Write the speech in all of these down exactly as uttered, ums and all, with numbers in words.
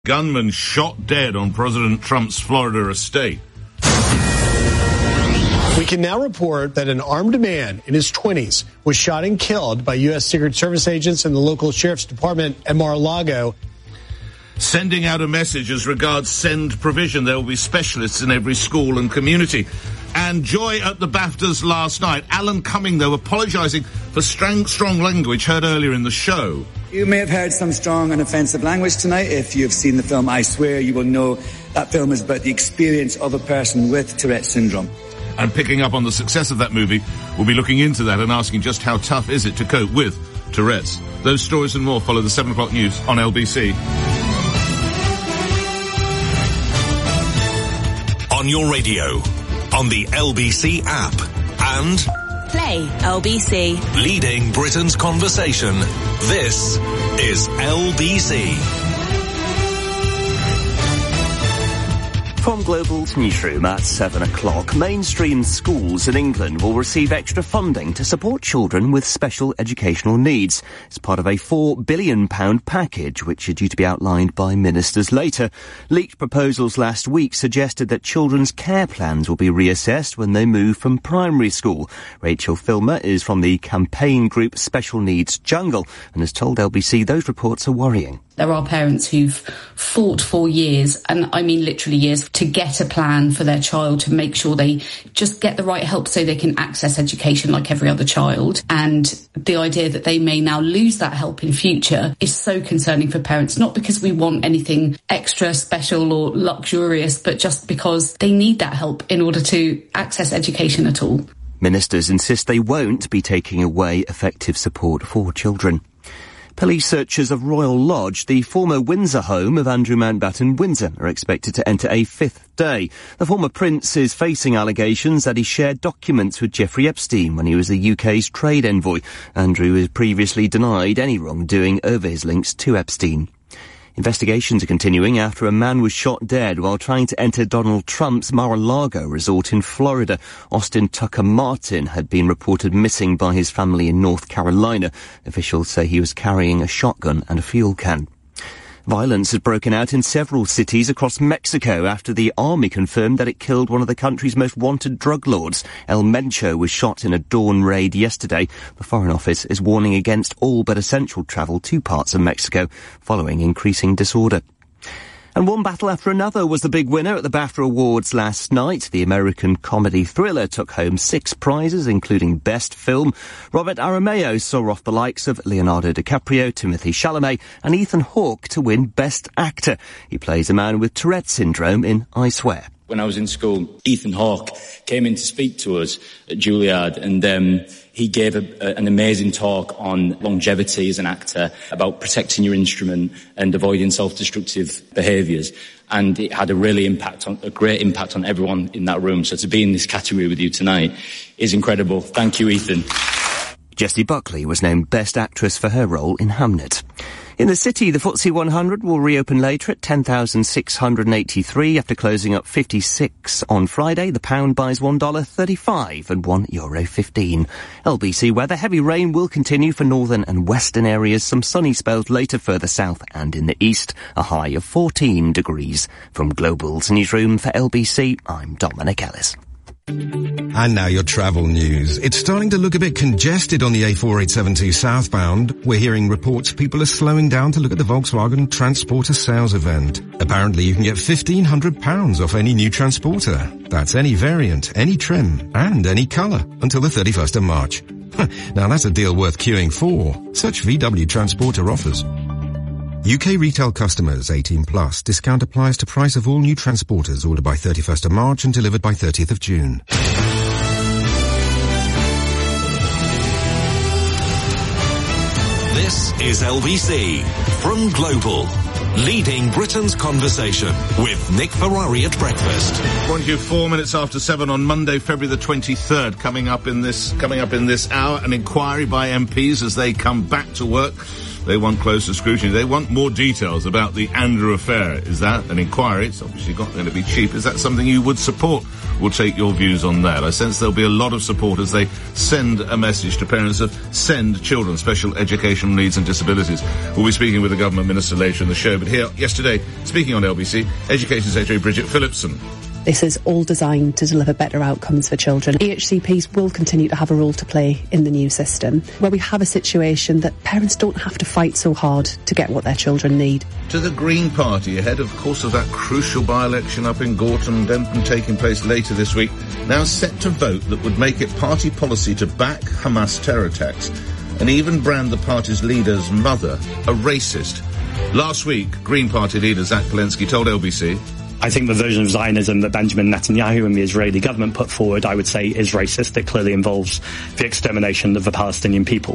Gunman shot dead on President Trump's Florida estate. We can now report that an armed man in his twenties was shot and killed by U S Secret Service agents in the local sheriff's department at Mar-a-Lago. Sending out a message as regards send provision. There will be specialists in every school and community. And joy at the BAFTAs last night. Alan Cumming, though, apologising for strong, strong language heard earlier in the show. You may have heard some strong and offensive language tonight. If you've seen the film I Swear, you will know that film is about the experience of a person with Tourette's syndrome. And picking up on the success of that movie, we'll be looking into that and asking just how tough is it to cope with Tourette's. Those stories and more follow the seven o'clock news on L B C. On your radio, on the L B C app, and Play L B C. Leading Britain's conversation. This is L B C. From Global's newsroom at seven o'clock, mainstream schools in England will receive extra funding to support children with special educational needs. It's part of a four billion pounds package, which is due to be outlined by ministers later. Leaked proposals last week suggested that children's care plans will be reassessed when they move from primary school. Rachel Filmer is from the campaign group Special Needs Jungle and has told L B C those reports are worrying. There are parents who've fought for years, and I mean literally years, to get a plan for their child to make sure they just get the right help so they can access education like every other child. And the idea that they may now lose that help in future is so concerning for parents, not because we want anything extra special or luxurious, but just because they need that help in order to access education at all. Ministers insist they won't be taking away effective support for children. Police searchers of Royal Lodge, the former Windsor home of Andrew Mountbatten Windsor, are expected to enter a fifth day. The former prince is facing allegations that he shared documents with Jeffrey Epstein when he was the U K's trade envoy. Andrew has previously denied any wrongdoing over his links to Epstein. Investigations are continuing after a man was shot dead while trying to enter Donald Trump's Mar-a-Lago resort in Florida. Austin Tucker Martin had been reported missing by his family in North Carolina. Officials say he was carrying a shotgun and a fuel can. Violence has broken out in several cities across Mexico after the army confirmed that it killed one of the country's most wanted drug lords. El Mencho was shot in a dawn raid yesterday. The Foreign Office is warning against all but essential travel to parts of Mexico following increasing disorder. And one battle after another was the big winner at the BAFTA Awards last night. The American comedy thriller took home six prizes, including Best Film. Robert Aramayo saw off the likes of Leonardo DiCaprio, Timothée Chalamet and Ethan Hawke to win Best Actor. He plays a man with Tourette's syndrome in I Swear. When I was in school, Ethan Hawke came in to speak to us at Juilliard, and um, he gave a, a, an amazing talk on longevity as an actor, about protecting your instrument and avoiding self-destructive behaviours. And it had a really impact on, a great impact on everyone in that room. So to be in this category with you tonight is incredible. Thank you, Ethan. Jessie Buckley was named Best Actress for her role in Hamnet. In the city, the F T S E one hundred will reopen later at ten thousand six hundred eighty-three after closing up fifty-six on Friday. The pound buys one dollar thirty-five and one euro fifteen. L B C weather. Heavy rain will continue for northern and western areas. Some sunny spells later further south and in the east. A high of fourteen degrees. From Global's newsroom for L B C, I'm Dominic Ellis. And now your travel news. It's starting to look a bit congested on the A four eight seven two southbound. We're hearing reports people are slowing down to look at the Volkswagen Transporter sales event. Apparently you can get fifteen hundred pounds off any new Transporter. That's any variant, any trim, and any colour until the thirty-first of March. Now that's a deal worth queuing for. Search V W Transporter offers. U K retail customers eighteen plus. Discount applies to price of all new Transporters ordered by thirty-first of March and delivered by thirtieth of June. This is L B C from Global. Leading Britain's conversation with Nick Ferrari at breakfast. twenty-four minutes after seven on Monday, February the twenty-third. Coming up in this, coming up in this hour, an inquiry by M Ps as they come back to work They want closer scrutiny. They want more details about the Andrew affair. Is that an inquiry? It's obviously not going to be cheap. Is that something you would support? We'll take your views on that. I sense there'll be a lot of support as they send a message to parents of SEND children, special educational needs and disabilities. We'll be speaking with the government minister later in the show. But here, yesterday, speaking on L B C, Education Secretary Bridget Phillipson. This is all designed to deliver better outcomes for children. E H C Ps will continue to have a role to play in the new system, where we have a situation that parents don't have to fight so hard to get what their children need. To the Green Party, ahead, of course, of that crucial by-election up in Gorton, Denton, taking place later this week, now set to vote that would make it party policy to back Hamas terror attacks and even brand the party's leader's mother a racist. Last week, Green Party leader Zach Palensky told L B C... I think the version of Zionism that Benjamin Netanyahu and the Israeli government put forward, I would say, is racist. It clearly involves the extermination of the Palestinian people.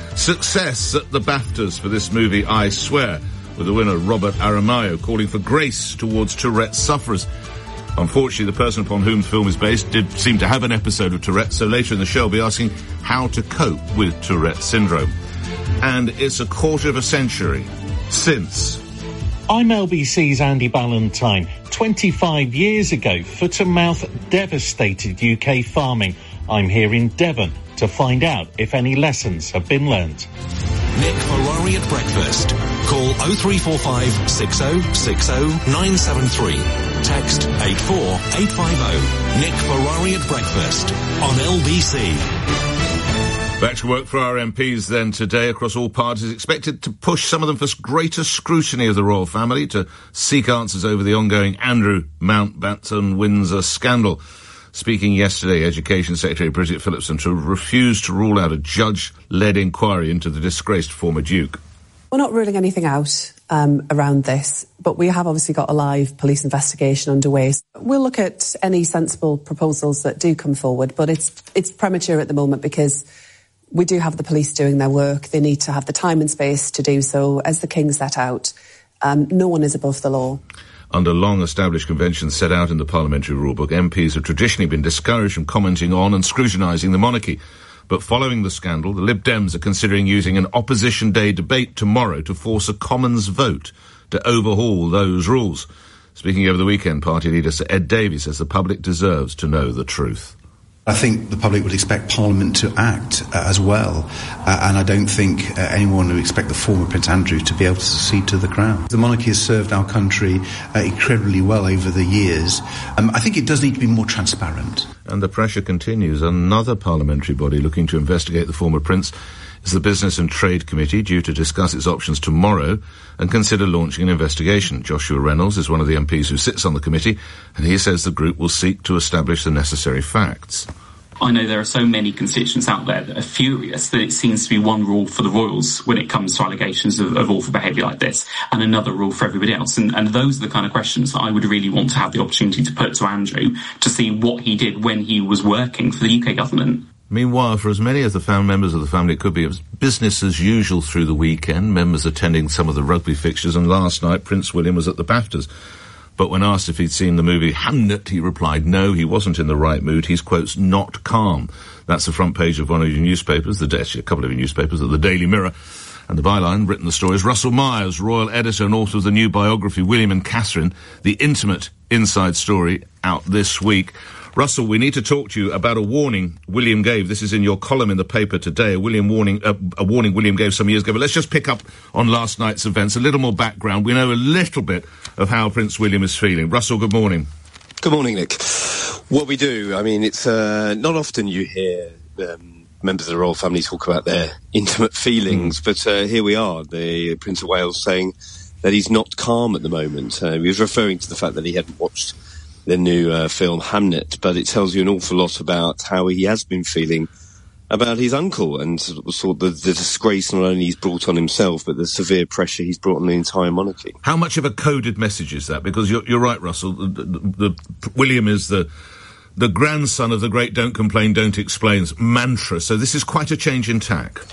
Success at the BAFTAs for this movie, I Swear, with the winner Robert Aramayo calling for grace towards Tourette sufferers. Unfortunately, the person upon whom the film is based did seem to have an episode of Tourette, so later in the show I'll be asking how to cope with Tourette syndrome. And it's a quarter of a century since... I'm L B C's Andy Ballantyne. twenty-five years ago, foot-and-mouth devastated U K farming. I'm here in Devon to find out if any lessons have been learnt. Nick Ferrari at breakfast. Call oh three four five six oh six oh nine seven three. Text eight four eight five oh. Nick Ferrari at breakfast on L B C. Back to work for our M Ps then today across all parties, expected to push some of them for greater scrutiny of the royal family, to seek answers over the ongoing Andrew Mountbatten Windsor scandal. Speaking yesterday, Education Secretary Bridget Phillipson to refuse to rule out a judge-led inquiry into the disgraced former Duke. We're not ruling anything out um, around this, but we have obviously got a live police investigation underway. We'll look at any sensible proposals that do come forward, but it's it's premature at the moment because we do have the police doing their work. They need to have the time and space to do so. As the King set out, um, no one is above the law. Under long-established conventions set out in the parliamentary rulebook, M Ps have traditionally been discouraged from commenting on and scrutinising the monarchy. But following the scandal, the Lib Dems are considering using an Opposition Day debate tomorrow to force a Commons vote to overhaul those rules. Speaking over the weekend, party leader Sir Ed Davey says the public deserves to know the truth. I think the public would expect Parliament to act uh, as well, uh, and I don't think uh, anyone would expect the former Prince Andrew to be able to succeed to the crown. The monarchy has served our country uh, incredibly well over the years. Um, I think it does need to be more transparent. And the pressure continues. Another parliamentary body looking to investigate the former prince is the Business and Trade Committee, due to discuss its options tomorrow and consider launching an investigation. Joshua Reynolds is one of the M Ps who sits on the committee, and he says the group will seek to establish the necessary facts. I know there are so many constituents out there that are furious that it seems to be one rule for the royals when it comes to allegations of, of awful behaviour like this, and another rule for everybody else. And, and those are the kind of questions that I would really want to have the opportunity to put to Andrew, to see what he did when he was working for the U K government. Meanwhile, for as many of the family members of the family, it could be, it was business as usual through the weekend, members attending some of the rugby fixtures, and last night Prince William was at the BAFTAs. But when asked if he'd seen the movie Hamnet, he replied, no, he wasn't in the right mood. He's, quotes, not calm. That's the front page of one of your newspapers, the, actually a couple of your newspapers, the Daily Mirror. And the byline, written the story, is Russell Myers, royal editor and author of the new biography, William and Catherine, the intimate inside story, out this week. Russell, we need to talk to you about a warning William gave. This is in your column in the paper today, a William warning, uh, a warning William gave some years ago. But let's just pick up on last night's events, a little more background. We know a little bit of how Prince William is feeling. Russell, good morning. Good morning, Nick. What we do, I mean, it's uh, not often you hear um, members of the royal family talk about their intimate feelings, mm. but uh, here we are, the Prince of Wales saying that he's not calm at the moment. Uh, he was referring to the fact that he hadn't watched the new uh, film Hamnet, but it tells you an awful lot about how he has been feeling about his uncle and sort of the, the disgrace not only he's brought on himself, but the severe pressure he's brought on the entire monarchy. How much of a coded message is that? Because you're, you're right, Russell. The, the, the, William is the the grandson of the great "Don't Complain, Don't Explain's" mantra. So this is quite a change in tack.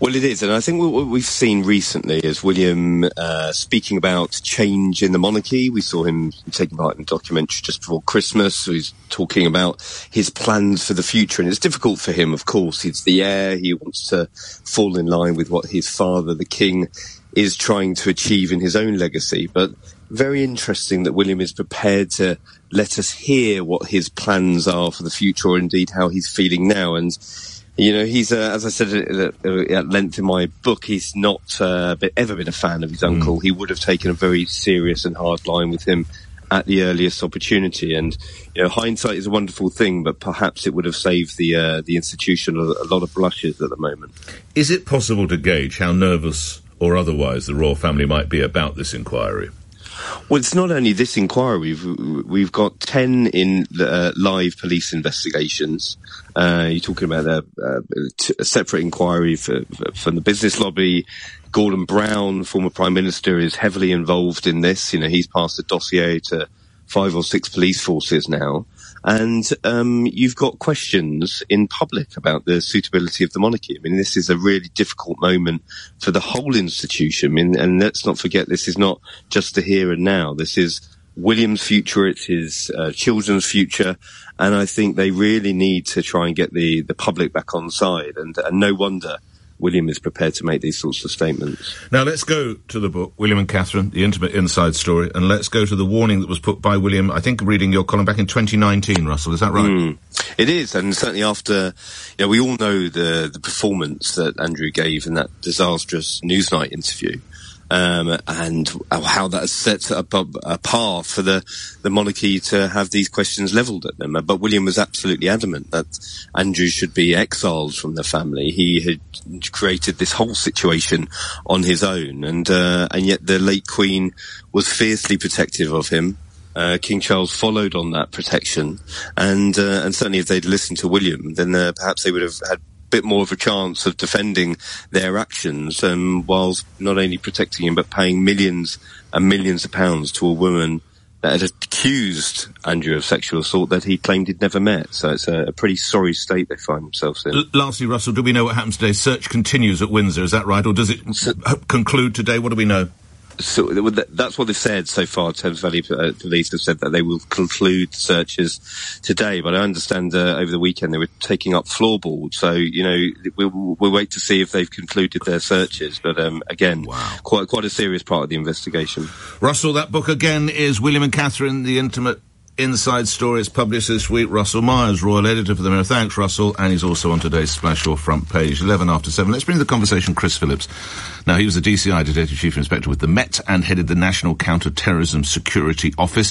Well, it is, and I think what we've seen recently is William uh, speaking about change in the monarchy. We saw him taking part in a documentary just before Christmas. So he's talking about his plans for the future, and it's difficult for him, of course. He's the heir. He wants to fall in line with what his father, the king, is trying to achieve in his own legacy. But very interesting that William is prepared to let us hear what his plans are for the future, or indeed how he's feeling now. And you know, he's, uh, as I said at, at length in my book, he's not uh, ever been a fan of his uncle. Mm. He would have taken a very serious and hard line with him at the earliest opportunity. And, you know, hindsight is a wonderful thing, but perhaps it would have saved the uh, the institution a, a lot of blushes at the moment. Is it possible to gauge how nervous or otherwise the royal family might be about this inquiry? Well, it's not only this inquiry. We've, we've got ten in uh, live police investigations. Uh, you're talking about a, a, a separate inquiry for, for, from the business lobby. Gordon Brown, former Prime Minister, is heavily involved in this. You know, he's passed a dossier to five or six police forces now. And um, you've got questions in public about the suitability of the monarchy. I mean, this is a really difficult moment for the whole institution. I mean, and let's not forget, this is not just the here and now. This is William's future. It's his uh, children's future. And I think they really need to try and get the, the public back on side. And, and no wonder William is prepared to make these sorts of statements. Now, let's go to the book, William and Catherine, the intimate inside story, and let's go to the warning that was put by William, I think, reading your column back in twenty nineteen, Russell, is that right? Mm, it is, and certainly after, you know, we all know the, the performance that Andrew gave in that disastrous Newsnight interview. Um, and how that has set a, a path for the, the monarchy to have these questions levelled at them. But William was absolutely adamant that Andrew should be exiled from the family. He had created this whole situation on his own, and uh, and yet the late Queen was fiercely protective of him. Uh, King Charles followed on that protection, and uh, and certainly if they'd listened to William, then uh, perhaps they would have had bit more of a chance of defending their actions, um, whilst not only protecting him but paying millions and millions of pounds to a woman that had accused Andrew of sexual assault that he claimed he'd never met. So it's a, a pretty sorry state they find themselves in. L- lastly, Russell, do we know what happens today? Search continues at Windsor, is that right? Or does it so, conclude today? What do we know? So that's what they've said so far. Thames Valley Police have said that they will conclude searches today. But I understand uh, over the weekend they were taking up floorboards. So, you know, we'll, we'll wait to see if they've concluded their searches. But um, again, wow. quite quite a serious part of the investigation. Russell, that book again is William and Catherine, the intimate inside story. It's published this week. Russell Myers, royal editor for the Mirror. Thanks, Russell. And he's also on today's Splash Your front page, eleven after seven. Let's bring to the conversation Chris Phillips. Now, he was the D C I Detective Chief Inspector with the Met and headed the National Counter-Terrorism Security Office.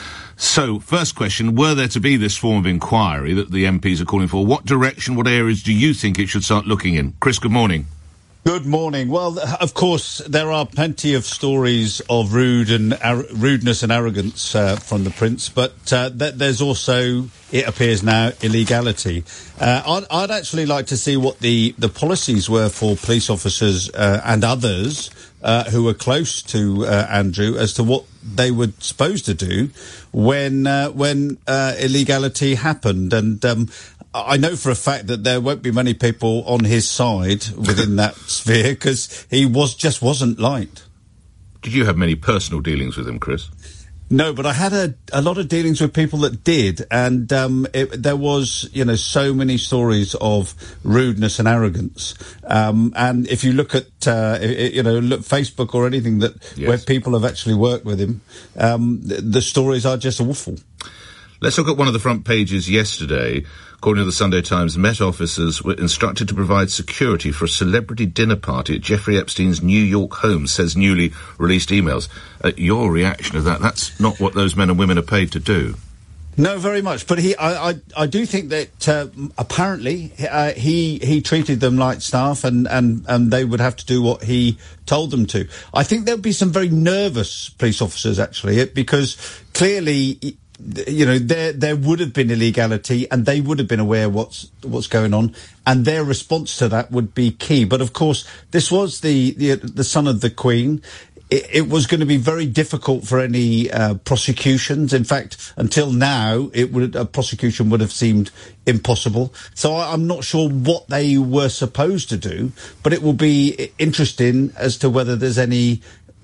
So, first question, were there to be this form of inquiry that the M Ps are calling for, what direction, what areas do you think it should start looking in? Chris, good morning. Good morning. Well, of course, there are plenty of stories of rude and ar- rudeness and arrogance uh, from the Prince, but uh, th- there's also, it appears now, illegality. Uh, I'd, I'd actually like to see what the, the policies were for police officers uh, and others uh, who were close to uh, Andrew as to what they were supposed to do when uh, when uh, illegality happened. And um, I know for a fact that there won't be many people on his side within that sphere because he was just wasn't liked. Did you have many personal dealings with him, Chris? No, but I had a, a lot of dealings with people that did, and um, it, there was, you know, so many stories of rudeness and arrogance. Um, and if you look at, uh, it, you know, look Facebook or anything that yes. where people have actually worked with him, um, the, the stories are just awful. Let's look at one of the front pages yesterday. According to the Sunday Times, Met officers were instructed to provide security for a celebrity dinner party at Jeffrey Epstein's New York home, says newly released emails. Uh, your reaction to that, that's not what those men and women are paid to do. No, very much. But he, I, I, I do think that uh, apparently uh, he he treated them like staff, and, and, and they would have to do what he told them to. I think there'll be some very nervous police officers, actually, because clearly, you know, there there would have been illegality, and they would have been aware what's what's going on, and their response to that would be key. But of course, this was the the, the son of the Queen. it, it was going to be very difficult for any uh, prosecutions. In fact, until now, it would a prosecution would have seemed impossible. So I, I'm not sure what they were supposed to do, but it will be interesting as to whether there's any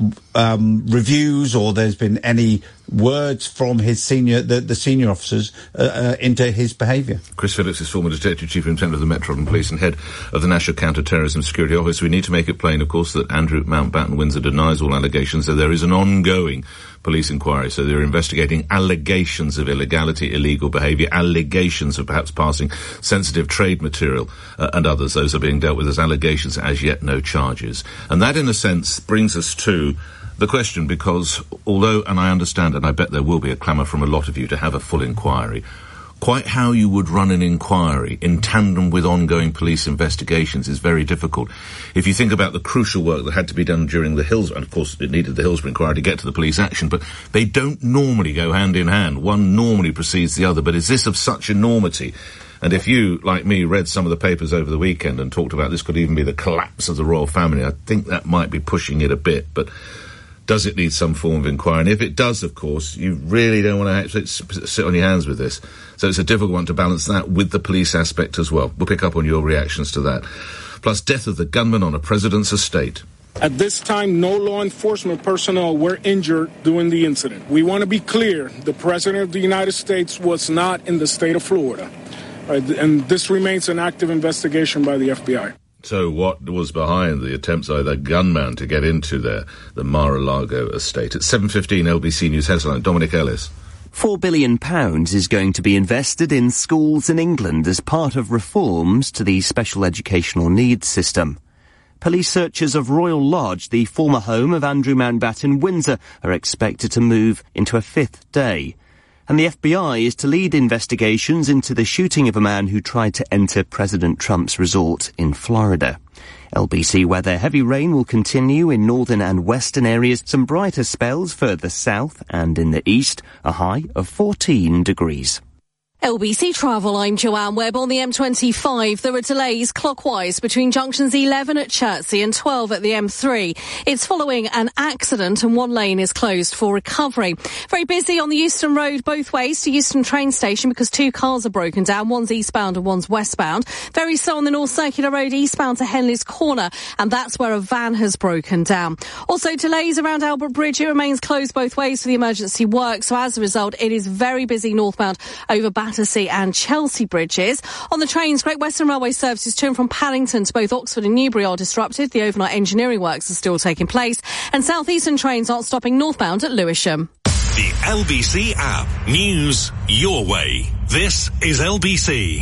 um, reviews or there's been any words from his senior, the, the senior officers uh, uh, into his behaviour. Chris Phillips is former Detective Chief Lieutenant of the Metropolitan Police and head of the National Counter-Terrorism Security Office. We need to make it plain, of course, that Andrew Mountbatten Windsor denies all allegations, that there is an ongoing police inquiry. So they're investigating allegations of illegality, illegal behaviour, allegations of perhaps passing sensitive trade material uh, and others. Those are being dealt with as allegations, as yet no charges. And that, in a sense, brings us to the question, because although, and I understand, and I bet there will be a clamour from a lot of you to have a full inquiry, quite how you would run an inquiry in tandem with ongoing police investigations is very difficult. If you think about the crucial work that had to be done during the Hills, and of course it needed the Hillsborough inquiry to get to the police action, but they don't normally go hand in hand. One normally precedes the other, but is this of such enormity? And if you, like me, read some of the papers over the weekend and talked about this could even be the collapse of the royal family, I think that might be pushing it a bit, but does it need some form of inquiry? And if it does, of course, you really don't want to sit on your hands with this. So it's a difficult one to balance that with the police aspect as well. We'll pick up on your reactions to that. Plus, death of the gunman on a president's estate. At this time, no law enforcement personnel were injured during the incident. We want to be clear, the President of the United States was not in the state of Florida. Right, and this remains an active investigation by the F B I. So what was behind the attempts by the gunman to get into their, the Mar-a-Lago estate? At seven fifteen, L B C News headline, Dominic Ellis. Four billion pounds is going to be invested in schools in England as part of reforms to the special educational needs system. Police searchers of Royal Lodge, the former home of Andrew Mountbatten Windsor, are expected to move into a fifth day. And the F B I is to lead investigations into the shooting of a man who tried to enter President Trump's resort in Florida. L B C weather: heavy rain will continue in northern and western areas, some brighter spells further south and in the east, a high of fourteen degrees. L B C Travel, I'm Joanne Webb. On the M twenty-five, there are delays clockwise between junctions eleven at Chertsey and twelve at the M three. It's following an accident and one lane is closed for recovery. Very busy on the Euston Road both ways to Euston train station because two cars are broken down. One's eastbound and one's westbound. Very slow on the North Circular Road eastbound to Henley's Corner, and that's where a van has broken down. Also delays around Albert Bridge. It remains closed both ways for the emergency work, so as a result it is very busy northbound over Battersea and Chelsea bridges. On the trains, Great Western Railway services to and from Paddington to both Oxford and Newbury are disrupted. The overnight engineering works are still taking place, and South Eastern trains aren't stopping northbound at Lewisham. The L B C app. News your way. This is L B C.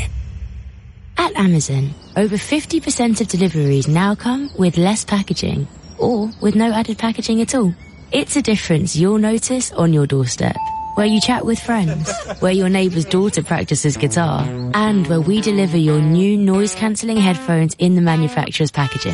At Amazon, over fifty percent of deliveries now come with less packaging, or with no added packaging at all. It's a difference you'll notice on your doorstep, where you chat with friends, where your neighbour's daughter practices guitar, and where we deliver your new noise-cancelling headphones in the manufacturer's packaging.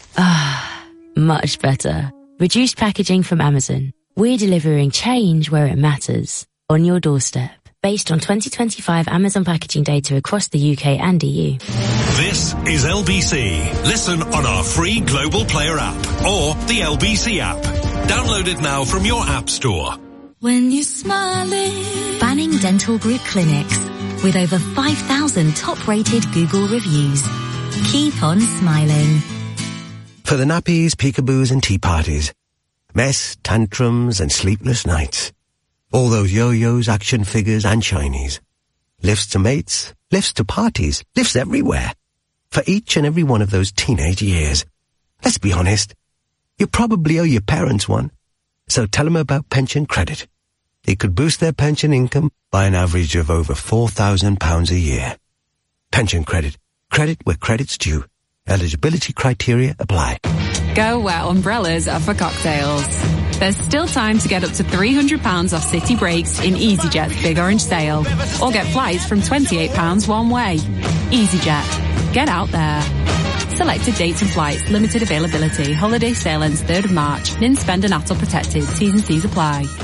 Ah, much better. Reduced packaging from Amazon. We're delivering change where it matters, on your doorstep. Based on twenty twenty-five Amazon packaging data across the U K and E U. This is L B C. Listen on our free Global Player app or the L B C app. Download it now from your app store. When you're smiling. Banning Dental Group clinics with over five thousand top-rated Google reviews. Keep on smiling. For the nappies, peekaboos and tea parties. Mess, tantrums and sleepless nights. All those yo-yos, action figures and shinies. Lifts to mates, lifts to parties, lifts everywhere. For each and every one of those teenage years. Let's be honest. You probably owe your parents one. So tell them about pension credit. It could boost their pension income by an average of over four thousand pounds a year. Pension credit. Credit where credit's due. Eligibility criteria apply. Go where umbrellas are for cocktails. There's still time to get up to three hundred pounds off city breaks in EasyJet's Big Orange Sale. Or get flights from twenty-eight pounds one way. EasyJet. Get out there. Selected dates and flights, limited availability. Holiday sale ends third of March. Min spend and A T O protected. T's and C's apply.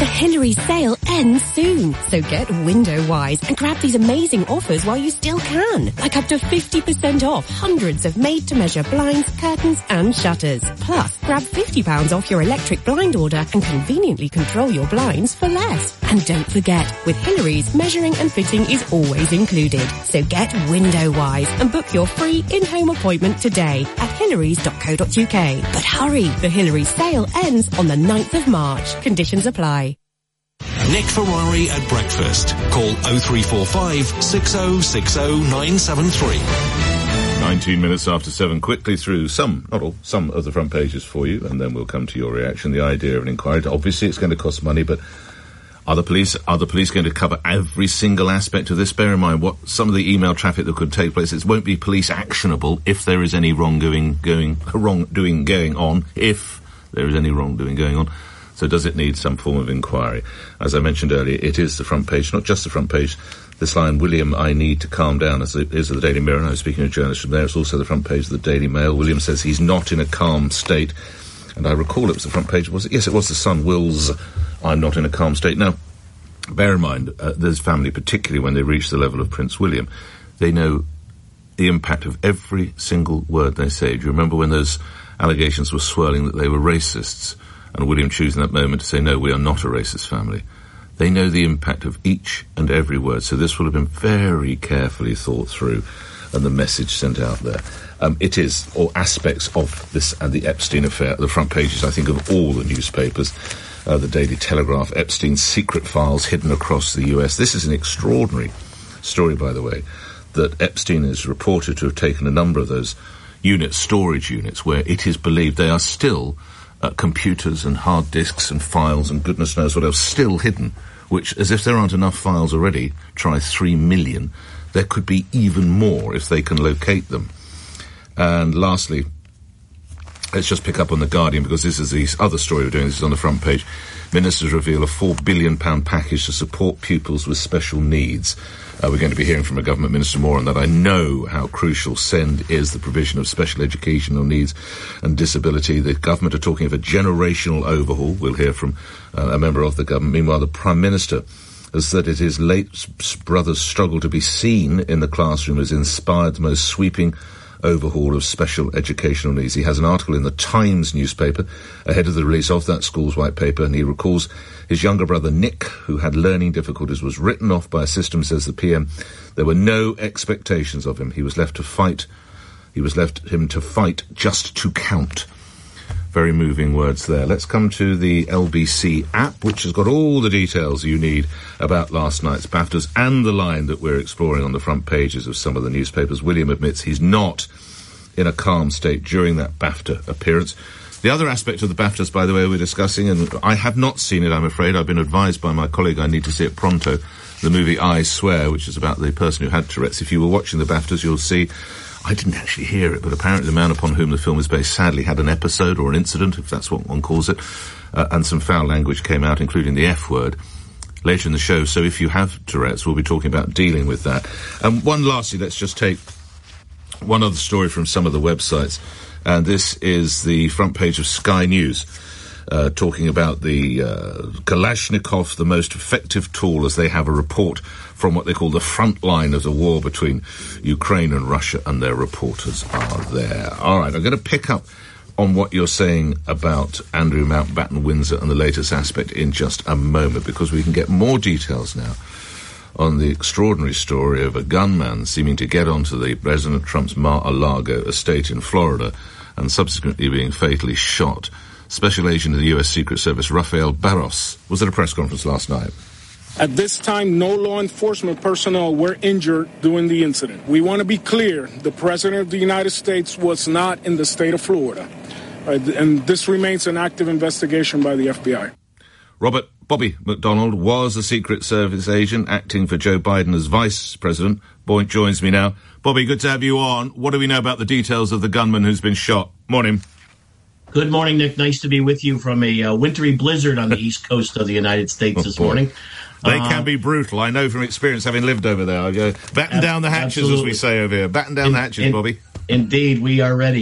The Hillary sale ends soon, so get window-wise and grab these amazing offers while you still can. Like up to fifty percent off hundreds of made-to-measure blinds, curtains and shutters. Plus, grab fifty pounds off your electric blind order and conveniently control your blinds for less. And don't forget, with Hillary's, measuring and fitting is always included. So get window-wise and book your free in-home appointment today at hillarys dot co dot uk. But hurry, the Hillary sale ends on the ninth of March. Conditions apply. Nick Ferrari at breakfast. Call oh three four five, six oh six oh, nine seven three. nineteen minutes after seven, quickly through some, not all, some of the front pages for you, and then we'll come to your reaction. The idea of an inquiry, obviously it's going to cost money, but are the police, are the police going to cover every single aspect of this? Bear in mind what some of the email traffic that could take place. It won't be police actionable if there is any wrongdoing going, wrongdoing going on, if there is any wrongdoing going on. So does it need some form of inquiry? As I mentioned earlier, it is the front page, not just the front page. This line, William, I need to calm down, as it is of the Daily Mirror, and I was speaking to a journalist from there. It's also the front page of the Daily Mail. William says he's not in a calm state. And I recall it was the front page, was it? Yes, it was the Sun. Will's, I'm not in a calm state. Now, bear in mind, uh, there's family, particularly when they reach the level of Prince William, they know the impact of every single word they say. Do you remember when those allegations were swirling that they were racists? And William choosing that moment to say, no, we are not a racist family. They know the impact of each and every word, so this will have been very carefully thought through and the message sent out there. Um, it is, or aspects of this and the Epstein affair, the front pages, I think, of all the newspapers, uh, the Daily Telegraph, Epstein's secret files hidden across the U S. This is an extraordinary story, by the way, that Epstein is reported to have taken a number of those units, storage units, where it is believed they are still Uh, computers and hard disks and files and goodness knows what else still hidden, which, as if there aren't enough files already, try three million. There could be even more if they can locate them. And lastly, let's just pick up on The Guardian, because this is the other story we're doing. This is on the front page. Ministers reveal a four billion pounds package to support pupils with special needs. Uh, we're going to be hearing from a government minister more on that. I know how crucial SEND is, the provision of special educational needs and disability. The government are talking of a generational overhaul. We'll hear from uh, a member of the government. Meanwhile, the Prime Minister has said that his late brother's struggle to be seen in the classroom has inspired the most sweeping overhaul of special educational needs. He has an article in the Times newspaper ahead of the release of that school's white paper, and he recalls his younger brother Nick, who had learning difficulties, was written off by a system, says the P M. There were no expectations of him. He was left to fight. He was left him to fight just to count. Very moving words there. Let's come to the L B C app, which has got all the details you need about last night's BAFTAs and the line that we're exploring on the front pages of some of the newspapers. William admits he's not in a calm state during that BAFTA appearance. The other aspect of the BAFTAs, by the way, we're discussing, and I have not seen it, I'm afraid. I've been advised by my colleague I need to see it pronto, the movie I Swear, which is about the person who had Tourette's. If you were watching the BAFTAs, you'll see, I didn't actually hear it, but apparently the man upon whom the film is based sadly had an episode or an incident, if that's what one calls it, uh, and some foul language came out, including the F word, later in the show. So if you have Tourette's, we'll be talking about dealing with that. And um, one lastly, let's just take one other story from some of the websites, and this is the front page of Sky News, uh, talking about the uh, Kalashnikov, the most effective tool, as they have a report from what they call the front line of the war between Ukraine and Russia, and their reporters are there. All right, I'm going to pick up on what you're saying about Andrew Mountbatten Windsor and the latest aspect in just a moment, because we can get more details now on the extraordinary story of a gunman seeming to get onto the President Trump's Mar-a-Lago estate in Florida and subsequently being fatally shot. Special Agent of the U S Secret Service, Rafael Barros, was at a press conference last night. At this time, no law enforcement personnel were injured during the incident. We want to be clear, the President of the United States was not in the state of Florida. Right, and this remains an active investigation by the F B I. Robert Bobby McDonald was a Secret Service agent acting for Joe Biden as Vice President. Boyd joins me now. Bobby, good to have you on. What do we know about the details of the gunman who's been shot? Morning. Good morning, Nick. Nice to be with you from a uh, wintry blizzard on the east coast of the United States this oh, morning. They uh, can be brutal. I know from experience, having lived over there. Uh, batten down the hatches, absolutely. as we say over here. Batten down in, the hatches, in, Bobby. Indeed, we are ready.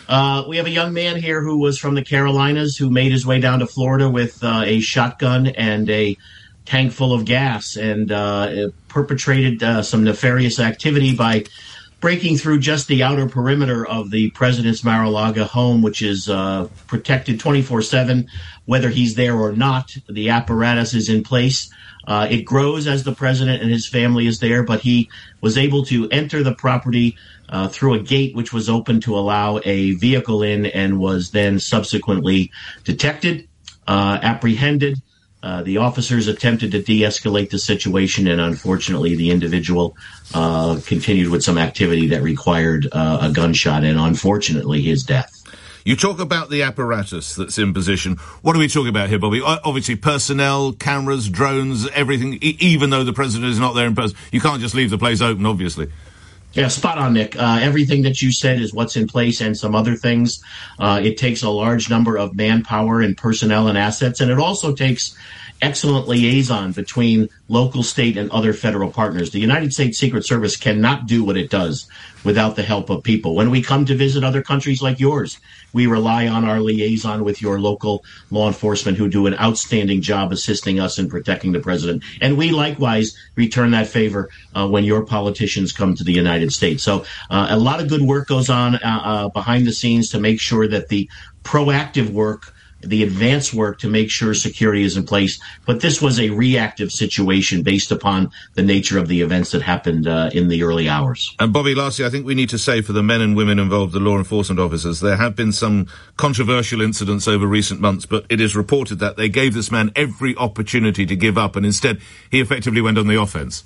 Uh, we have a young man here who was from the Carolinas who made his way down to Florida with uh, a shotgun and a tank full of gas and uh, perpetrated uh, some nefarious activity by breaking through just the outer perimeter of the president's Mar-a-Lago home, which is uh, protected twenty-four seven, whether he's there or not. The apparatus is in place. Uh, it grows as the president and his family is there, but he was able to enter the property uh, through a gate which was open to allow a vehicle in and was then subsequently detected, uh, apprehended. Uh, the officers attempted to de-escalate the situation, and unfortunately the individual uh, continued with some activity that required uh, a gunshot, and unfortunately his death. You talk about the apparatus that's in position. What are we talking about here, Bobby? Obviously personnel, cameras, drones, everything, e- even though the president is not there in person. You can't just leave the place open, obviously. Yeah, spot on, Nick. Uh, everything that you said is what's in place and some other things. Uh, it takes a large number of manpower and personnel and assets, and it also takes excellent liaison between local, state, and other federal partners. The United States Secret Service cannot do what it does without the help of people. When we come to visit other countries like yours, we rely on our liaison with your local law enforcement who do an outstanding job assisting us in protecting the president. And we likewise return that favor uh, when your politicians come to the United States. So uh, a lot of good work goes on uh, uh, behind the scenes to make sure that the proactive work, the advanced work to make sure security is in place. But this was a reactive situation based upon the nature of the events that happened uh, in the early hours. And Bobby, lastly, I think we need to say for the men and women involved, the law enforcement officers, there have been some controversial incidents over recent months, but it is reported that they gave this man every opportunity to give up, and instead he effectively went on the offense.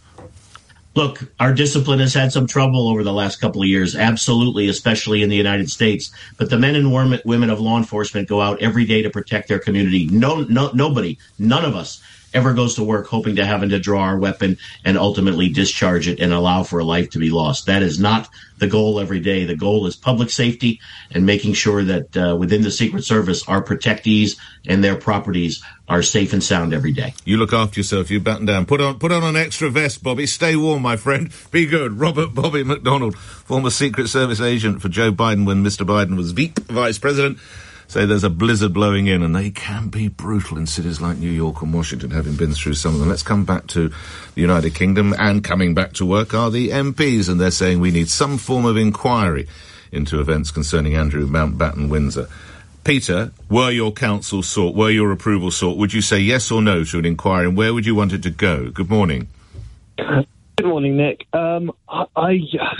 Look, our discipline has had some trouble over the last couple of years, absolutely, especially in the United States. But the men and women of law enforcement go out every day to protect their community. No, no, nobody, none of us ever goes to work hoping to having to draw our weapon and ultimately discharge it and allow for a life to be lost. That is not the goal every day. The goal is public safety and making sure that uh, within the Secret Service, our protectees and their properties are safe and sound every day. You look after yourself. You batten down. Put on, put on an extra vest, Bobby. Stay warm, my friend. Be good. Robert Bobby McDonald, former Secret Service agent for Joe Biden when Mister Biden was V P, Vice President. Say there's a blizzard blowing in, and they can be brutal in cities like New York and Washington, having been through some of them. Let's come back to the United Kingdom, and coming back to work are the M Ps, and they're saying we need some form of inquiry into events concerning Andrew Mountbatten Windsor. Peter, were your counsel sought, were your approval sought, would you say yes or no to an inquiry, and where would you want it to go? Good morning. Good morning, Nick. Um, I, I,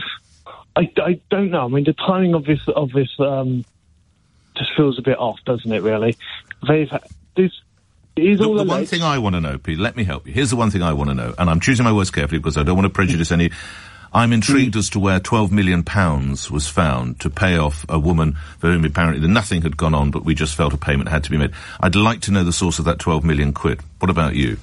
I, I don't know. I mean, the timing of this, of this, um, just feels a bit off, doesn't it, really? They've, this is the, all the one thing I want to know, Pete, let me help you. Here's the one thing I want to know, and I'm choosing my words carefully because I don't want to prejudice any. I'm intrigued mm. as to where twelve million pounds was found to pay off a woman for whom apparently nothing had gone on, but we just felt a payment had to be made. I'd like to know the source of that twelve million quid. What about you?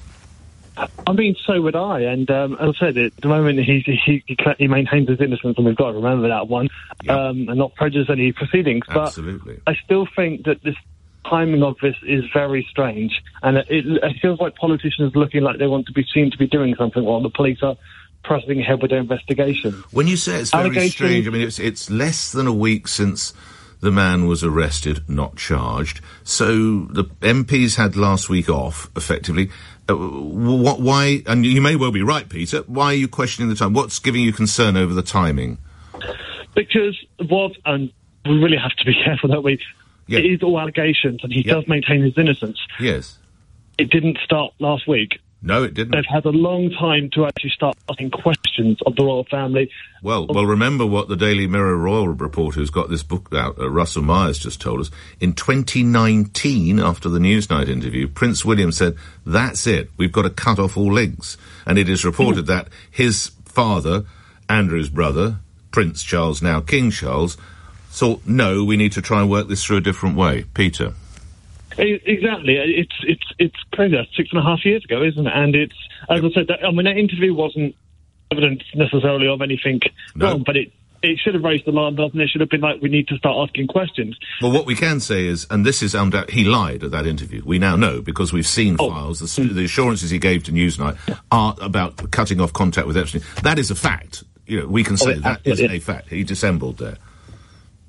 I mean, so would I. And um, as I said, at the moment he, he, he, he maintains his innocence, and we've got to remember that one, yep. um, and not prejudice any proceedings. Absolutely. But I still think that this timing of this is very strange, and it, it feels like politicians are looking like they want to be seen to be doing something while the police are pressing ahead with their investigation. When you say it's very strange, I mean, it's, it's less than a week since the man was arrested, not charged. So the M Ps had last week off, effectively. Uh, what, why, and you may well be right, Peter, why are you questioning the time? What's giving you concern over the timing? Because what, and we really have to be careful, don't we? Yeah. It is all allegations, and he yeah. does maintain his innocence. Yes. It didn't start last week. No, it didn't. They've had a long time to actually start asking questions of the royal family. Well, well, remember what the Daily Mirror royal reporter who's got this book out, uh, Russell Myers, just told us. In twenty nineteen, after the Newsnight interview, Prince William said, that's it, we've got to cut off all links. And it is reported mm. that his father, Andrew's brother, Prince Charles, now King Charles, thought, no, we need to try and work this through a different way. Peter? Exactly. It's it's it's crazy. That's six and a half years ago, isn't it? And it's, as I said, that, I mean, that interview wasn't evidence necessarily of anything no. wrong, but it it should have raised the alarm bell, and it should have been like, we need to start asking questions. Well, what we can say is, and this is undoubted, he lied at that interview. We now know, because we've seen oh. files, the, the assurances he gave to Newsnight are about cutting off contact with Epstein. That is a fact. You know, we can say oh, that is a fact. He dissembled there.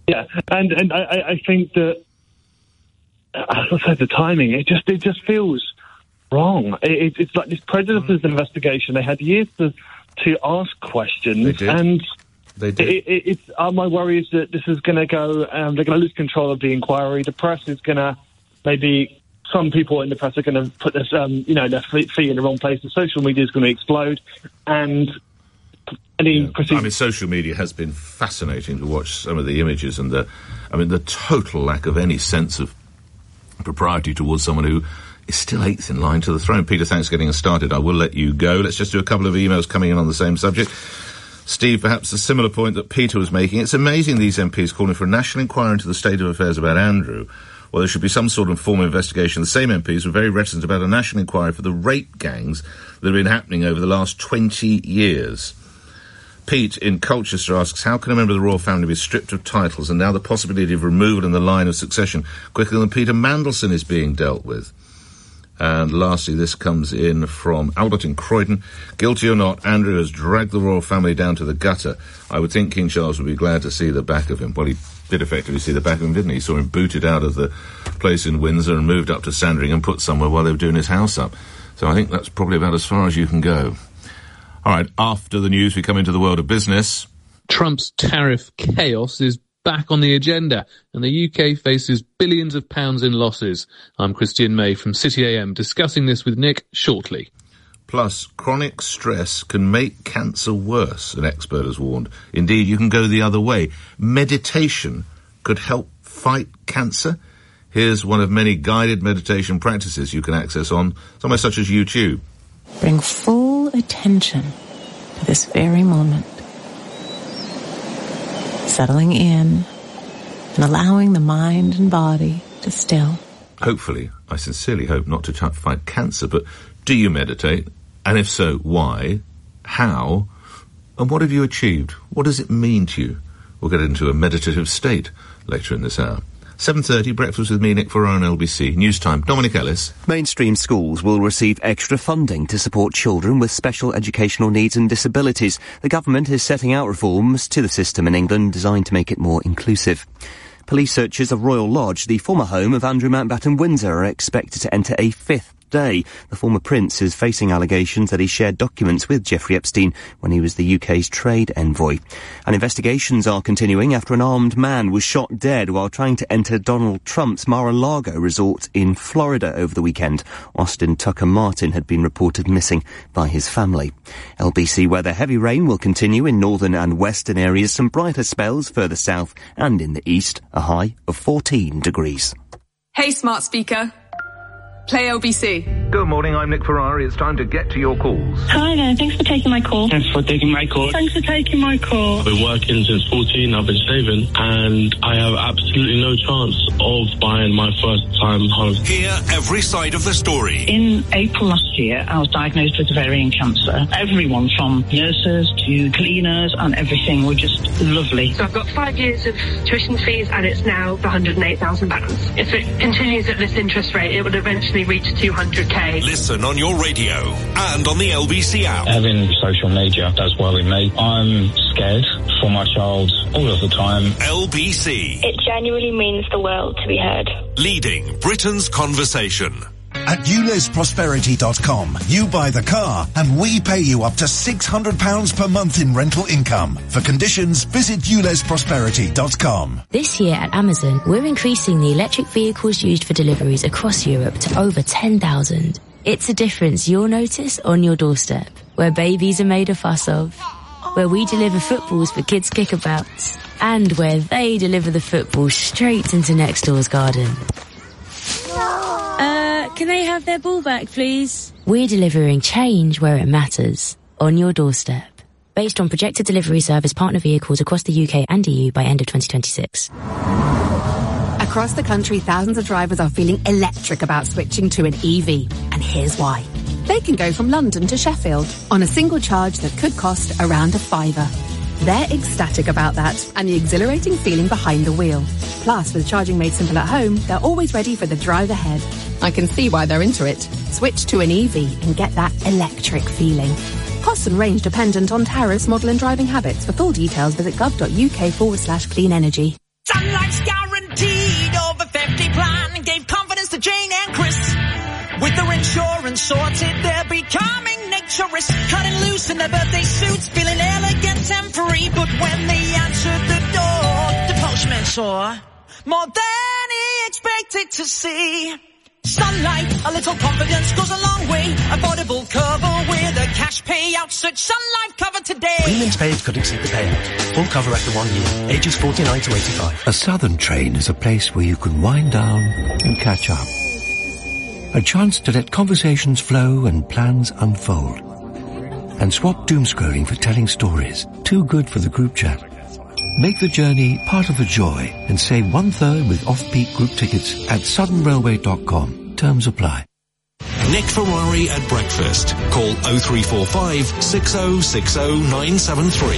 Yeah, and and I, I think that, as I said, the timing, it just it just feels wrong. It, it's like this prejudice investigation. They had years to to ask questions, They did. and They did. It, it, it's uh, my worry is that this is going to go. Um, they're going to lose control of the inquiry. The press is going to maybe. Some people in the press are going to put this, um, you know, their feet in the wrong place. The social media is going to explode, and any Yeah. proceedings. I mean, social media has been fascinating to watch some of the images and the, I mean, the total lack of any sense of propriety towards someone who is still eighth in line to the throne. Peter, thanks for getting us started. I will let you go. Let's just do a couple of emails coming in on the same subject. Steve, perhaps a similar point that Peter was making. It's amazing these M Ps calling for a national inquiry into the state of affairs about Andrew. Well, there should be some sort of formal investigation. The same M Ps were very reticent about a national inquiry for the rape gangs that have been happening over the last twenty years. Pete in Colchester asks, how can a member of the royal family be stripped of titles and now the possibility of removal in the line of succession quicker than Peter Mandelson is being dealt with? And lastly, this comes in from Albert in Croydon. Guilty or not, Andrew has dragged the royal family down to the gutter. I would think King Charles would be glad to see the back of him. Well, he did effectively see the back of him, didn't he? He saw him booted out of the place in Windsor and moved up to Sandringham and put somewhere while they were doing his house up. So I think that's probably about as far as you can go. All right, after the news, we come into the world of business. Trump's tariff chaos is back on the agenda, and the U K faces billions of pounds in losses. I'm Christian May from City A M, discussing this with Nick shortly. Plus, chronic stress can make cancer worse, an expert has warned. Indeed, you can go the other way. Meditation could help fight cancer. Here's one of many guided meditation practices you can access on somewhere such as YouTube. Bring full attention to this very moment. Settling in and allowing the mind and body to still. Hopefully, I sincerely hope not to t- fight cancer, but do you meditate? And if so, why? How? And what have you achieved? What does it mean to you? We'll get into a meditative state later in this hour. seven thirty, breakfast with me, Nick Ferraro on L B C. News time, Dominic Ellis. Mainstream schools will receive extra funding to support children with special educational needs and disabilities. The government is setting out reforms to the system in England designed to make it more inclusive. Police searchers of Royal Lodge, the former home of Andrew Mountbatten Windsor, are expected to enter a fifth day. The former prince is facing allegations that he shared documents with Jeffrey Epstein when he was the U K's trade envoy. And investigations are continuing after an armed man was shot dead while trying to enter Donald Trump's Mar-a-Lago resort in Florida over the weekend. Austin Tucker Martin had been reported missing by his family. L B C weather: heavy rain will continue in northern and western areas, some brighter spells further south and in the east, a high of fourteen degrees. Hey, smart speaker. Play L B C. Good morning, I'm Nick Ferrari. It's time to get to your calls. Hi there, thanks for taking my call. Thanks for taking my call. Thanks for taking my call. I've been working since fourteen, I've been saving, and I have absolutely no chance of buying my first time home. Hear every side of the story. In April last year, I was diagnosed with ovarian cancer. Everyone from nurses to cleaners and everything were just lovely. So I've got five years of tuition fees and it's now one hundred eight thousand pounds. If it continues at this interest rate, it would eventually reach two hundred k. Listen on your radio and on the L B C app. Having social media does worry me. I'm scared for my child all of the time. L B C. It genuinely means the world to be heard. Leading Britain's conversation. At ules prosperity dot com, you buy the car and we pay you up to six hundred pounds per month in rental income. For conditions, visit ules prosperity dot com. This year at Amazon, we're increasing the electric vehicles used for deliveries across Europe to over ten thousand. It's a difference you'll notice on your doorstep, where babies are made a fuss of, where we deliver footballs for kids' kickabouts, and where they deliver the football straight into next door's garden. Uh, can they have their ball back, please? We're delivering change where it matters, on your doorstep. Based on projected delivery service partner vehicles across the U K and E U by end of twenty twenty-six. Across the country, thousands of drivers are feeling electric about switching to an E V. And here's why. They can go from London to Sheffield on a single charge that could cost around a fiver. They're ecstatic about that and the exhilarating feeling behind the wheel. Plus, with charging made simple at home, they're always ready for the drive ahead. I can see why they're into it. Switch to an E V and get that electric feeling. Cost and range dependent on tariffs, model and driving habits. For full details, visit gov.uk forward slash clean energy. With their insurance sorted, they're becoming naturists, cutting loose in their birthday suits, feeling elegant and free. But when they answered the door, the postman saw more than he expected to see. Sunlight, a little confidence goes a long way. Affordable cover with a cash payout. Search Sun Life cover today. Premiums paid could exceed the payout. Full cover after one year. Ages forty-nine to eighty-five. A Southern train is a place where you can wind down and catch up. A chance to let conversations flow and plans unfold. And swap doom scrolling for telling stories. Too good for the group chat. Make the journey part of the joy and save one third with off-peak group tickets at southern railway dot com. Terms apply. Nick Ferrari at breakfast. Call oh three four five, six oh six oh, nine seven three.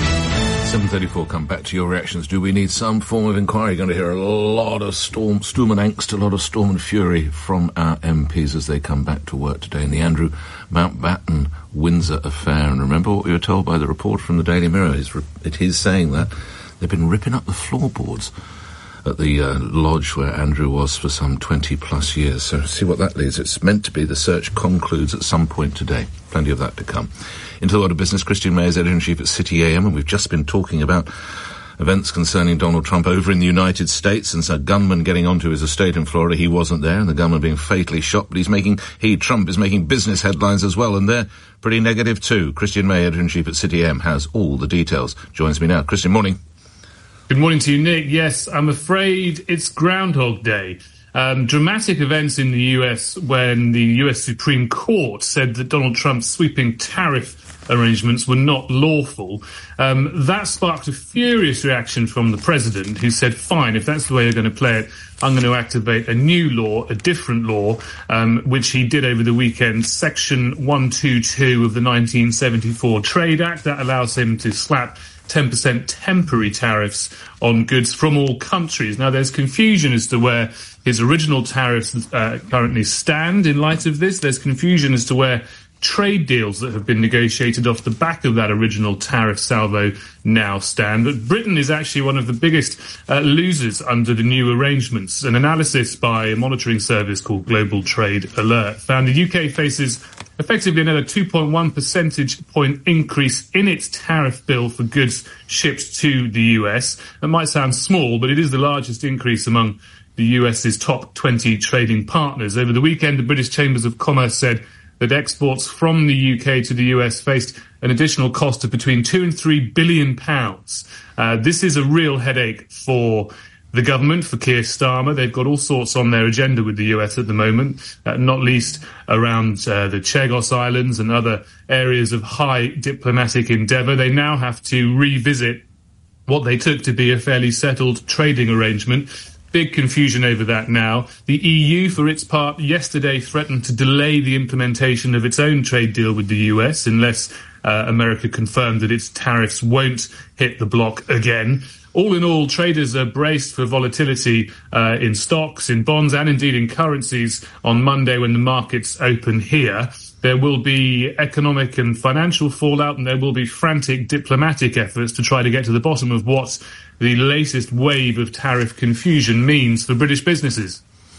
seven thirty-four, come back to your reactions. Do we need some form of inquiry? You're going to hear a lot of storm, storm and angst, a lot of storm and fury from our M Ps as they come back to work today in the Andrew Mountbatten Windsor affair. And remember what we were told by the report from the Daily Mirror. It is saying that they've been ripping up the floorboards at the uh, lodge where Andrew was for some twenty plus years. So see what that leads. It's meant to be the search concludes at some point today. Plenty of that to come. Into the world of business, Christian May is editor-in-chief at City A M, and we've just been talking about events concerning Donald Trump over in the United States, and so a gunman getting onto his estate in Florida. He wasn't there, and the gunman being fatally shot, but he's making, he, Trump, is making business headlines as well, and they're pretty negative too. Christian May, editor-in-chief at City A M, has all the details. Joins me now. Christian, morning. Good morning to you, Nick. Yes, I'm afraid it's Groundhog Day. Um, dramatic events in the U S when the U S Supreme Court said that Donald Trump's sweeping tariff arrangements were not lawful. Um, that sparked a furious reaction from the president, who said, fine, if that's the way you're going to play it, I'm going to activate a new law, a different law, um, which he did over the weekend, Section one twenty-two of the nineteen seventy-four Trade Act. That allows him to slap ten percent temporary tariffs on goods from all countries. Now, there's confusion as to where his original tariffs uh, currently stand in light of this. There's confusion as to where trade deals that have been negotiated off the back of that original tariff salvo now stand. But Britain is actually one of the biggest uh, losers under the new arrangements. An analysis by a monitoring service called Global Trade Alert found the U K faces effectively another two point one percentage point increase in its tariff bill for goods shipped to the U S. That might sound small, but it is the largest increase among the US's top twenty trading partners. Over the weekend, the British Chambers of Commerce said that exports from the U K to the U S faced an additional cost of between two and three billion pounds. Uh, this is a real headache for the government, for Keir Starmer. They've got all sorts on their agenda with the U S at the moment, uh, not least around uh, the Chagos Islands and other areas of high diplomatic endeavour. They now have to revisit what they took to be a fairly settled trading arrangement. Big confusion over that now. The E U, for its part, yesterday threatened to delay the implementation of its own trade deal with the U S unless uh, America confirmed that its tariffs won't hit the bloc again. All in all, traders are braced for volatility uh, in stocks, in bonds, and indeed in currencies on Monday when the markets open here. There will be economic and financial fallout, and there will be frantic diplomatic efforts to try to get to the bottom of what the latest wave of tariff confusion means for British businesses.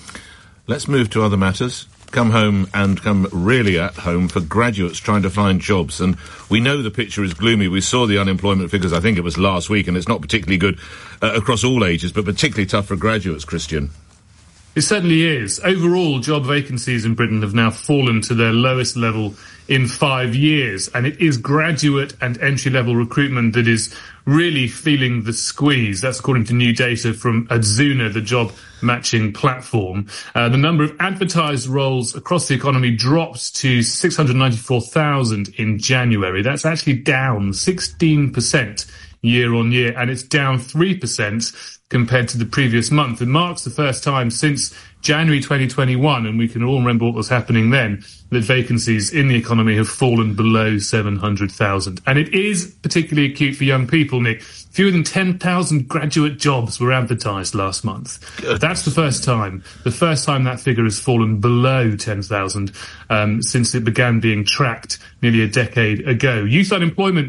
Let's move to other matters. Come home and come really at home for graduates trying to find jobs. And we know the picture is gloomy. We saw the unemployment figures, I think it was last week, and it's not particularly good uh, across all ages, but particularly tough for graduates, Christian. It certainly is. Overall, job vacancies in Britain have now fallen to their lowest level in five years, and it is graduate and entry-level recruitment that is really feeling the squeeze. That's according to new data from Adzuna, the job matching platform. Uh, the number of advertised roles across the economy dropped to six hundred ninety-four thousand in January. That's actually down sixteen percent year on year, and it's down three percent compared to the previous month. It marks the first time since January twenty twenty-one, and we can all remember what was happening then, that vacancies in the economy have fallen below seven hundred thousand. And it is particularly acute for young people, Nick. Fewer than ten thousand graduate jobs were advertised last month. Good. That's the first time. The first time that figure has fallen below ten thousand um, since it began being tracked nearly a decade ago. Youth unemployment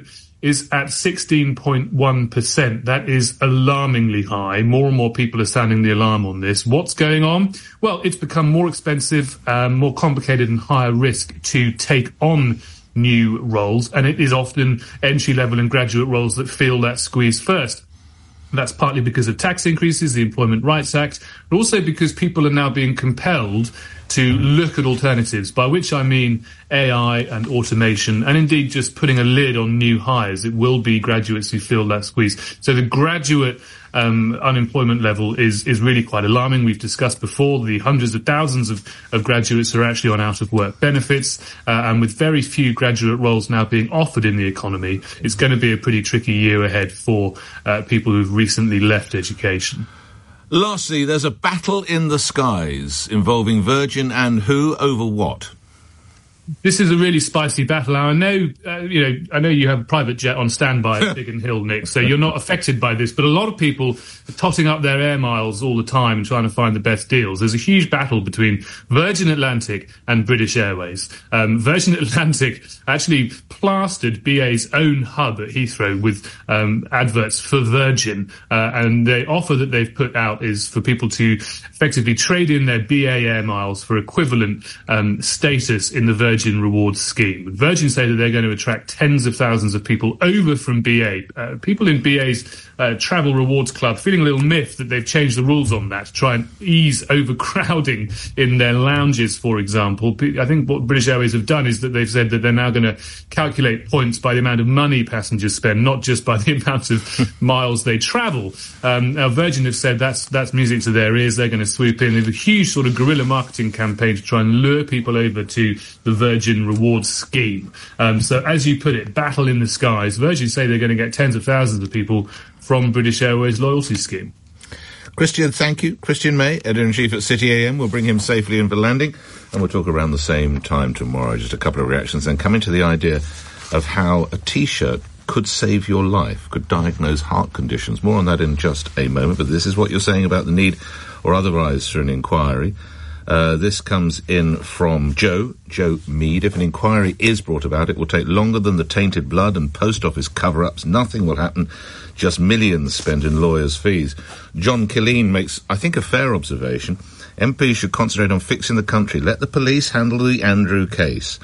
is at sixteen point one percent. That is alarmingly high. More and more people are sounding the alarm on this. What's going on? Well, it's become more expensive, um, more complicated and higher risk to take on new roles, and it is often entry-level and graduate roles that feel that squeeze first. That's partly because of tax increases, the Employment Rights Act, but also because people are now being compelled to look at alternatives, by which I mean A I and automation, and indeed just putting a lid on new hires. It will be graduates who feel that squeeze. So the graduate um, unemployment level is, is really quite alarming. We've discussed before the hundreds of thousands of, of graduates who are actually on out-of-work benefits, uh, and with very few graduate roles now being offered in the economy, it's going to be a pretty tricky year ahead for uh, people who've recently left education. Lastly, there's a battle in the skies involving Virgin and who over what? This is a really spicy battle. Now, I know, uh, you know, I know you have a private jet on standby at Biggin Hill, Nick, so you're not affected by this, but a lot of people are totting up their air miles all the time and trying to find the best deals. There's a huge battle between Virgin Atlantic and British Airways. Um, Virgin Atlantic actually plastered B A's own hub at Heathrow with um, adverts for Virgin, uh, and the offer that they've put out is for people to effectively trade in their B A air miles for equivalent um, status in the Virgin Virgin Rewards scheme. Virgin say that they're going to attract tens of thousands of people over from B A. Uh, people in B A's uh, Travel Rewards Club feeling a little miffed that they've changed the rules on that to try and ease overcrowding in their lounges, for example. I think what British Airways have done is that they've said that they're now going to calculate points by the amount of money passengers spend, not just by the amount of miles they travel. Um, now, Virgin have said that's that's music to their ears. They're going to swoop in. They have a huge sort of guerrilla marketing campaign to try and lure people over to the Virgin Rewards scheme. Um, so, as you put it, battle in the skies. Virgin say they're going to get tens of thousands of people from British Airways loyalty scheme. Christian, thank you. Christian May, editor-in-chief at City A M. We'll bring him safely in for landing, and we'll talk around the same time tomorrow. Just a couple of reactions, then coming to the idea of how a T-shirt could save your life, could diagnose heart conditions. More on that in just a moment, but this is what you're saying about the need or otherwise for an inquiry. Uh, this comes in from Joe, Joe Mead. If an inquiry is brought about, it will take longer than the tainted blood and post office cover-ups. Nothing will happen, just millions spent in lawyers' fees. John Killeen makes, I think, a fair observation. M Ps should concentrate on fixing the country. Let the police handle the Andrew case.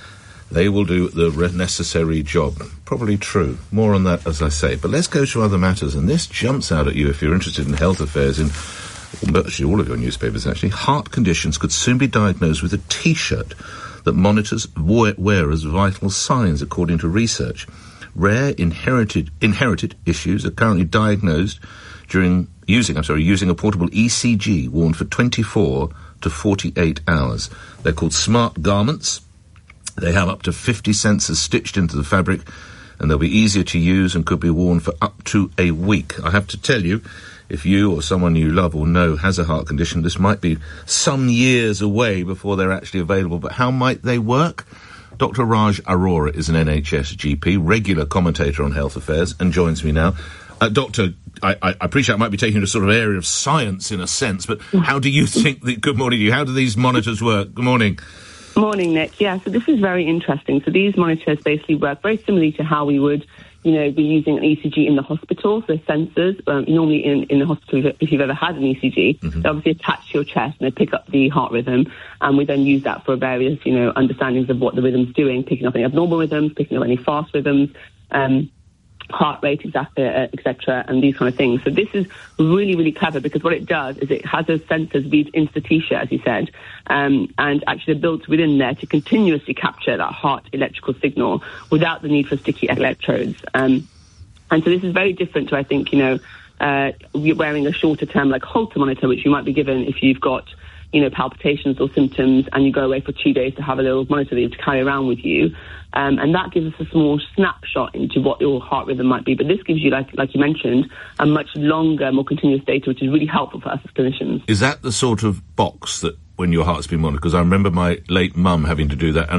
They will do the necessary job. Probably true. More on that, as I say. But let's go to other matters, and this jumps out at you if you're interested in health affairs in virtually all of your newspapers, actually. Heart conditions could soon be diagnosed with a T-shirt that monitors wearers' vital signs, according to research. Rare inherited inherited issues are currently diagnosed during using, I'm sorry, using a portable E C G worn for twenty-four to forty-eight hours. They're called smart garments. They have up to fifty sensors stitched into the fabric, and they'll be easier to use and could be worn for up to a week. I have to tell you, if you or someone you love or know has a heart condition, this might be some years away before they're actually available. But how might they work? Doctor Raj Arora is an N H S G P, regular commentator on health affairs, and joins me now. Uh, Doctor, I, I appreciate I might be taking a sort of area of science in a sense, but how do you think that, good morning to you, how do these monitors work? Good morning. Morning, Nick. Yeah, so this is very interesting. So these monitors basically work very similarly to how we would, you know, be using an E C G in the hospital. So sensors, um, normally in, in the hospital, if you've ever had an E C G, mm-hmm. they obviously attach to your chest and they pick up the heart rhythm. And we then use that for various, you know, understandings of what the rhythm's doing, picking up any abnormal rhythms, picking up any fast rhythms, um, heart rate, exactly, uh, et cetera, and these kind of things. So this is really, really clever because what it does is it has those sensors read into the T-shirt, as you said, um, and actually they're built within there to continuously capture that heart electrical signal without the need for sticky electrodes. Um, and so this is very different to, I think, you know, uh, wearing a shorter term like Holter monitor, which you might be given if you've got, you know, palpitations or symptoms and you go away for two days to have a little monitor that you have to carry around with you. Um, and that gives us a small snapshot into what your heart rhythm might be. But this gives you, like like you mentioned, a much longer, more continuous data, which is really helpful for us as clinicians. Is that the sort of box that when your heart's been monitored? Because I remember my late mum having to do that, and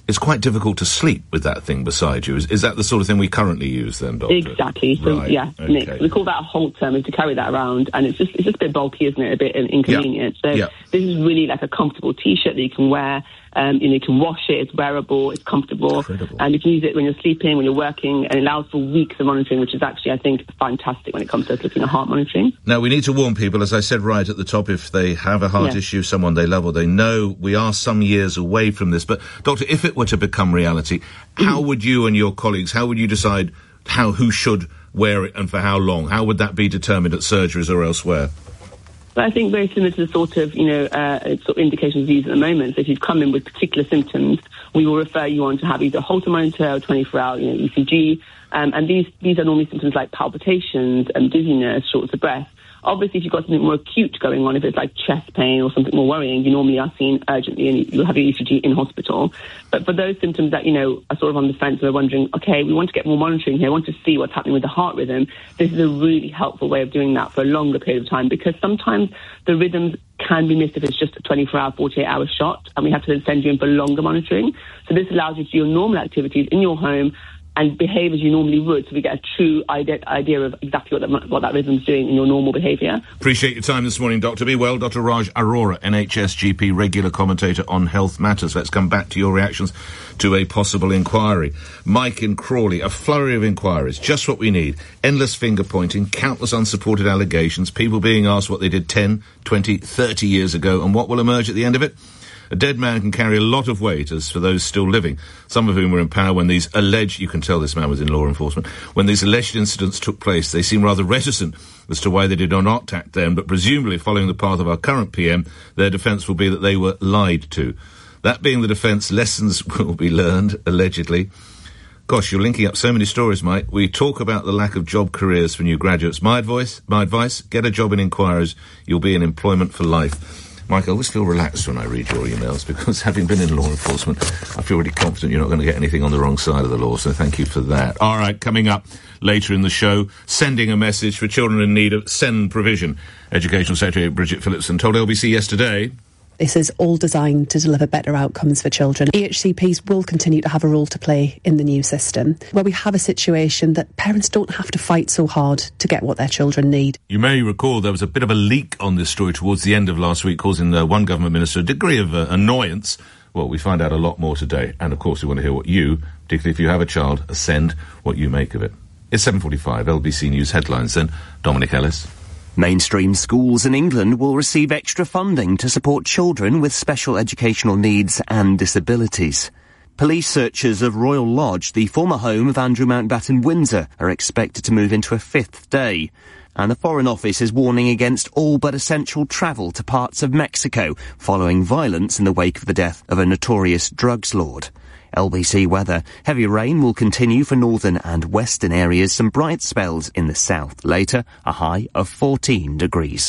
it's quite difficult to sleep with that thing beside you. Is, is that the sort of thing we currently use then, Doctor? Exactly. So, right. yeah, okay. Nick, we call that a Holter, is to carry that around, and it's just it's just a bit bulky, isn't it? A bit inconvenient. Yeah. So yeah. this is really like a comfortable T-shirt that you can wear. Um, you know, you can wash it, it's wearable, it's comfortable, Incredible. and you can use it when you're sleeping, when you're working, and it allows for weeks of monitoring, which is actually, I think, fantastic when it comes to looking at heart monitoring. Now, we need to warn people, as I said right at the top, if they have a heart Yeah. issue, someone they love or they know, we are some years away from this. But, Doctor, if it were to become reality, how would you and your colleagues, how would you decide how who should wear it and for how long? How would that be determined at surgeries or elsewhere? But I think very similar to the sort of, you know, uh, sort of indications of use at the moment. So if you've come in with particular symptoms, we will refer you on to have either a Holter monitor or twenty-four hour, you know, E C G. Um, and these, these are normally symptoms like palpitations and dizziness, shortness of breath. Obviously, if you've got something more acute going on, if it's like chest pain or something more worrying, you normally are seen urgently and you'll have your E C G in hospital. But for those symptoms that, you know, are sort of on the fence, we're wondering, okay, we want to get more monitoring here, we want to see what's happening with the heart rhythm, this is a really helpful way of doing that for a longer period of time, because sometimes the rhythms can be missed if it's just a twenty-four hour, forty-eight hour shot, and we have to then send you in for longer monitoring. So this allows you to do your normal activities in your home and behave as you normally would, so we get a true idea, idea of exactly what that, what that rhythm's doing in your normal behaviour. Appreciate your time this morning, Doctor. Be well. Doctor Raj Arora, N H S G P, regular commentator on health matters. Let's come back to your reactions to a possible inquiry. Mike in Crawley, a flurry of inquiries, just what we need. Endless finger-pointing, countless unsupported allegations, people being asked what they did ten, twenty, thirty years ago, and what will emerge at the end of it. A dead man can carry a lot of weight, as for those still living, some of whom were in power when these alleged, you can tell this man was in law enforcement, when these alleged incidents took place. They seem rather reticent as to why they did not act then, but presumably following the path of our current P M, their defence will be that they were lied to. That being the defence, lessons will be learned, allegedly. Gosh, you're linking up so many stories, Mike. We talk about the lack of job careers for new graduates. My advice, my advice, get a job in inquiries. You'll be in employment for life. Mike, I always feel relaxed when I read your emails, because having been in law enforcement, I feel really confident you're not going to get anything on the wrong side of the law, so thank you for that. All right, coming up later in the show, sending a message for children in need of SEND provision. Educational Secretary Bridget Phillipson told L B C yesterday. This is all designed to deliver better outcomes for children. E H C Ps will continue to have a role to play in the new system, where we have a situation that parents don't have to fight so hard to get what their children need. You may recall there was a bit of a leak on this story towards the end of last week, causing uh, one government minister a degree of uh, annoyance. Well, we find out a lot more today, and of course we want to hear what you, particularly if you have a child, send what you make of it. It's seven forty-five, L B C News headlines then. Dominic Ellis. Mainstream schools in England will receive extra funding to support children with special educational needs and disabilities. Police searches of Royal Lodge, the former home of Andrew Mountbatten Windsor, are expected to move into a fifth day. And the Foreign Office is warning against all but essential travel to parts of Mexico following violence in the wake of the death of a notorious drugs lord. L B C weather. Heavy rain will continue for northern and western areas, some bright spells in the south. Later, a high of fourteen degrees.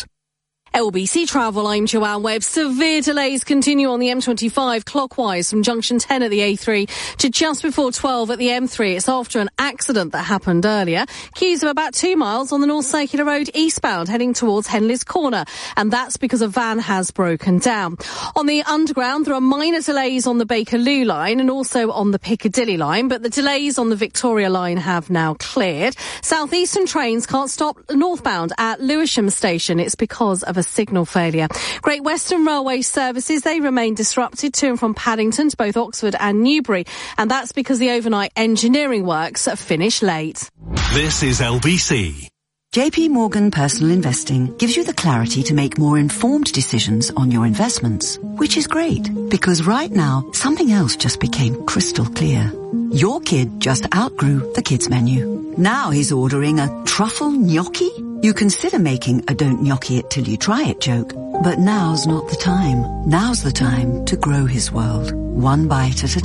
L B C Travel, I'm Joanne Webb. Severe delays continue on the M twenty-five clockwise from junction ten at the A three to just before twelve at the M three. It's after an accident that happened earlier. Queues of about two miles on the North Circular Road eastbound heading towards Henley's Corner, and that's because a van has broken down. On the Underground, there are minor delays on the Bakerloo line and also on the Piccadilly line, but the delays on the Victoria line have now cleared. Southeastern trains can't stop northbound at Lewisham Station. It's because of a signal failure. Great Western Railway services, they remain disrupted to and from Paddington to both Oxford and Newbury, and that's because the overnight engineering works finish late. This is L B C. J P Morgan Personal Investing gives you the clarity to make more informed decisions on your investments, which is great, because right now something else just became crystal clear. Your kid just outgrew the kids menu. Now he's ordering a truffle gnocchi. You consider making a don't gnocchi it till you try it joke, but now's not the time. Now's the time to grow his world, one bite at a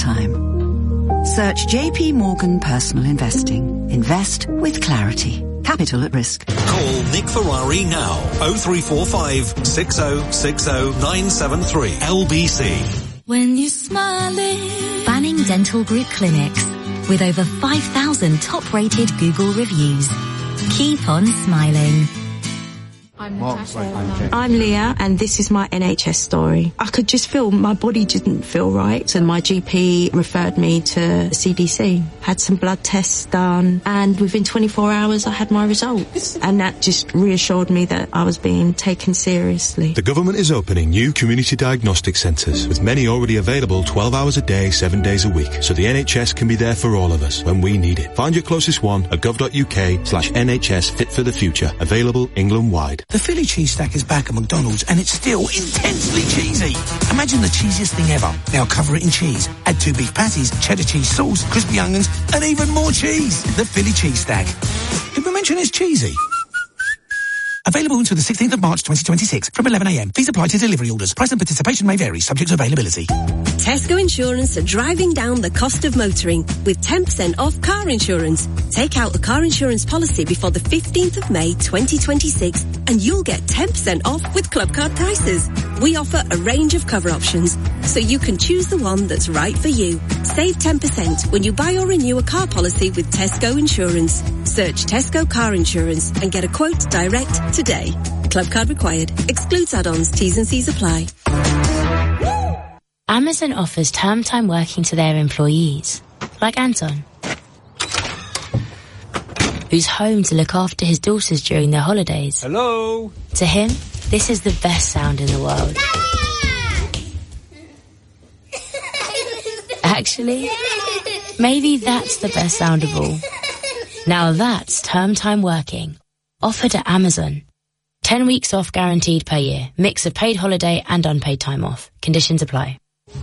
time. Search J P Morgan Personal Investing. Invest with clarity. Capital at risk. Call Nick Ferrari now. oh three four five, six oh six oh, nine seven three. L B C. When you're smiling. Banning Dental Group Clinics. With over five thousand top-rated Google reviews. Keep on smiling. I'm Natasha. I'm Leah, and this is my N H S story. I could just feel my body didn't feel right, and my G P referred me to C D C. Had some blood tests done, and within twenty-four hours I had my results. And that just reassured me that I was being taken seriously. The government is opening new community diagnostic centres, with many already available twelve hours a day, seven days a week, so the N H S can be there for all of us when we need it. Find your closest one at gov.uk slash NHS Fit for the Future. Available England-wide. The Philly cheese stack is back at McDonald's, and it's still intensely cheesy. Imagine the cheesiest thing ever. Now cover it in cheese. Add two beef patties, cheddar cheese sauce, crispy onions, and even more cheese. The Philly cheese stack. Did we mention it's cheesy? Available until the sixteenth of March twenty twenty-six from eleven a m. Fees apply to delivery orders. Price and participation may vary, subject to availability. Tesco Insurance are driving down the cost of motoring with ten percent off car insurance. Take out a car insurance policy before the fifteenth of May twenty twenty-six and you'll get ten percent off with Club Card prices. We offer a range of cover options, so you can choose the one that's right for you. Save ten percent when you buy or renew a car policy with Tesco Insurance. Search Tesco Car Insurance and get a quote direct today. Club Card required. Excludes add-ons. T's and C's apply. Amazon offers term time working to their employees, like Anton, who's home to look after his daughters during their holidays. Hello? To him, this is the best sound in the world. Actually, maybe that's the best sound of all. Now that's term time working, offered at Amazon. Ten weeks off guaranteed per year. Mix of paid holiday and unpaid time off. Conditions apply.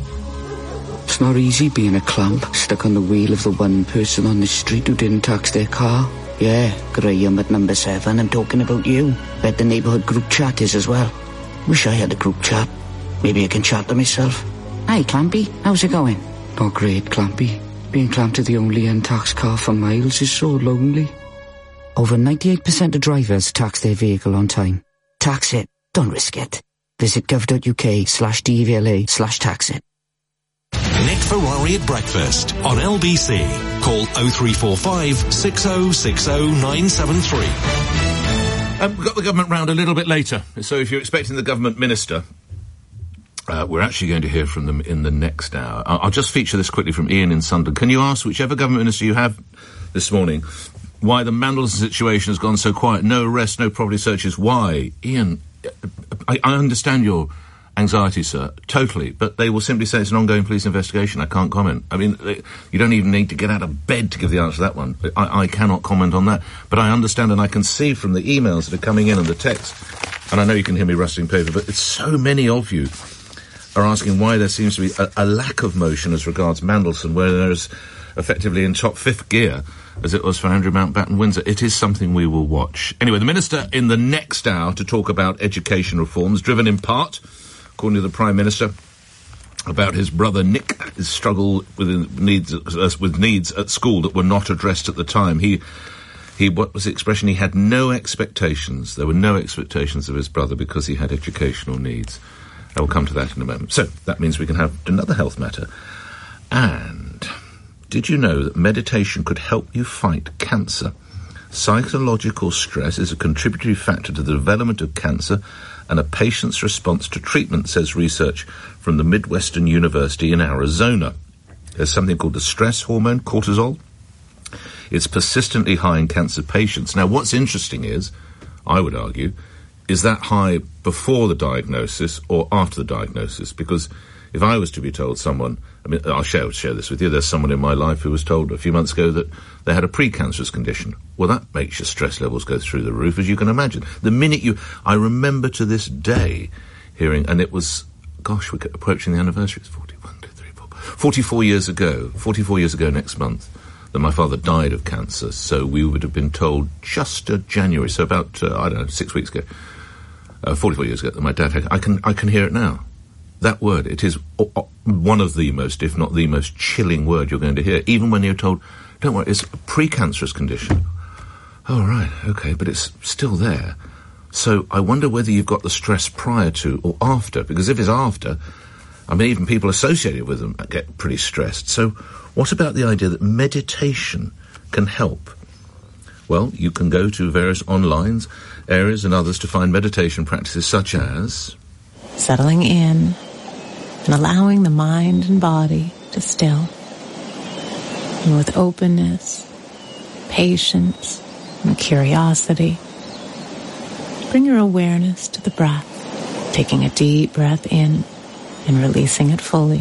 It's not easy being a clamp, stuck on the wheel of the one person on the street who didn't tax their car. Yeah, Graham at number seven, I'm talking about you. Bet the neighbourhood group chat is as well. Wish I had a group chat. Maybe I can chat to myself. Hi, Clampy. How's it going? Not great, Clampy. Being clamped to the only untaxed car for miles is so lonely. Over ninety-eight percent of drivers tax their vehicle on time. Tax it. Don't risk it. Visit gov.uk slash DVLA slash tax it. Nick Ferrari at breakfast on L B C. Call oh three four five, six oh six oh, nine seven three. Um, we've got the government round a little bit later, so if you're expecting the government minister, uh, we're actually going to hear from them in the next hour. I'll, I'll just feature this quickly from Ian in Sunderland. Can you ask whichever government minister you have this morning why the Mandelson situation has gone so quiet? No arrests, no property searches. Why? Ian, I, I understand your anxiety, sir, totally, but they will simply say it's an ongoing police investigation. I can't comment. I mean, they, you don't even need to get out of bed to give the answer to that one. I, I cannot comment on that, but I understand and I can see from the emails that are coming in and the text, and I know you can hear me rustling paper, but it's so many of you are asking why there seems to be a, a lack of motion as regards Mandelson, where there's effectively in top fifth gear as it was for Andrew Mountbatten Windsor. It is something we will watch. Anyway, the Minister in the next hour to talk about education reforms, driven in part, according to the Prime Minister, about his brother Nick, his struggle with needs, uh, with needs at school that were not addressed at the time. He, he, what was the expression? He had no expectations. There were no expectations of his brother because he had educational needs. I will come to that in a moment. So, that means we can have another health matter. And did you know that meditation could help you fight cancer? Psychological stress is a contributory factor to the development of cancer and a patient's response to treatment, says research from the Midwestern University in Arizona. There's something called the stress hormone, cortisol. It's persistently high in cancer patients. Now, what's interesting is, I would argue, is that high before the diagnosis or after the diagnosis? Because if I was to be told someone, I mean, I'll share, share this with you, there's someone in my life who was told a few months ago that they had a precancerous condition. Well, that makes your stress levels go through the roof, as you can imagine. The minute you... I remember to this day hearing, and it was, gosh, we're approaching the anniversary, it's forty-one, two, three, four, forty-four years ago, forty-four years ago next month, that my father died of cancer, so we would have been told just uh, January, so about, uh, I don't know, six weeks ago, uh, forty-four years ago, that my dad had... I can, I can hear it now. That word, it is one of the most, if not the most chilling word you're going to hear, even when you're told, don't worry, it's a precancerous condition. Oh, right, okay, but it's still there. So I wonder whether you've got the stress prior to or after, because if it's after, I mean, even people associated with them get pretty stressed. So what about the idea that meditation can help well, you can go to various online areas and others to find meditation practices such as... settling in and allowing the mind and body to still. And with openness, patience, and curiosity, bring your awareness to the breath, taking a deep breath in and releasing it fully.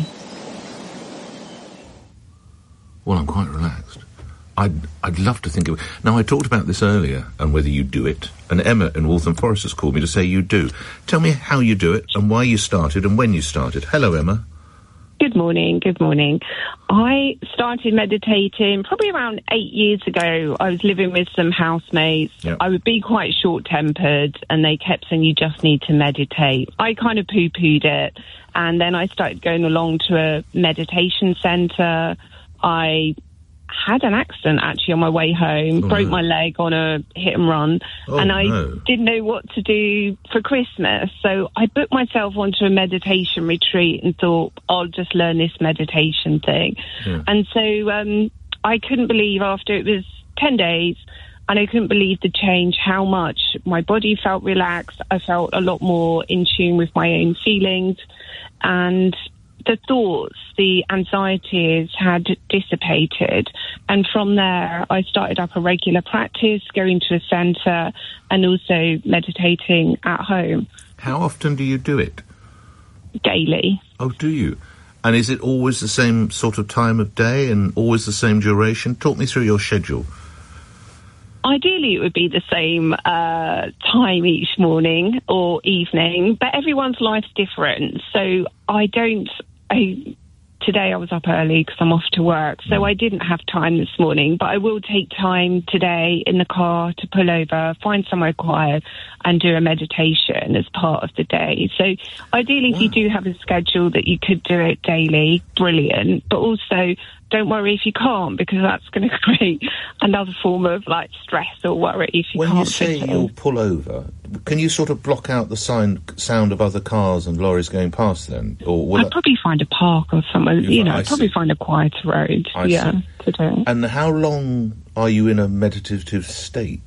Well, I'm quite relaxed. I'd, I'd love to think of it. Now, I talked about this earlier, and whether you do it, and Emma in Waltham Forest has called me to say you do. Tell me how you do it, and why you started, and when you started. Hello, Emma. Good morning, good morning. I started meditating probably around eight years ago. I was living with some housemates. Yep. I would be quite short-tempered, and they kept saying, you just need to meditate. I kind of poo-pooed it, and then I started going along to a meditation centre. I had an accident actually on my way home, oh, broke no. my leg on a hit and run, oh, and I no. didn't know what to do for Christmas. So I booked myself onto a meditation retreat and thought, I'll just learn this meditation thing. Yeah. And so um, I couldn't believe after it was ten days, and I couldn't believe the change, how much my body felt relaxed. I felt a lot more in tune with my own feelings, and the thoughts, the anxieties had dissipated. And from there, I started up a regular practice, going to a centre and also meditating at home. How often do you do it? Daily. Oh, do you? And is it always the same sort of time of day and always the same duration? Talk me through your schedule. Ideally, it would be the same uh, time each morning or evening, but everyone's life's different. So I don't... I, today I was up early because I'm off to work, so I didn't have time this morning, but I will take time today in the car to pull over, find somewhere quiet and do a meditation as part of the day. So ideally, wow. if you do have a schedule that you could do it daily, brilliant, but also don't worry if you can't, because that's going to create another form of like stress or worry if you when can't. When you say you'll pull over, can you sort of block out the sign, sound of other cars and lorries going past then? Or will I'd that... probably find a park or somewhere, you, you know, I I'd probably see. find a quieter road, I yeah, see. to do. And how long are you in a meditative state?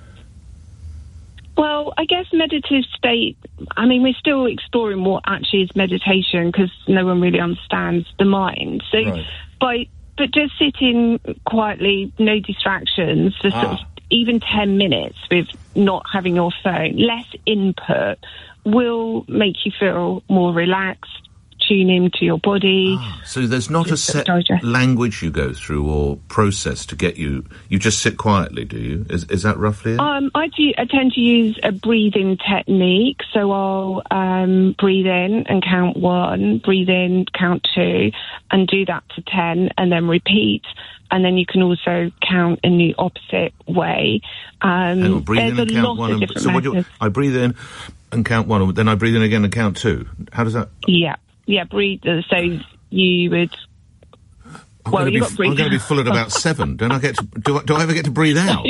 Well, I guess meditative state, I mean, we're still exploring what actually is meditation because no one really understands the mind. So, right. by, but just sitting quietly, no distractions, for Ah. sort of even ten minutes with not having your phone, less input, will make you feel more relaxed, tune into your body. Ah, so there's not a just set digest. language you go through or process to get you, you just sit quietly, do you? Is is that roughly it? Um, I, do, I tend to use a breathing technique. So I'll um, breathe in and count one, breathe in, count two, and do that to ten, and then repeat. And then you can also count in the opposite way. Um, Hang on, breathe there's in and a count lot one. of And, different so what do you, methods. I breathe in and count one, then I breathe in again and count two. How does that... Yeah, yeah, breathe. Uh, so you would... I'm well, going you've to got to breathe. I'm going to be full at about seven. Don't I get to... Do I, do I ever get to breathe out?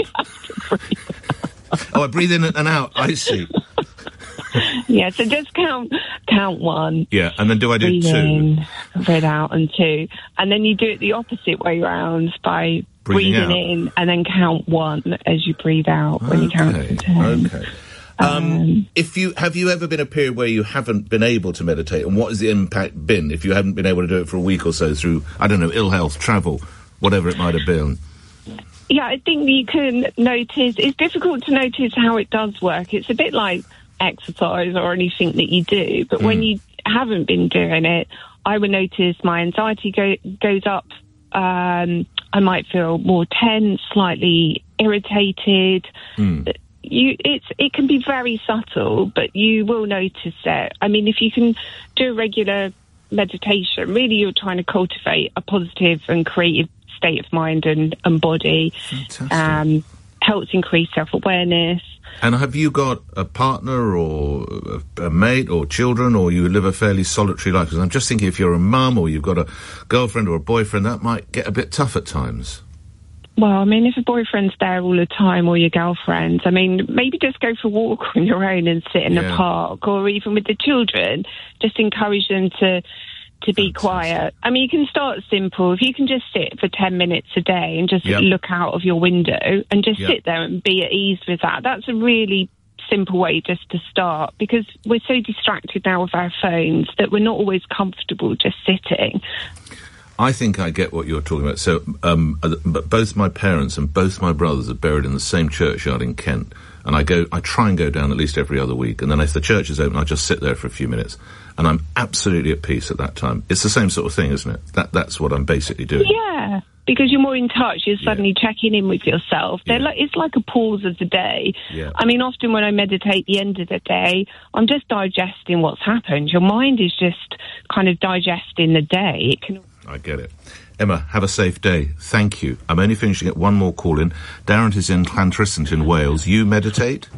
Oh, I breathe in and out. I see. Yeah, so just count count one. Yeah, and then do I do breathe two? in, breathe out, and two. And then you do it the opposite way round by Breathing breathing, out. in and then count one as you breathe out when you count to ten. Okay. Um, if you have you ever been a period where you haven't been able to meditate, and what has the impact been if you haven't been able to do it for a week or so through, I don't know, ill health, travel, whatever it might have been? Yeah, I think you can notice, it's difficult to notice how it does work. It's a bit like exercise or anything that you do, but mm. when you haven't been doing it, I would notice my anxiety go, goes up. Um, I might feel more tense, slightly irritated. Mm. You, it's, it can be very subtle, but you will notice it. I mean, if you can do a regular meditation, really you're trying to cultivate a positive and creative state of mind and, and body. Fantastic. Um, helps increase self-awareness. And have you got a partner or a, a mate or children, or you live a fairly solitary life? Because I'm just thinking if you're a mum or you've got a girlfriend or a boyfriend, that might get a bit tough at times. Well, I mean, if a boyfriend's there all the time or your girlfriend, I mean, maybe just go for a walk on your own and sit in Yeah. a park, or even with the children, just encourage them to to be quiet. I mean, you can start simple. If you can just sit for ten minutes a day and just Yep. look out of your window and just Yep. sit there and be at ease with that, that's a really simple way just to start, because we're so distracted now with our phones that we're not always comfortable just sitting. I think I get what you're talking about. So, um, uh, but both my parents and both my brothers are buried in the same churchyard in Kent, and I go, I try and go down at least every other week, and then if the church is open, I just sit there for a few minutes, and I'm absolutely at peace at that time. It's the same sort of thing, isn't it? That that's what I'm basically doing. Yeah, because you're more in touch. You're suddenly checking in with yourself. They're like, it's like a pause of the day. Yeah. I mean, often when I meditate the end of the day, I'm just digesting what's happened. Your mind is just kind of digesting the day. It can. I get it. Emma, have a safe day. Thank you. I'm only finishing at one more call in. Darren is in Llantrisant in Wales. You meditate?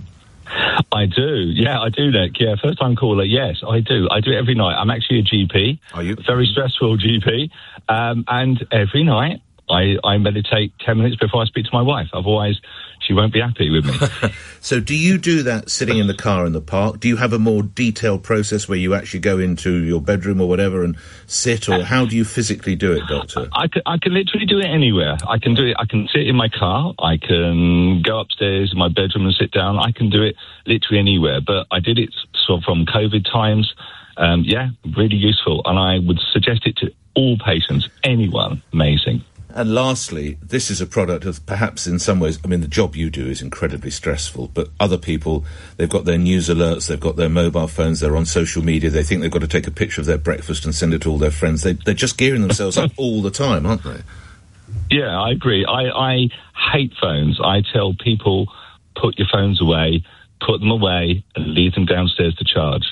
I do, yeah, I do, Nick. Yeah, first time caller, yes, I do. I do it every night. I'm actually a G P. Are you? Very stressful G P. Um, and every night I, I meditate ten minutes before I speak to my wife. Otherwise, she won't be happy with me. So do you do that sitting in the car in the park? Do you have a more detailed process where you actually go into your bedroom or whatever and sit, or how do you physically do it, Doctor? I can, I can literally do it anywhere. I can do it. I can sit in my car. I can go upstairs in my bedroom and sit down. I can do it literally anywhere. But I did it sort of from COVID times. Um, yeah, really useful. And I would suggest it to all patients, anyone. Amazing. And lastly, this is a product of perhaps in some ways, I mean, the job you do is incredibly stressful, but other people, they've got their news alerts, they've got their mobile phones, they're on social media, they think they've got to take a picture of their breakfast and send it to all their friends. They, they're just gearing themselves up all the time, aren't they? Yeah, I agree. I, I hate phones. I tell people, put your phones away, put them away, and leave them downstairs to charge.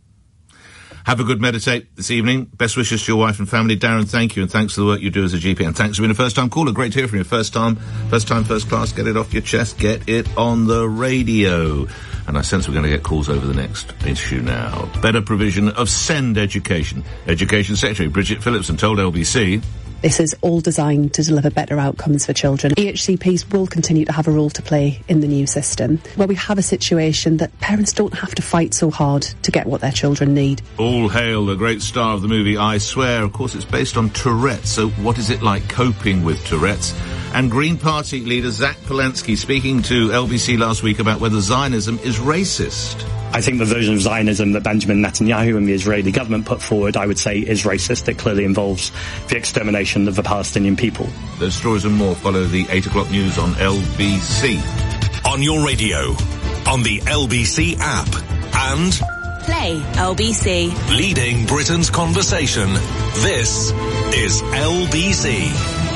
Have a good meditate this evening. Best wishes to your wife and family. Darren, thank you, and thanks for the work you do as a G P. And thanks for being a first-time caller. Great to hear from you. First time, first time, first class. Get it off your chest. Get it on the radio. And I sense we're going to get calls over the next issue now. Better provision of SEND education. Education Secretary Bridget Phillipson told L B C... This is all designed to deliver better outcomes for children. E H C Ps will continue to have a role to play in the new system, where we have a situation that parents don't have to fight so hard to get what their children need. All hail the great star of the movie I Swear. Of course, it's based on Tourette's, so what is it like coping with Tourette's? And Green Party leader Zach Polanski speaking to L B C last week about whether Zionism is racist. I think the version of Zionism that Benjamin Netanyahu and the Israeli government put forward, I would say, is racist. It clearly involves the extermination of the Palestinian people. Those stories and more follow the eight o'clock news on L B C. On your radio, on the L B C app, and... Play L B C. Leading Britain's conversation, this is L B C.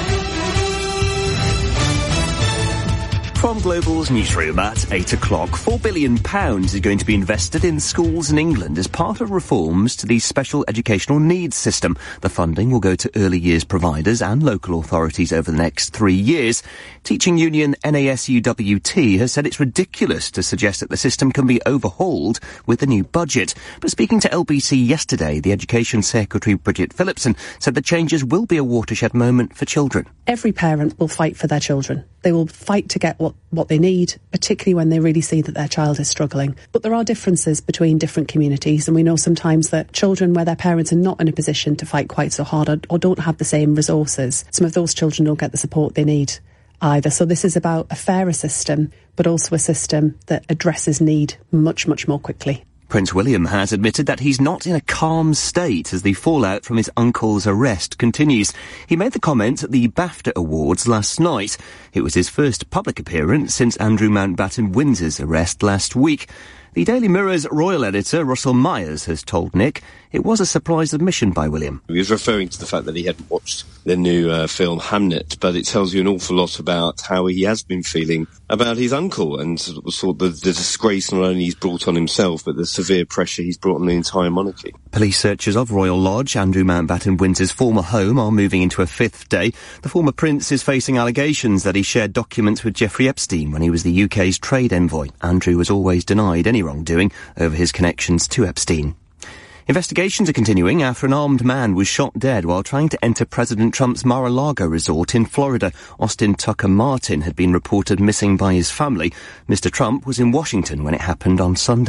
From Global's newsroom at eight o'clock, four billion pounds is going to be invested in schools in England as part of reforms to the special educational needs system. The funding will go to early years providers and local authorities over the next three years. Teaching union N A S U W T has said it's ridiculous to suggest that the system can be overhauled with the new budget. But speaking to L B C yesterday, the Education Secretary Bridget Phillipson said the changes will be a watershed moment for children. Every parent will fight for their children. They will fight to get what, what they need, particularly when they really see that their child is struggling. But there are differences between different communities, and we know sometimes that children where their parents are not in a position to fight quite so hard or, or don't have the same resources, some of those children don't get the support they need either. So this is about a fairer system, but also a system that addresses need much, much more quickly. Prince William has admitted that he's not in a calm state as the fallout from his uncle's arrest continues. He made the comments at the BAFTA Awards last night. It was his first public appearance since Andrew Mountbatten Windsor's arrest last week. The Daily Mirror's royal editor, Russell Myers, has told Nick it was a surprise admission by William. He was referring to the fact that he hadn't watched the new uh, film Hamnet, but it tells you an awful lot about how he has been feeling about his uncle and sort of, sort of the, the disgrace not only he's brought on himself, but the severe pressure he's brought on the entire monarchy. Police searchers of Royal Lodge, Andrew Mountbatten Windsor's former home, are moving into a fifth day. The former prince is facing allegations that he shared documents with Jeffrey Epstein when he was the U K's trade envoy. Andrew was always denied any wrongdoing over his connections to Epstein. Investigations are continuing after an armed man was shot dead while trying to enter President Trump's Mar-a-Lago resort in Florida. Austin Tucker Martin had been reported missing by his family. Mister Trump was in Washington when it happened on Sunday.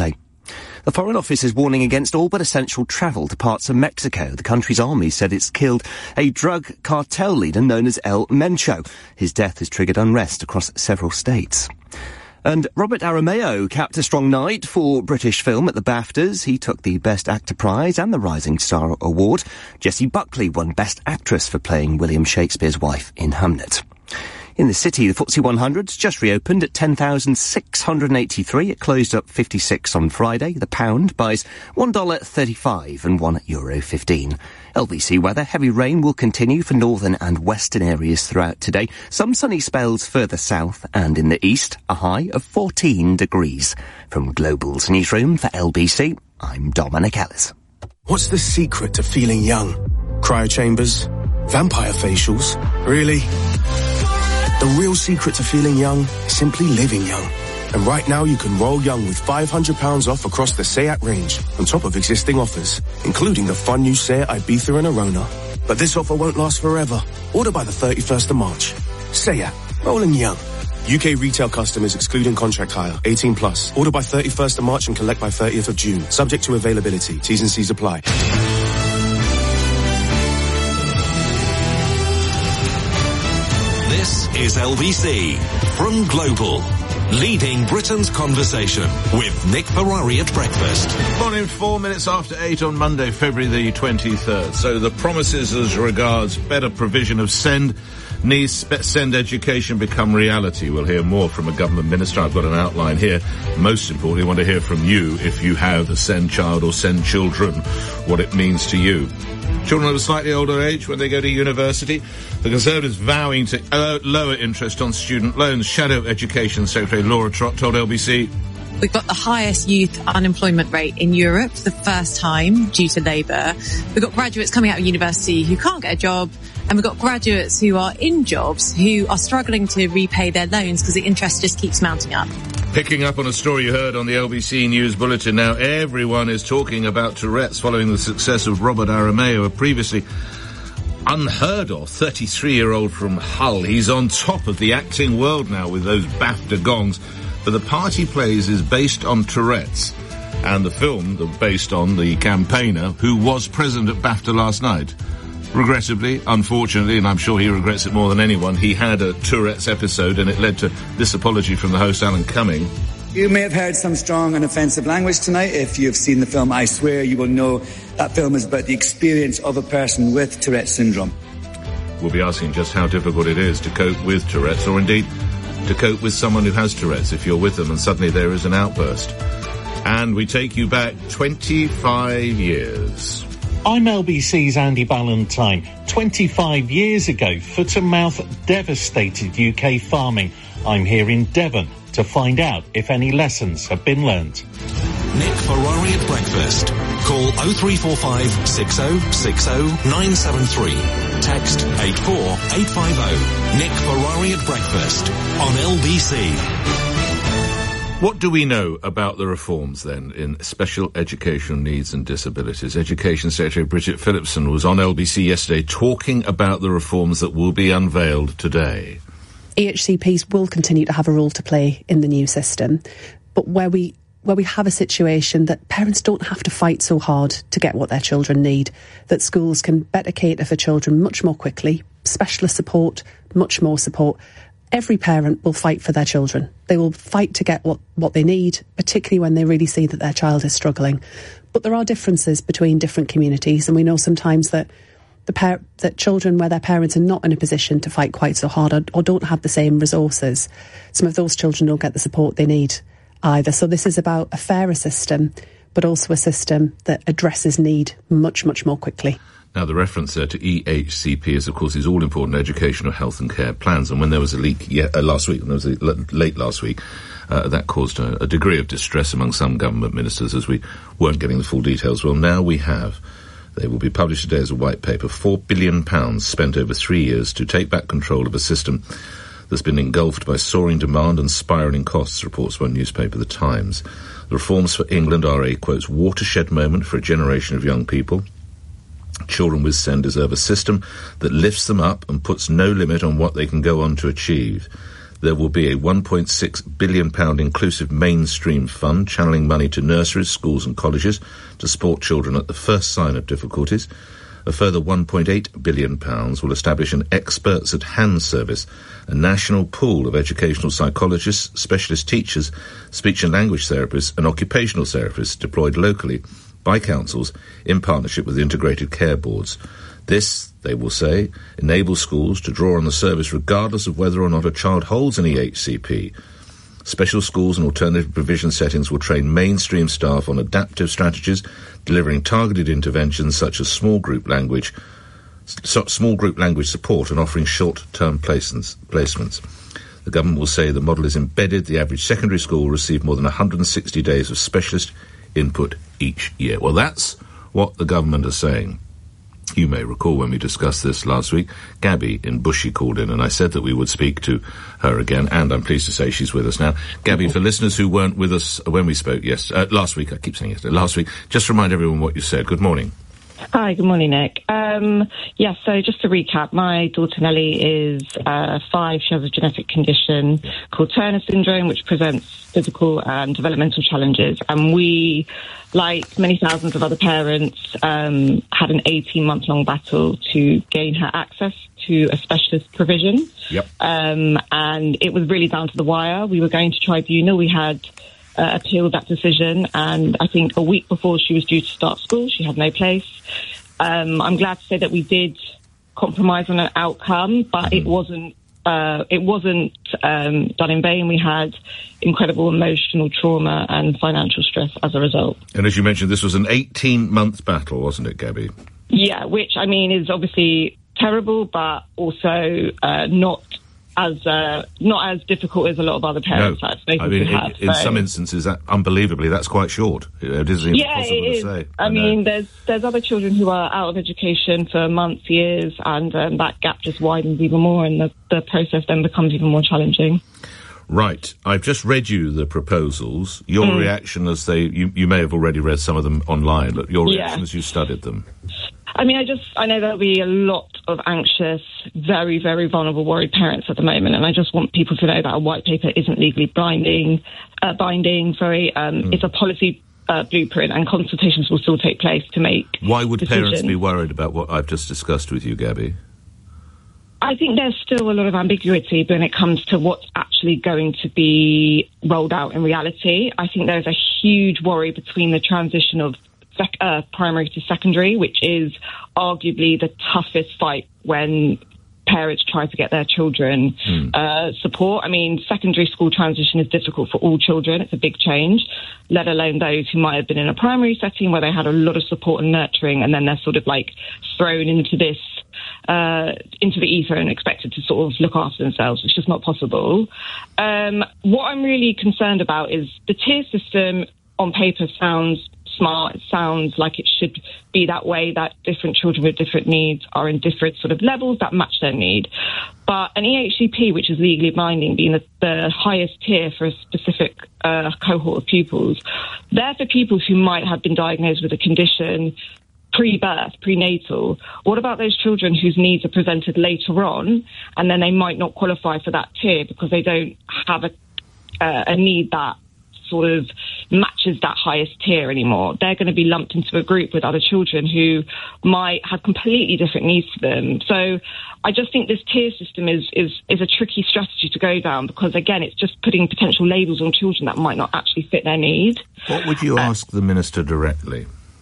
The Foreign Office is warning against all but essential travel to parts of Mexico. The country's army said it's killed a drug cartel leader known as El Mencho. His death has triggered unrest across several states. And Robert Aramayo capped a strong night for British film at the BAFTAs. He took the Best Actor prize and the Rising Star Award. Jessie Buckley won Best Actress for playing William Shakespeare's wife in Hamlet. In the city, the F T S E one hundred's just reopened at ten thousand six hundred eighty-three. It closed up fifty-six on Friday. The pound buys one dollar thirty-five and one euro fifteen. L B C weather. Heavy rain will continue for northern and western areas throughout today. Some sunny spells further south and in the east. A high of fourteen degrees. From Global's newsroom for L B C, I'm Dominic Ellis. What's the secret to feeling young? Cryo chambers? Vampire facials? Really? The real secret to feeling young is simply living young. And right now you can roll young with five hundred pounds off across the SEAT range, on top of existing offers, including the fun new SEAT Ibiza and Arona. But this offer won't last forever. Order by the thirty-first of March. SEAT. Rolling young. U K retail customers excluding contract hire. eighteen plus. Order by thirty-first of March and collect by thirtieth of June. Subject to availability. T's and C's apply. This is L B C from Global, leading Britain's conversation with Nick Ferrari at breakfast. Morning, four minutes after eight on Monday, February the twenty-third. So the promises as regards better provision of SEND, needs SEND education become reality. We'll hear more from a government minister. I've got an outline here. Most importantly, I want to hear from you if you have a SEND child or SEND children, what it means to you. Children of a slightly older age when they go to university. The Conservatives vowing to uh, lower interest on student loans. Shadow Education Secretary Laura Trott told L B C. We've got the highest youth unemployment rate in Europe for the first time due to Labour. We've got graduates coming out of university who can't get a job, and we've got graduates who are in jobs who are struggling to repay their loans because the interest just keeps mounting up. Picking up on a story you heard on the L B C News Bulletin, now everyone is talking about Tourette's following the success of Robert Aramayo, a previously unheard of thirty-three-year-old from Hull. He's on top of the acting world now with those BAFTA gongs. But the part he plays is based on Tourette's, and the film the, based on the campaigner who was present at BAFTA last night. Regrettably, unfortunately, and I'm sure he regrets it more than anyone, he had a Tourette's episode and it led to this apology from the host, Alan Cumming. You may have heard some strong and offensive language tonight. If you've seen the film I Swear, you will know that film is about the experience of a person with Tourette's syndrome. We'll be asking just how difficult it is to cope with Tourette's, or indeed to cope with someone who has Tourette's if you're with them and suddenly there is an outburst. And we take you back twenty-five years. I'm L B C's Andy Ballantyne. twenty-five years ago, foot-and-mouth devastated U K farming. I'm here in Devon to find out if any lessons have been learnt. Nick Ferrari at breakfast. Call oh three four five, six oh six oh, nine seven three. Text eight four eight five oh. Nick Ferrari at breakfast on L B C. What do we know about the reforms, then, in special educational needs and disabilities? Education Secretary Bridget Phillipson was on L B C yesterday talking about the reforms that will be unveiled today. E H C Ps will continue to have a role to play in the new system, but where we where we have a situation that parents don't have to fight so hard to get what their children need, that schools can better cater for children much more quickly, specialist support, much more support. Every parent will fight for their children. They will fight to get what, what they need, particularly when they really see that their child is struggling. But there are differences between different communities, and we know sometimes that the par- that children where their parents are not in a position to fight quite so hard or, or don't have the same resources, some of those children don't get the support they need either. So this is about a fairer system, but also a system that addresses need much, much more quickly. Now, the reference there to E H C P is, of course, these all-important educational health and care plans. And when there was a leak yeah, uh, last week, when there was a l- late last week, uh, that caused a, a degree of distress among some government ministers as we weren't getting the full details. Well, now we have. They will be published today as a white paper. Four billion pounds spent over three years to take back control of a system that's been engulfed by soaring demand and spiralling costs, reports one newspaper, The Times. The reforms for England are a, quote, watershed moment for a generation of young people. Children with SEND deserve a system that lifts them up and puts no limit on what they can go on to achieve. There will be a one point six billion pounds inclusive mainstream fund channelling money to nurseries, schools and colleges to support children at the first sign of difficulties. A further one point eight billion pounds will establish an experts at hand service, a national pool of educational psychologists, specialist teachers, speech and language therapists and occupational therapists deployed locally by councils in partnership with integrated care boards. This, they will say, enables schools to draw on the service regardless of whether or not a child holds an E H C P. Special schools and alternative provision settings will train mainstream staff on adaptive strategies, delivering targeted interventions such as small group language, so, small group language support and offering short-term placements. placements. The government will say the model is embedded. The average secondary school will receive more than one hundred sixty days of specialist input each year. Well, that's what the government are saying. You may recall when we discussed this last week, Gabby in Bushy called in, and I said that we would speak to her again, and I'm pleased to say she's with us now. Gabby, for listeners who weren't with us when we spoke yes, uh, last week, I keep saying yesterday, last week, just remind everyone what you said. Good morning. Hi, good morning, Nick. Um, yeah, so just to recap, my daughter Nellie is uh, five. She has a genetic condition called Turner syndrome, which presents physical and developmental challenges. And we, like many thousands of other parents, um, had an eighteen-month-long battle to gain her access to a specialist provision. Yep. Um, and it was really down to the wire. We were going to tribunal. We had Uh, appealed that decision, and I think a week before she was due to start school, she had no place. Um, I'm glad to say that we did compromise on an outcome, but it wasn't uh, it wasn't um, done in vain. We had incredible emotional trauma and financial stress as a result. And as you mentioned, this was an eighteen-month battle, wasn't it, Gabby? Yeah, which, I mean, is obviously terrible, but also uh, not as uh, not as difficult as a lot of other parents no. I've spoken I mean, to have. in so. some instances, that, unbelievably, that's quite short. It isn't even yeah, possible it to is. say. I, I mean, there's there's other children who are out of education for months, years, and um, that gap just widens even more, and the, the process then becomes even more challenging. Right. I've just read you the proposals. Your Mm. reaction as they... You, you may have already read some of them online, but your Yeah. reaction as you studied them. I mean, I just, I know there'll be a lot of anxious, very, very vulnerable, worried parents at the moment, and I just want people to know that a white paper isn't legally binding, uh, binding, sorry. Um, mm. It's a policy uh, blueprint, and consultations will still take place to make Why would decisions. parents be worried about what I've just discussed with you, Gabby? I think there's still a lot of ambiguity when it comes to what's actually going to be rolled out in reality. I think there's a huge worry between the transition of sec- uh, primary to secondary, which is arguably the toughest fight when parents try to get their children mm. uh, support. I mean, secondary school transition is difficult for all children. It's a big change, let alone those who might have been in a primary setting where they had a lot of support and nurturing, and then they're sort of like thrown into this, uh, into the ether and expected to sort of look after themselves. It's just not possible. Um, what I'm really concerned about is the tier system on paper sounds smart. It sounds like it should be that way, that different children with different needs are in different sort of levels that match their need. But an E H C P, which is legally binding, being the, the highest tier for a specific uh, cohort of pupils, they're for pupils who might have been diagnosed with a condition pre-birth, prenatal. What about those children whose needs are presented later on, and then they might not qualify for that tier because they don't have a, uh, a need that sort of matches that highest tier anymore? They're going to be lumped into a group with other children who might have completely different needs to them. So I just think this tier system is, is, is a tricky strategy to go down because, again, it's just putting potential labels on children that might not actually fit their need. What would you uh, ask the minister directly?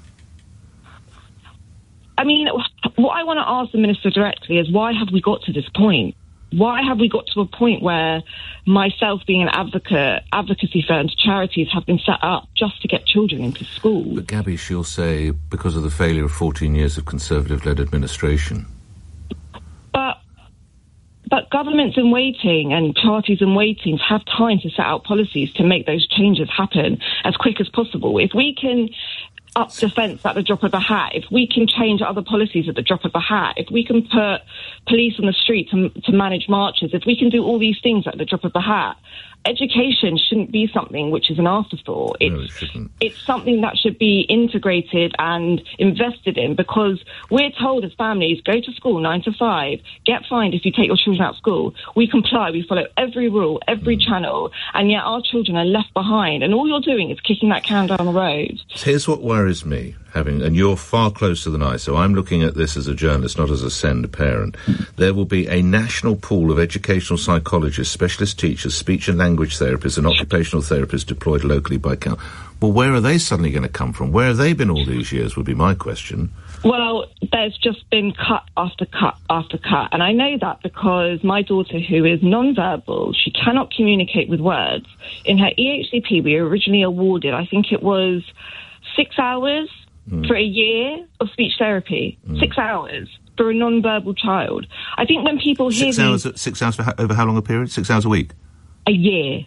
I mean, what I want to ask the minister directly is, why have we got to this point? Why have we got to a point where myself being an advocate, advocacy firms, charities have been set up just to get children into school? But Gabby, she'll say because of the failure of fourteen years of Conservative-led administration. But but governments in waiting and parties in waiting have time to set out policies to make those changes happen as quick as possible. If we can up defence at the drop of a hat, if we can change other policies at the drop of a hat, if we can put police on the street to, to manage marches, if we can do all these things at the drop of a hat, education shouldn't be something which is an afterthought. It's, no, it shouldn't. It's something that should be integrated and invested in, because we're told as families, go to school nine to five, get fined if you take your children out of school. We comply, we follow every rule, every mm. channel, and yet our children are left behind, and all you're doing is kicking that can down the road. Here's what worries me, having, and you're far closer than I, so I'm looking at this as a journalist, not as a SEND parent. There will be a national pool of educational psychologists, specialist teachers, speech and language therapists and occupational therapists deployed locally by council. Well, where are they suddenly going to come from? Where have they been all these years, would be my question. Well, there's just been cut after cut after cut. And I know that because my daughter, who is non-verbal, she cannot communicate with words. In her E H C P, we were originally awarded, I think it was six hours mm. for a year of speech therapy. Mm. Six hours for a non-verbal child. I think when people hear Six hours, these, six hours for, over how long a period? Six hours a week? A year.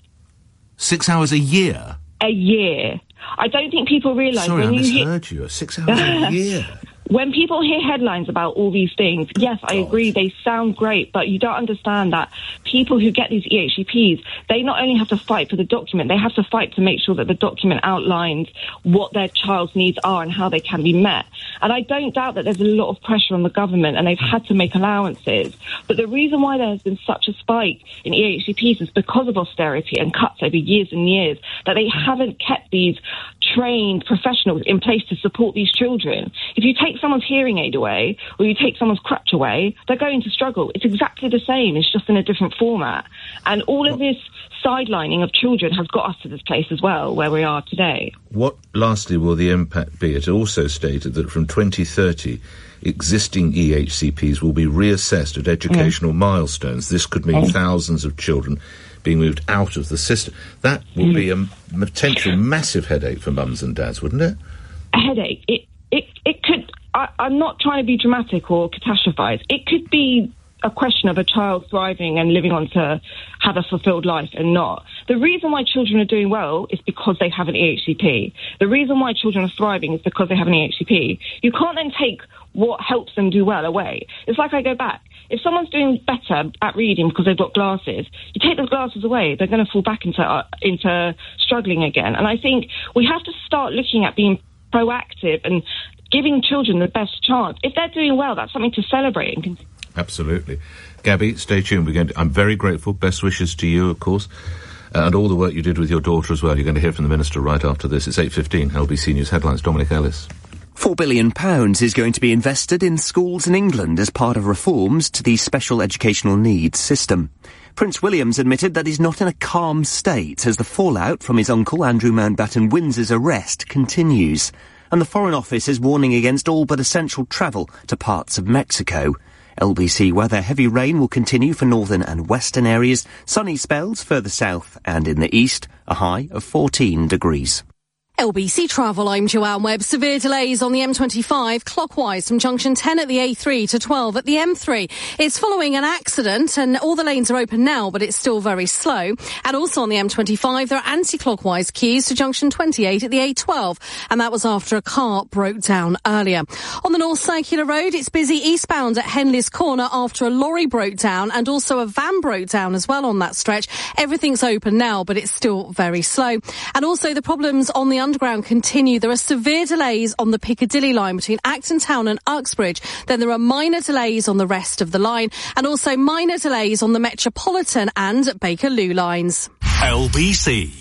Six hours a year? A year. I don't think people realise... Sorry, when I you misheard hear... you. Six hours a year. When people hear headlines about all these things, yes, I agree, they sound great, but you don't understand that people who get these E H C Ps, they not only have to fight for the document, they have to fight to make sure that the document outlines what their child's needs are and how they can be met. And I don't doubt that there's a lot of pressure on the government and they've had to make allowances. But the reason why there has been such a spike in E H C Ps is because of austerity and cuts over years and years, that they haven't kept these trained professionals in place to support these children. If you take someone's hearing aid away or you take someone's crutch away, they're going to struggle. It's exactly the same. It's just in a different format. And all of this sidelining of children has got us to this place as well, where we are today. What, lastly, will the impact be? It also stated that from twenty thirty, existing E H C Ps will be reassessed at educational mm. milestones. This could mean mm. thousands of children being moved out of the system. That will mm. be a potential massive headache for mums and dads, wouldn't it? A headache. It it it could. I, I'm not trying to be dramatic or catastrophise. It could be a question of a child thriving and living on to have a fulfilled life and not. The reason why children are doing well is because they have an E H C P. The reason why children are thriving is because they have an E H C P. You can't then take what helps them do well away. It's like I go back. If someone's doing better at reading because they've got glasses, you take those glasses away, they're going to fall back into uh, into struggling again. And I think we have to start looking at being proactive and giving children the best chance. If they're doing well, that's something to celebrate and continue. Absolutely. Gabby, stay tuned. We're going to, I'm very grateful. Best wishes to you, of course, uh, and all the work you did with your daughter as well. You're going to hear from the Minister right after this. It's eight fifteen, L B C News Headlines. Dominic Ellis. Four billion pounds is going to be invested in schools in England as part of reforms to the special educational needs system. Prince William's admitted that he's not in a calm state as the fallout from his uncle Andrew Mountbatten Windsor's arrest continues. And the Foreign Office is warning against all but essential travel to parts of Mexico. L B C weather: heavy rain will continue for northern and western areas, sunny spells further south and in the east, a high of fourteen degrees. L B C Travel, I'm Joanne Webb. Severe delays on the M twenty-five clockwise from junction ten at the A three to twelve at the M three. It's following an accident and all the lanes are open now, but it's still very slow. And also on the M twenty-five, there are anti-clockwise queues to junction twenty-eight at the A twelve. And that was after a car broke down earlier. On the North Circular Road, it's busy eastbound at Henley's Corner after a lorry broke down and also a van broke down as well on that stretch. Everything's open now, but it's still very slow. And also the problems on the Underground continue. There are severe delays on the Piccadilly line between Acton Town and Uxbridge. Then there are minor delays on the rest of the line and also minor delays on the Metropolitan and Bakerloo lines. L B C.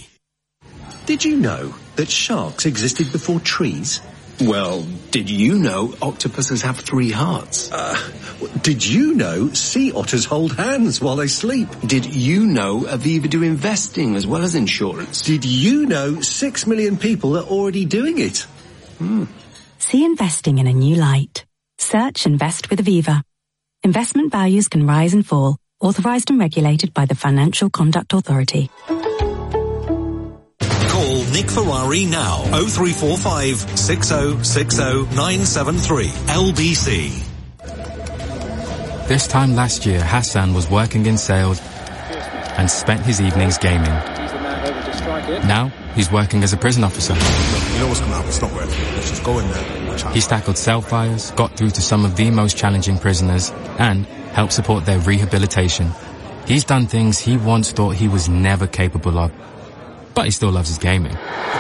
Did you know that sharks existed before trees? Well, did you know octopuses have three hearts? Uh, did you know sea otters hold hands while they sleep? Did you know Aviva do investing as well as insurance? Did you know six million people are already doing it? Hmm. See investing in a new light. Search Invest with Aviva. Investment values can rise and fall. Authorised and regulated by the Financial Conduct Authority. Call Nick Ferrari now. oh three four five, six oh six oh, nine seven three. L B C. This time last year, Hassan was working in sales and spent his evenings gaming. Now, he's working as a prison officer. You know what's coming up, it's not worth it. Let's just go in there. He's tackled cell fires, got through to some of the most challenging prisoners, and helped support their rehabilitation. He's done things he once thought he was never capable of, but he still loves his gaming.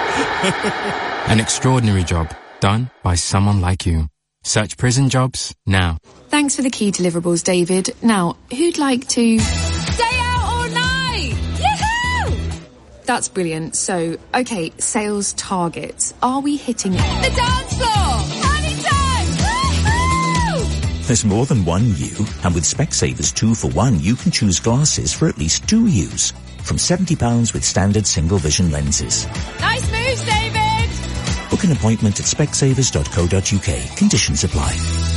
An extraordinary job done by someone like you. Search prison jobs now. Thanks for the key deliverables, David. Now, who'd like to... Stay out all night! Yahoo! That's brilliant. So, okay, sales targets. Are we hitting it? The dance floor! Anytime! Woohoo! There's more than one you, and with Specsavers two for one, you can choose glasses for at least two yous. From seventy pounds with standard single vision lenses. Nice moves, David! Book an appointment at specsavers dot co dot uk. Conditions apply.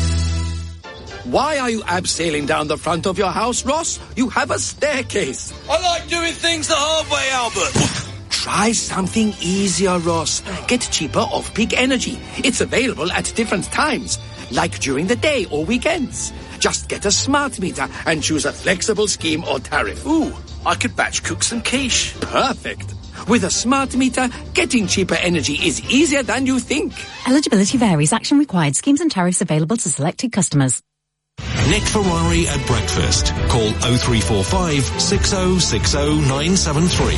Why are you abseiling down the front of your house, Ross? You have a staircase. I like doing things the hard way, Albert. Try something easier, Ross. Get cheaper off-peak energy. It's available at different times, like during the day or weekends. Just get a smart meter and choose a flexible scheme or tariff. Ooh, I could batch cook some quiche. Perfect. With a smart meter, getting cheaper energy is easier than you think. Eligibility varies. Action required. Schemes and tariffs available to selected customers. Nick Ferrari at breakfast. Call oh three four five, six oh six oh, nine seven three.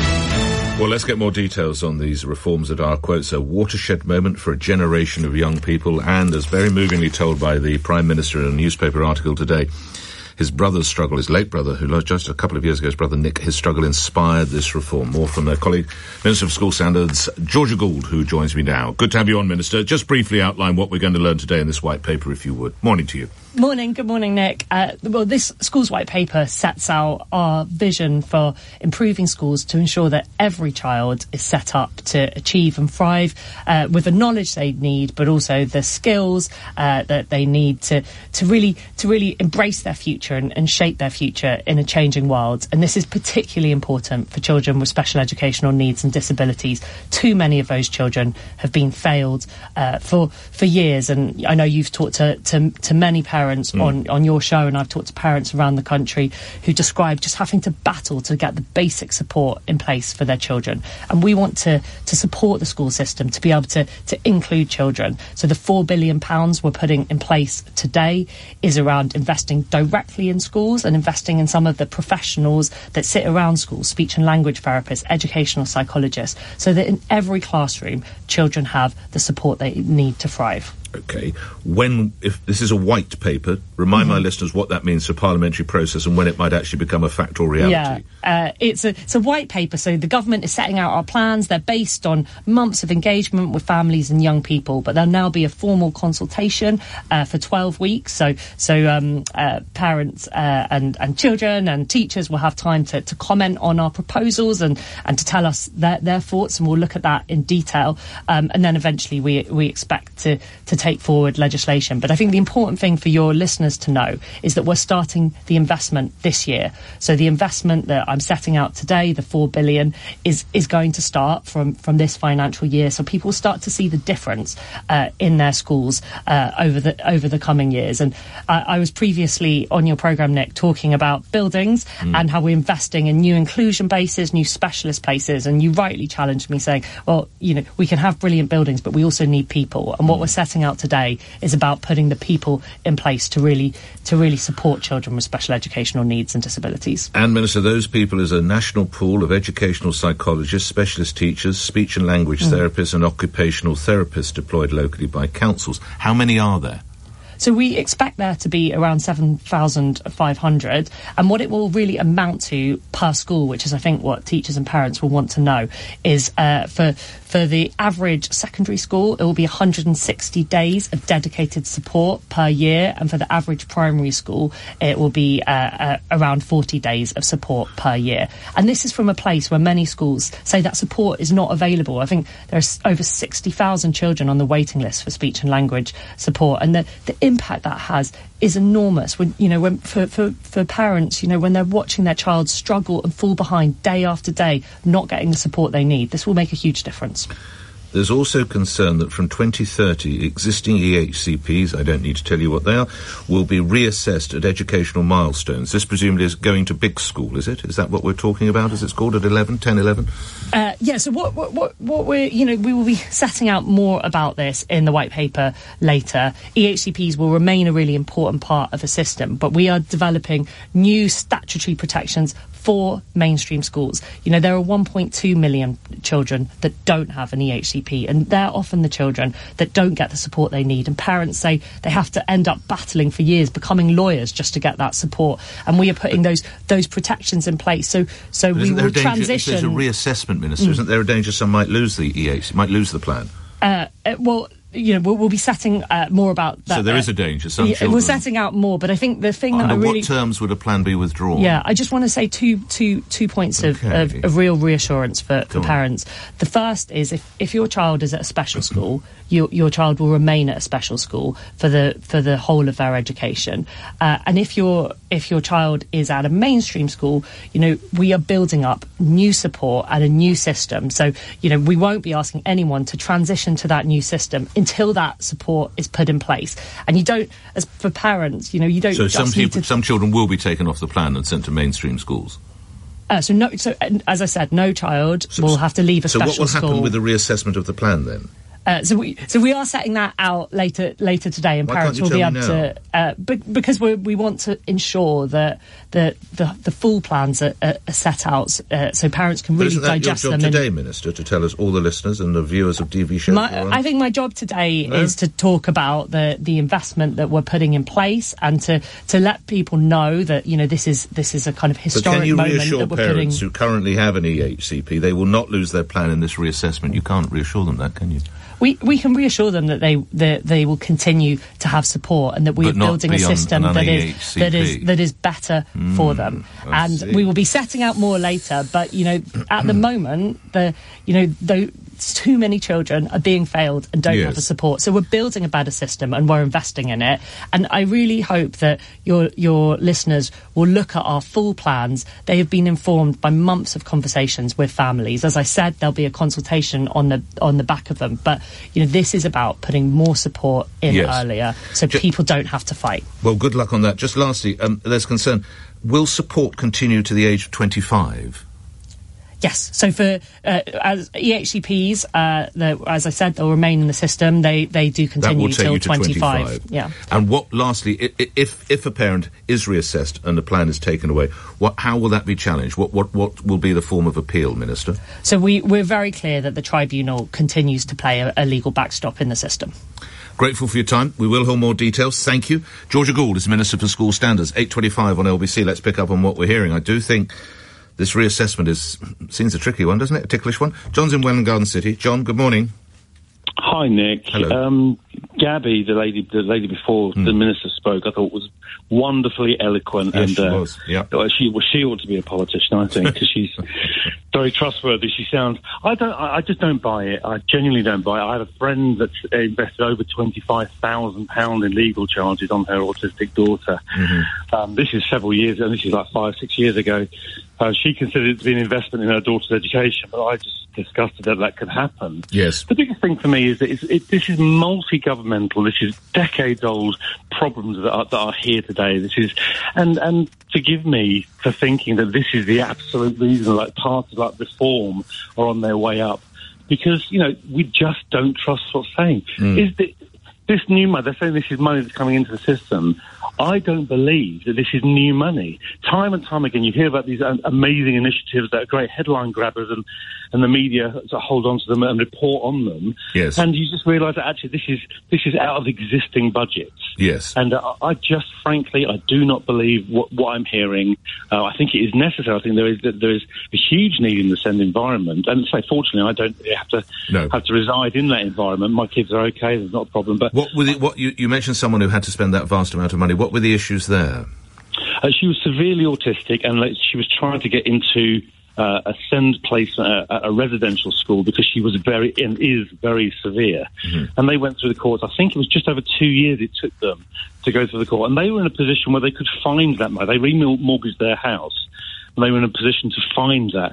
Well, let's get more details on these reforms that are, quotes, a watershed moment for a generation of young people, and as very movingly told by the Prime Minister in a newspaper article today, his brother's struggle, his late brother, who lost just a couple of years ago, his brother Nick, his struggle inspired this reform. More from their colleague, Minister of School Standards, Georgia Gould, who joins me now. Good to have you on, Minister. Just briefly outline what we're going to learn today in this white paper, if you would. Morning to you. Morning. Good morning, Nick. Uh, well, this Schools White Paper sets out our vision for improving schools to ensure that every child is set up to achieve and thrive uh, with the knowledge they need, but also the skills uh, that they need to, to really to really embrace their future and, and shape their future in a changing world. And this is particularly important for children with special educational needs and disabilities. Too many of those children have been failed uh, for for years, and I know you've talked to to, to many parents Mm. on, on your show, and I've talked to parents around the country who describe just having to battle to get the basic support in place for their children. And we want to, to support the school system to be able to, to include children. So the four billion pounds we're putting in place today is around investing directly in schools and investing in some of the professionals that sit around schools, speech and language therapists, educational psychologists, so that in every classroom children have the support they need to thrive. Okay. When, if this is a white paper, remind mm-hmm. my listeners what that means for parliamentary process and when it might actually become a fact or reality. Yeah, uh, it's a it's a white paper. So the government is setting out our plans. They're based on months of engagement with families and young people, but there'll now be a formal consultation uh, for twelve weeks. So so um, uh, parents uh, and and children and teachers will have time to, to comment on our proposals and, and to tell us their, their thoughts, and we'll look at that in detail. Um, and then eventually we we expect to to take forward legislation. But I think the important thing for your listeners to know is that we're starting the investment this year. So the investment that I'm setting out today, the four billion, is is going to start from from this financial year. So people start to see the difference uh, in their schools uh, over the over the coming years. And I, I was previously on your programme, Nick, talking about buildings mm. and how we're investing in new inclusion bases, new specialist places. And you rightly challenged me, saying, well, you know, we can have brilliant buildings, but we also need people. And what mm. we're setting out today is about putting the people in place to really to really support children with special educational needs and disabilities. And Minister, those people is a national pool of educational psychologists, specialist teachers, speech and language mm. therapists and occupational therapists deployed locally by councils. How many are there? So we expect there to be around seven thousand five hundred, and what it will really amount to per school, which is I think what teachers and parents will want to know, is uh, for for the average secondary school, it will be one hundred sixty days of dedicated support per year, and for the average primary school, it will be uh, uh, around forty days of support per year. And this is from a place where many schools say that support is not available. I think there's over sixty thousand children on the waiting list for speech and language support, and the, the impact that has is enormous. When you know, when for, for, for parents, you know, when they're watching their child struggle and fall behind day after day, not getting the support they need, this will make a huge difference. there's also concern that from twenty thirty, existing E H C Ps, I don't need to tell you what they are, will be reassessed at educational milestones. This presumably is going to big school, is it? Is that what we're talking about, as it's called, at eleven, ten, eleven? Uh, yeah, so what, what, what, what we're, you know, we will be setting out more about this in the white paper later. E H C Ps will remain a really important part of the system, but we are developing new statutory protections for mainstream schools. You know, there are one point two million children that don't have an E H C P, and they're often the children that don't get the support they need. And parents say they have to end up battling for years, becoming lawyers just to get that support. And we are putting those those protections in place. So, so we will danger, transition. If there's a reassessment, Minister, mm. isn't there a danger some might lose the E H C, might lose the plan? Uh, uh, well. You know, we'll, we'll be setting uh, more about that. So there uh, is a danger. Some yeah, children... We're setting out more, but I think the thing Under that I really... what terms would a plan be withdrawn? Yeah, I just want to say two, two, two points of, okay. of, of real reassurance for, for on. parents. The first is if, if your child is at a special school, your, your child will remain at a special school for the for the whole of their education. Uh, and if your if your child is at a mainstream school, you know, we are building up new support and a new system. So, you know, we won't be asking anyone to transition to that new system until that support is put in place. And you don't, as for parents, you know, you don't so just some need people, to... some children will be taken off the plan and sent to mainstream schools. Uh, so, no, so uh, as I said, no child so, will have to leave a so special school. So what will happen with the reassessment of the plan, then? Uh, so we so we are setting that out later later today, and Why parents can't you will be tell able me to uh, be, because we we want to ensure that the the, the full plans are, are set out uh, so parents can But really isn't that digest your job them. today, Minister, to tell us, all the listeners and the viewers of T V shows? My, I think my job today no? is to talk about the the investment that we're putting in place, and to to let people know that, you know, this is this is a kind of historic but can you moment reassure that we're parents putting. who currently have an E H C P they will not lose their plan in this reassessment? You can't reassure them that, can you? We we can reassure them that they that they will continue to have support, and that we But are not building a beyond system an that E is H C P. that is that is better Mm, for them. I And see. we will be setting out more later. But, you know, at the moment, the you know the too many children are being failed and don't Yes. have the support. So we're building a better system, and we're investing in it. And I really hope that your your listeners will look at our full plans. They have been informed by months of conversations with families. As I said, there'll be a consultation on the on the back of them. But, you know, this is about putting more support in Yes. earlier, so Ju- people don't have to fight. Well, good luck on that. Just lastly, um, there's concern. Will support continue to the age of twenty-five? Yes. So for uh, as E H C Ps, uh, the, as I said, they'll remain in the system. They they do That continue will take till you to twenty-five. twenty-five. Yeah. And what, lastly, i- i- if if a parent is reassessed and the plan is taken away, what how will that be challenged? What what what will be the form of appeal, Minister? So we we're very clear that the tribunal continues to play a, a legal backstop in the system. Grateful for your time. We will hear more details. Thank you. Georgia Gould is Minister for School Standards. eight twenty-five on L B C. Let's pick up on what we're hearing. I do think this reassessment is seems a tricky one, doesn't it? A ticklish one. John's in Welland Garden City. John, good morning. Hi, Nick. Hello. Um, Gabby, the lady, the lady before Mm. the minister spoke, I thought was wonderfully eloquent, Yes, and she uh, was. Yeah. uh, she well, she ought to be a politician, I think, because she's very trustworthy. She sounds. I don't. I, I just don't buy it. I genuinely don't buy it. I have a friend that's invested over twenty-five thousand pound in legal charges on her autistic daughter. Mm-hmm. Um, this is several years, and this is like five, six years ago. Uh, she considered it to be an investment in her daughter's education, but I just disgusted that that could happen. Yes. The biggest thing for me is that it's, it, this is multi-governmental. This is decades-old problems that are, that are here today. This is, and and forgive me for thinking that this is the absolute reason, like parts of like reform are on their way up, because you know we just don't trust what's saying. Mm. Is the, this new money? They're saying this is money that's coming into the system. I don't believe that this is new money. Time and time again, you hear about these um, amazing initiatives that are great headline grabbers, and, and the media sort of hold on to them and report on them. Yes. And you just realise that actually this is this is out of existing budgets. Yes. And uh, I just, frankly, I do not believe what, what I'm hearing. Uh, I think it is necessary. I think there is there is a huge need in the SEND environment. And say, fortunately, I don't really have to No. have to reside in that environment. My kids are okay. There's not a problem. But What were the, what you, you mentioned someone who had to spend that vast amount of money. What were the issues there? Uh, she was severely autistic, and like, she was trying to get into uh, a SEND placement, uh, a residential school, because she was very and is very severe. Mm-hmm. And they went through the courts. I think it was just over two years it took them to go through the court, and they were in a position where they could find that money. They remortgaged their house, and they were in a position to find that.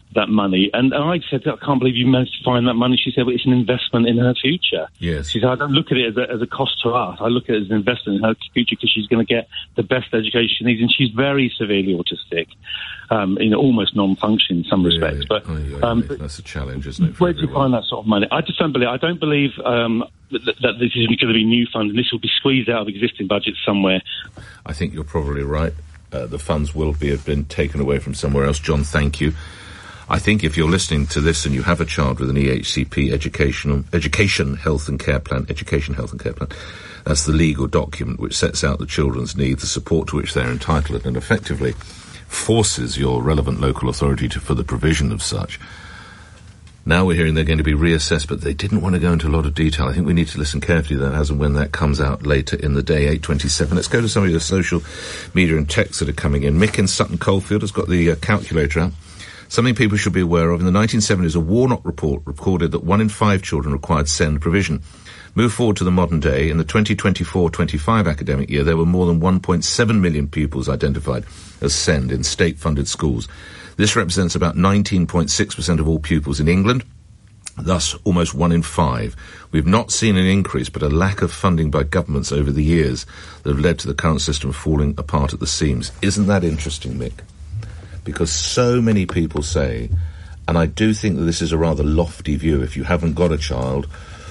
that money. And, and I said, I can't believe you managed to find that money. She said, well, it's an investment in her future. Yes. She said, I don't look at it as a, as a cost to us. I look at it as an investment in her future because she's going to get the best education she needs. And she's very severely autistic, um, you know, almost non-functioning in some respects. But, oh, yeah, um, yeah. That's a challenge, isn't it? Where do you find that sort of money? I just don't believe, I don't believe um, that, that this is going to be new funds and this will be squeezed out of existing budgets somewhere. I think you're probably right. Uh, the funds will be have been taken away from somewhere else. John, thank you. I think if you're listening to this and you have a child with an E H C P, educational, education, health and care plan, education, health and care plan, that's the legal document which sets out the children's needs, the support to which they're entitled, and effectively forces your relevant local authority to, for the provision of such. Now we're hearing they're going to be reassessed, but they didn't want to go into a lot of detail. I think we need to listen carefully to that as and when that comes out later in the day, eight twenty-seven. Let's go to some of the social media and texts that are coming in. Mick in Sutton Coldfield has got the uh, calculator out. Something people should be aware of. In the nineteen seventies, a Warnock report recorded that one in five children required SEND provision. Move forward to the modern day. In the twenty twenty-four twenty-five academic year, there were more than one point seven million pupils identified as SEND in state-funded schools. This represents about nineteen point six percent of all pupils in England, thus almost one in five. We've not seen an increase, but a lack of funding by governments over the years that have led to the current system falling apart at the seams. Isn't that interesting, Mick? Because so many people say, and I do think that this is a rather lofty view, if you haven't got a child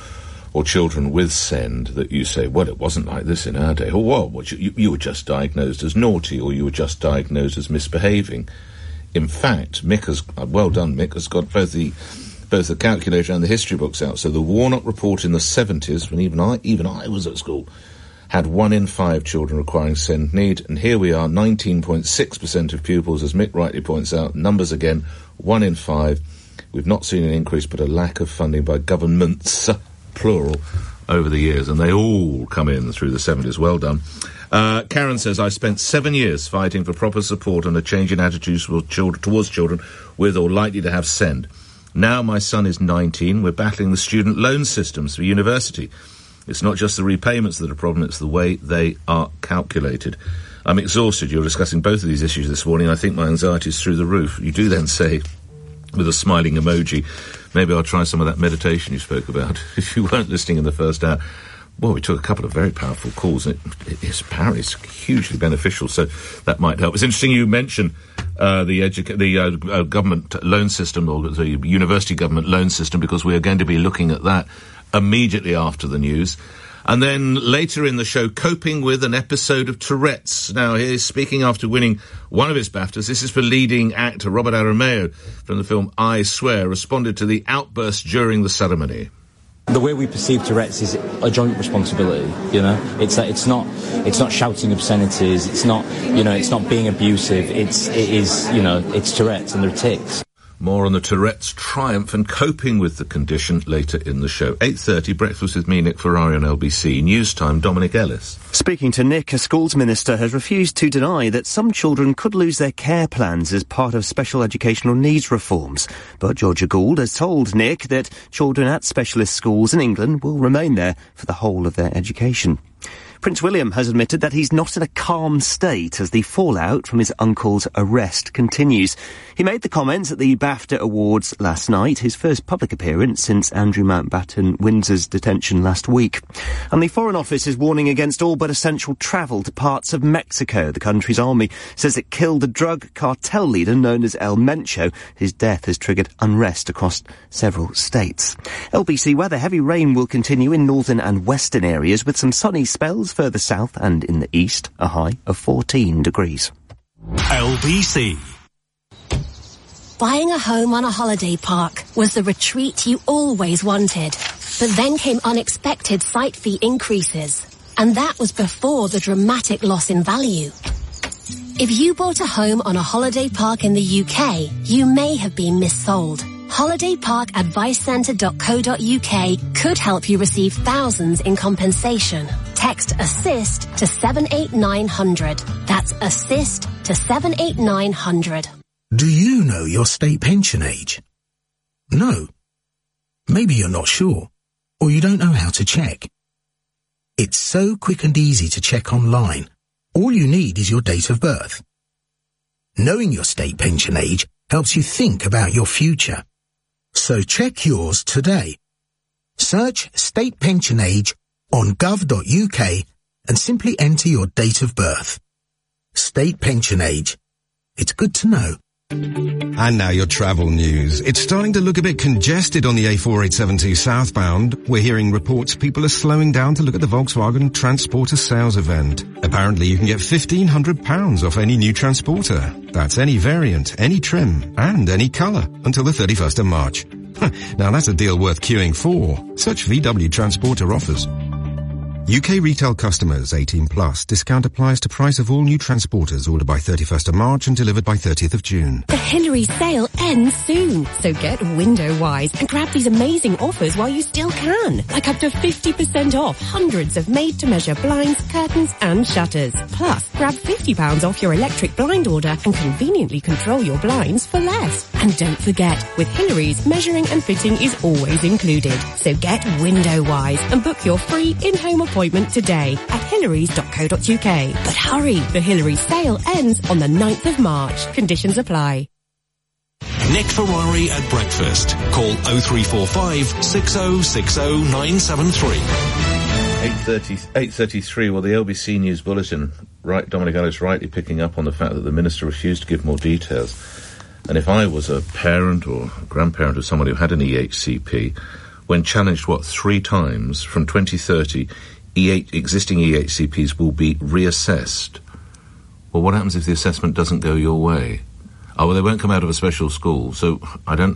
or children with SEND, that you say, well, it wasn't like this in our day, or well, what, you, you were just diagnosed as naughty, or you were just diagnosed as misbehaving. In fact, Mick has, well done, Mick, has got both the both the calculator and the history books out. So the Warnock report in the seventies, when even I, even I was at school, had one in five children requiring SEND need, and here we are, nineteen point six percent of pupils, as Mick rightly points out, numbers again, one in five. We've not seen an increase, but a lack of funding by governments, plural, over the years, and they all come in through the seventies. Well done. Uh, Karen says, I spent seven years fighting for proper support and a change in attitudes towards children, towards children with or likely to have SEND. Now my son is nineteen, we're battling the student loan systems for university. It's not just the repayments that are a problem, it's the way they are calculated. I'm exhausted. You're discussing both of these issues this morning. I think my anxiety is through the roof. You do then say, with a smiling emoji, maybe I'll try some of that meditation you spoke about. If you weren't listening in the first hour, well, we took a couple of very powerful calls, and it, it is apparently it's hugely beneficial, so that might help. It's interesting you mentioned uh, the, educa- the uh, uh, government loan system, or the university government loan system, because we are going to be looking at that immediately after the news. And then later in the show, coping with an episode of Tourette's. Now, he's speaking after winning one of his BAFTAs. This is for leading actor Robert Aramayo from the film I Swear, responded to the outburst during the ceremony. The way we perceive Tourette's is a joint responsibility, you know? It's that it's not, it's not shouting obscenities, it's not, you know, it's not being abusive, it's, it is, you know, it's Tourette's and they're tics. More on the Tourette's triumph and coping with the condition later in the show. eight thirty, Breakfast with me, Nick Ferrari on L B C. News time, Dominic Ellis. Speaking to Nick, a schools minister has refused to deny that some children could lose their care plans as part of special educational needs reforms. But Georgia Gould has told Nick that children at specialist schools in England will remain there for the whole of their education. Prince William has admitted that he's not in a calm state as the fallout from his uncle's arrest continues. He made the comments at the BAFTA Awards last night, his first public appearance since Andrew Mountbatten Windsor's detention last week. And the Foreign Office is warning against all but essential travel to parts of Mexico. The country's army says it killed the drug cartel leader known as El Mencho. His death has triggered unrest across several states. L B C weather, heavy rain will continue in northern and western areas with some sunny spells further south and in the east, a high of fourteen degrees. L B C. Buying a home on a holiday park was the retreat you always wanted. But then came unexpected site fee increases. And that was before the dramatic loss in value. If you bought a home on a holiday park in the U K, you may have been missold. holiday park advice centre dot co dot uk could help you receive thousands in compensation. Text ASSIST to seven eight nine hundred. That's ASSIST to seven eight nine hundred. Do you know your state pension age? No. Maybe you're not sure, or you don't know how to check. It's so quick and easy to check online. All you need is your date of birth. Knowing your state pension age helps you think about your future. So check yours today. Search State Pension Age on gov dot U K and simply enter your date of birth. State Pension Age. It's good to know. And now your travel news. It's starting to look a bit congested on the A four eighty-seven T southbound. We're hearing reports people are slowing down to look at the Volkswagen Transporter sales event. Apparently you can get fifteen hundred pounds off any new Transporter. That's any variant, any trim, and any colour until the thirty-first of March. Now that's a deal worth queuing for. Search V W Transporter offers. U K retail customers eighteen plus. Discount applies to price of all new Transporters ordered by thirty-first of March and delivered by thirtieth of June. The Hillary sale ends soon, so get window-wise and grab these amazing offers while you still can. Like up to fifty percent off hundreds of made-to-measure blinds, curtains and shutters. Plus, grab fifty pounds off your electric blind order and conveniently control your blinds for less. And don't forget, with Hillary's, measuring and fitting is always included. So get window-wise and book your free in-home appointment today at hillarys dot co dot U K. But hurry, the Hillary sale ends on the ninth of March. Conditions apply. Nick Ferrari at breakfast. Call oh three four five, six oh six oh, nine seven three. eight thirty, eight thirty-three, well, the L B C News Bulletin, right, Dominic Ellis rightly picking up on the fact that the Minister refused to give more details. And if I was a parent or a grandparent of someone who had an E H C P, when challenged, what, three times from twenty thirty, E H, existing E H C Ps will be reassessed. Well, what happens if the assessment doesn't go your way? Oh, well, they won't come out of a special school, so I don't...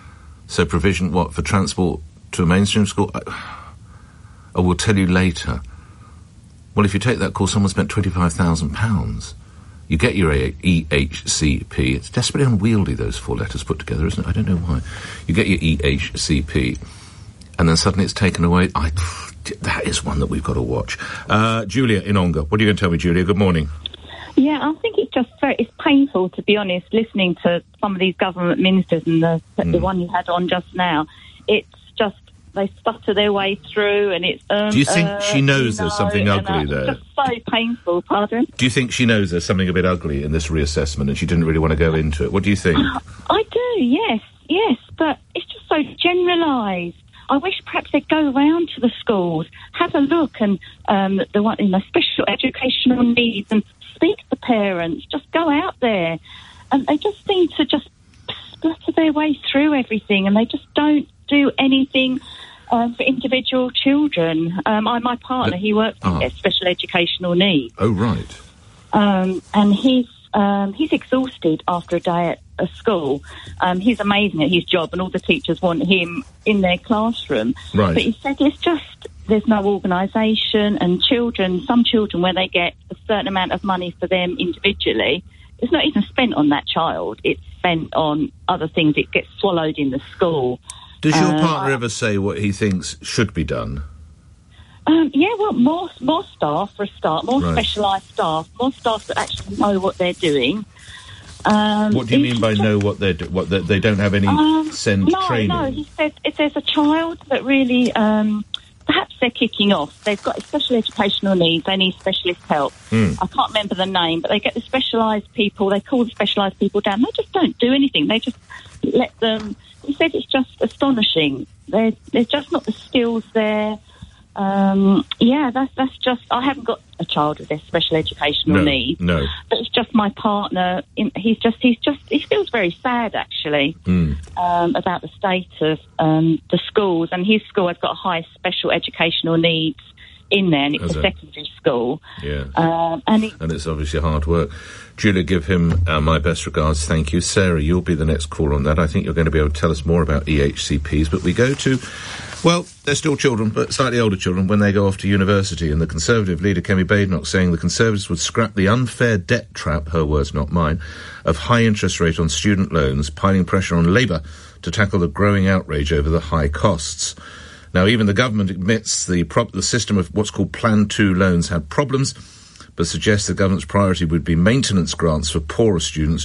So provision, what, for transport to a mainstream school? I, oh, we'll tell you later. Well, if you take that course, someone spent twenty-five thousand pounds. You get your E H C P. It's desperately unwieldy, those four letters put together, isn't it? I don't know why. You get your E H C P, and then suddenly it's taken away. I, that is one that we've got to watch. Uh, Julia in Ongar. What are you going to tell me, Julia? Good morning. Yeah, I think it's just very, it's painful, to be honest, listening to some of these government ministers and the, mm. the one you had on just now. It's just, they stutter their way through and it's... Um, Do you think uh, she knows you know, there's something ugly uh, there? It's just so painful, pardon? Do you think she knows there's something a bit ugly in this reassessment and she didn't really want to go into it? What do you think? I do, yes, yes, but it's just so generalised. I wish perhaps they'd go around to the schools, have a look, and um, the one in the special educational needs, and speak to parents. Just go out there, and they just seem to just splatter their way through everything, and they just don't do anything um, for individual children. Um, I, my partner, he works oh. in special educational needs. Oh, right. Um, and he's um, he's exhausted after a day at a school. Um, he's amazing at his job, and all the teachers want him in their classroom. Right. But he said it's just there's no organisation, and children, some children, where they get a certain amount of money for them individually, it's not even spent on that child. It's spent on other things. It gets swallowed in the school. Does your uh, partner ever say what he thinks should be done? Um, yeah, well, more more staff for a start, more Right. specialised staff, more staff that actually know what they're doing. Um, What do you he- mean by know what they're do- what they, they don't have any Um, send no, training? no, he said if there's a child that really, um, perhaps they're kicking off, they've got special educational needs, they need specialist help. Mm. I can't remember the name, but they get the specialised people, they call the specialised people down, they just don't do anything, they just let them, he said it's just astonishing. There, there's just not the skills there. Um, yeah, that's that's just. I haven't got a child with a special educational No, needs, no. but it's just my partner. In, he's just, he's just, he feels very sad actually Mm. um, about the state of um, the schools. And his school has got a high special educational needs in there, and it's Has a it? secondary school. Yeah. Um, and it, And it's obviously hard work. Julia, give him uh, my best regards. Thank you. Sarah, you'll be the next caller on that. I think you're going to be able to tell us more about E H C Ps. But we go to, well, they're still children, but slightly older children, when they go off to university. And the Conservative leader, Kemi Badenoch, saying the Conservatives would scrap the unfair debt trap, her words, not mine, of high interest rate on student loans, piling pressure on Labour to tackle the growing outrage over the high costs. Now, even the government admits the, prop- the system of what's called Plan two loans had problems, but suggests the government's priority would be maintenance grants for poorer students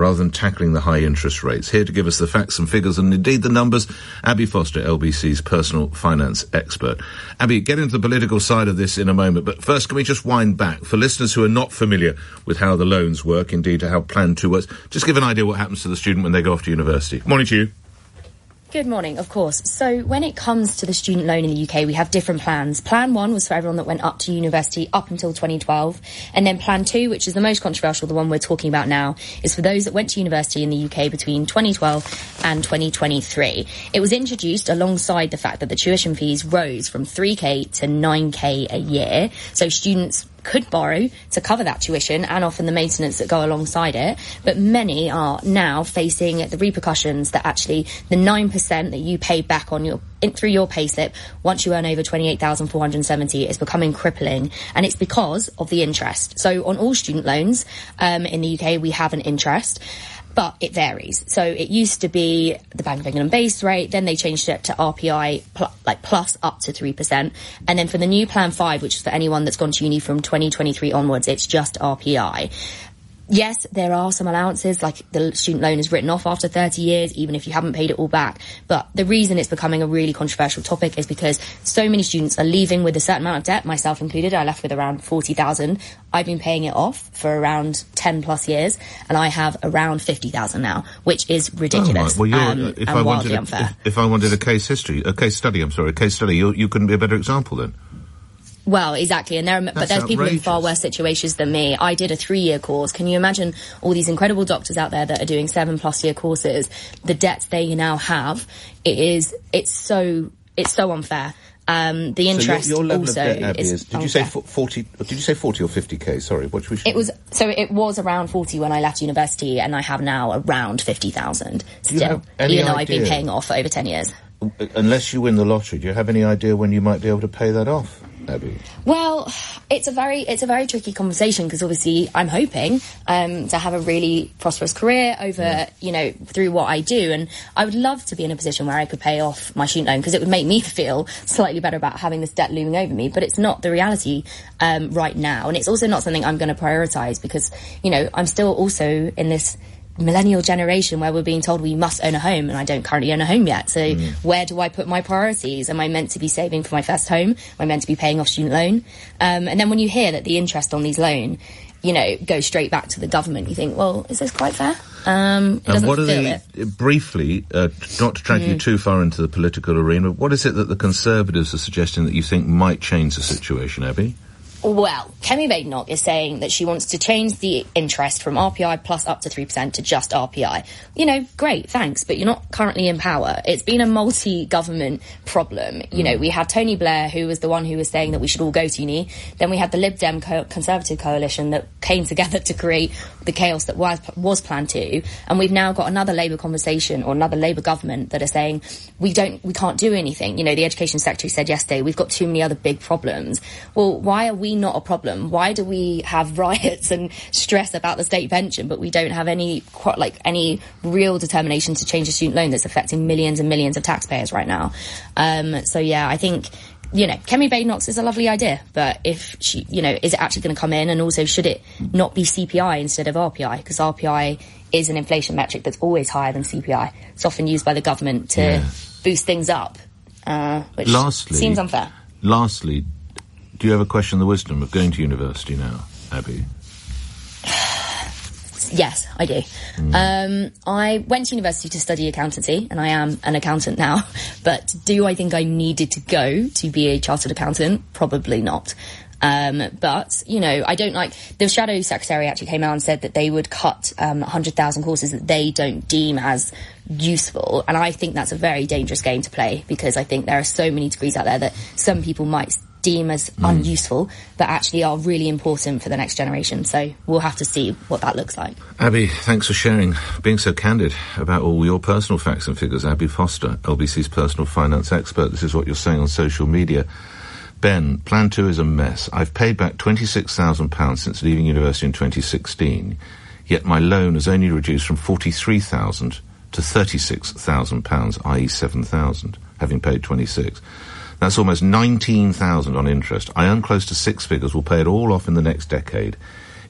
rather than tackling the high interest rates. Here to give us the facts and figures and indeed the numbers, Abi Foster, L B C's personal finance expert. Abi, get into the political side of this in a moment, but first can we just wind back for listeners who are not familiar with how the loans work, indeed how Plan two works, just give an idea what happens to the student when they go off to university. Morning to you. Good morning, of course. So when it comes to the student loan in the U K, we have different plans. Plan one was for everyone that went up to university up until twenty twelve. And then Plan two, which is the most controversial, the one we're talking about now, is for those that went to university in the U K between twenty twelve and twenty twenty-three. It was introduced alongside the fact that the tuition fees rose from three K to nine K a year. So students could borrow to cover that tuition and often the maintenance that go alongside it, but many are now facing the repercussions that actually the nine percent that you pay back on your in, through your payslip once you earn over twenty-eight thousand four hundred seventy is becoming crippling, and it's because of the interest. So on all student loans um, in the U K we have an interest, but it varies. So it used to be the Bank of England base rate, then they changed it to R P I, pl- like plus up to three percent. And then for the new Plan five, which is for anyone that's gone to uni from twenty twenty-three onwards, it's just R P I. Yes, there are some allowances, like the student loan is written off after thirty years, even if you haven't paid it all back. But the reason it's becoming a really controversial topic is because so many students are leaving with a certain amount of debt, myself included. I left with around forty thousand. I've been paying it off for around ten plus years, and I have around fifty thousand now, which is ridiculous. Oh, right. Well, you're, um, uh, if and I wildly wanted a, unfair. if, if I wanted a case history, a case study, I'm sorry, a case study, you, you couldn't be a better example then. Well, exactly, and there are, but there's people in far worse situations than me. I did a three-year course. Can you imagine all these incredible doctors out there that are doing seven-plus-year courses? The debts they now have, it is, it's so, it's so unfair. Um, the interest so your, your level also of debt, Abby, is, is. Did unfair. you say forty? Did you say forty or fifty k? Sorry, what we should... It was so. It was around forty when I left university, and I have now around fifty thousand still, even though I've been paying off for over ten years. Unless you win the lottery, do you have any idea when you might be able to pay that off, Abby? Well, it's a very it's a very tricky conversation because obviously I'm hoping um, to have a really prosperous career over yeah. you know through what I do, and I would love to be in a position where I could pay off my student loan because it would make me feel slightly better about having this debt looming over me. But it's not the reality um, right now, and it's also not something I'm going to prioritise because you know I'm still also in this millennial generation where we're being told we must own a home, and I don't currently own a home yet. So mm. where do I put my priorities? Am I meant to be saving for my first home? Am I meant to be paying off student loan? Um, and then when you hear that the interest on these loans, you know, goes straight back to the government, you think, well, is this quite fair? Um, it and what are feel the, it. briefly, uh, not to drag mm. you too far into the political arena, what is it that the Conservatives are suggesting that you think might change the situation, Abby? Well, Kemi Badenoch is saying that she wants to change the interest from R P I plus up to three percent to just R P I. You know, great, thanks, but you're not currently in power. It's been a multi-government problem. You mm. know, we had Tony Blair, who was the one who was saying that we should all go to uni. Then we had the Lib Dem co- Conservative coalition that came together to create the chaos that was, was Plan two. And we've now got another Labour conversation or another Labour government that are saying we don't, we can't do anything. You know, the Education Secretary said yesterday, we've got too many other big problems. Well, why are we not a problem? Why do we have riots and stress about the state pension, but we don't have any like any real determination to change a student loan that's affecting millions and millions of taxpayers right now? Um, so yeah, I think you know Kemi Badenoch is a lovely idea, but if she, you know, is it actually going to come in, and also should it not be C P I instead of R P I? Because R P I is an inflation metric that's always higher than C P I. It's often used by the government to yes. boost things up, uh, which lastly, seems unfair. Lastly. Do you ever question the wisdom of going to university now, Abby? Yes, I do. Mm. Um, I went to university to study accountancy, and I am an accountant now. But do I think I needed to go to be a chartered accountant? Probably not. Um, but, you know, I don't like... The Shadow Secretary actually came out and said that they would cut um, one hundred thousand courses that they don't deem as useful. And I think that's a very dangerous game to play, because I think there are so many degrees out there that some people might deem as mm. unuseful, but actually are really important for the next generation. So we'll have to see what that looks like. Abby, thanks for sharing, being so candid about all your personal facts and figures. Abby Foster, L B C's personal finance expert. This is what you're saying on social media. Ben, Plan two is a mess. I've paid back twenty-six thousand pounds since leaving university in twenty sixteen, yet my loan has only reduced from forty-three thousand pounds to thirty-six thousand pounds, that is seven thousand, having paid twenty-six. That's almost nineteen thousand on interest. I earn close to six figures, will pay it all off in the next decade.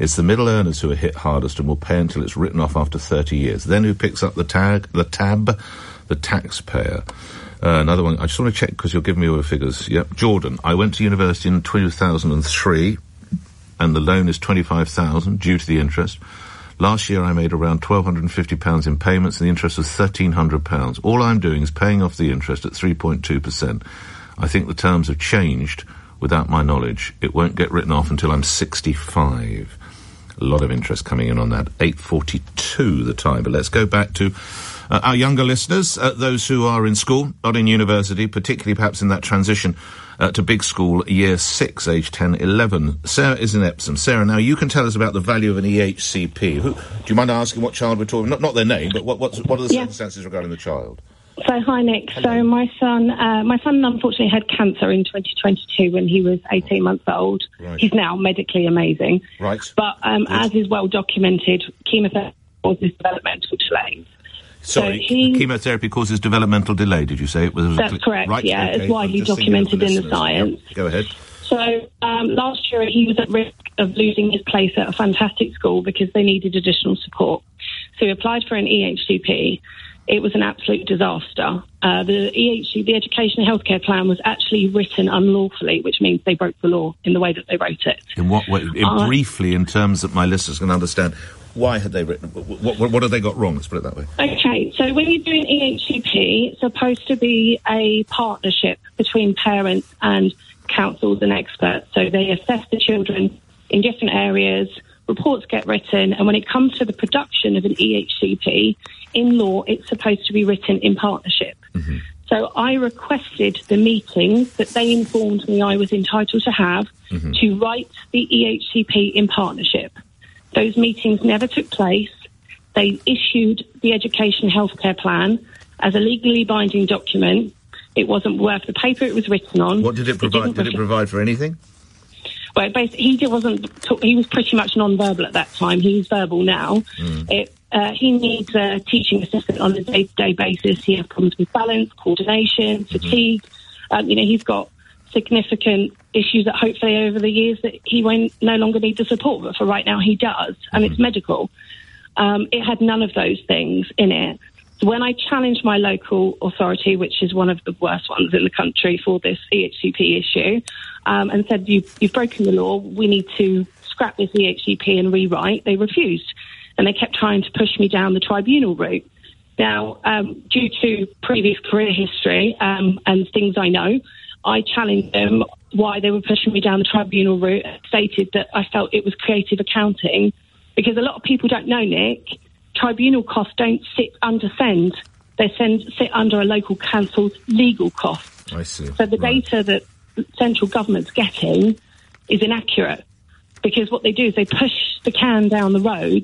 It's the middle earners who are hit hardest and will pay until it's written off after thirty years. Then who picks up the tag, the tab? The taxpayer. Uh, another one, I just want to check because you're giving me all the figures. Yep, Jordan. I went to university in two thousand three and the loan is twenty-five thousand due to the interest. Last year I made around twelve fifty pounds in payments and the interest was thirteen hundred pounds. All I'm doing is paying off the interest at three point two percent. I think the terms have changed without my knowledge. It won't get written off until I'm sixty-five. A lot of interest coming in on that. eight forty-two the time. But let's go back to uh, our younger listeners, uh, those who are in school, not in university, particularly perhaps in that transition uh, to big school, year six, age ten, eleven. Sarah is in Epsom. Sarah, now you can tell us about the value of an E H C P. Who, do you mind asking what child we're talking? Not, not their name, but what, what's, what are the Yeah. circumstances regarding the child? So, hi, Nick. Hello. So, my son, uh, my son unfortunately had cancer in twenty twenty-two when he was eighteen months old. Right. He's now medically amazing. Right. But um, Good. as is well documented, chemotherapy causes developmental delays. Sorry, So he- chemotherapy causes developmental delay, did you say? It was That's correct, Right, yeah. okay. It's widely I'm just thinking of documented in the listeners. science. Yep, go ahead. So um, last year he was at risk of losing his place at a fantastic school because they needed additional support. So he applied for an E H C P. It was an absolute disaster. Uh, the E H C, the Education and Healthcare Plan, was actually written unlawfully, which means they broke the law in the way that they wrote it. In what way? In Uh, briefly, in terms that my listeners can understand, why had they written? What, what, what have they got wrong? Let's put it that way. Okay, so when you do an E H C P, it's supposed to be a partnership between parents and councils and experts. So they assess the children in different areas, reports get written, and when it comes to the production of an E H C P, in law, it's supposed to be written in partnership. Mm-hmm. So I requested the meetings that they informed me I was entitled to have Mm-hmm. to write the E H C P in partnership. Those meetings never took place. They issued the Education Healthcare Plan as a legally binding document. It wasn't worth the paper it was written on. What did it provide? didn't Did it reflect- provide for anything? Well, basically, he did- wasn't. He was pretty much non-verbal at that time. He's verbal now. Mm. It, uh, he needs a teaching assistant on a day-to-day basis. He has problems with balance, coordination, fatigue. Um, you know, he's got significant issues that hopefully over the years that he won't no longer need the support. But for right now, he does, and it's medical. Um, it had none of those things in it. So when I challenged my local authority, which is one of the worst ones in the country for this E H C P issue, um, and said, you, you've broken the law, we need to scrap this E H C P and rewrite, they refused. And they kept trying to push me down the tribunal route. Now, um, due to previous career history um, and things I know, I challenged them why they were pushing me down the tribunal route and stated that I felt it was creative accounting, because a lot of people don't know, Nick, tribunal costs don't sit under SEND. They send, sit under a local council's legal costs. I see. So the Right. data that central government's getting is inaccurate, because what they do is they push the can down the road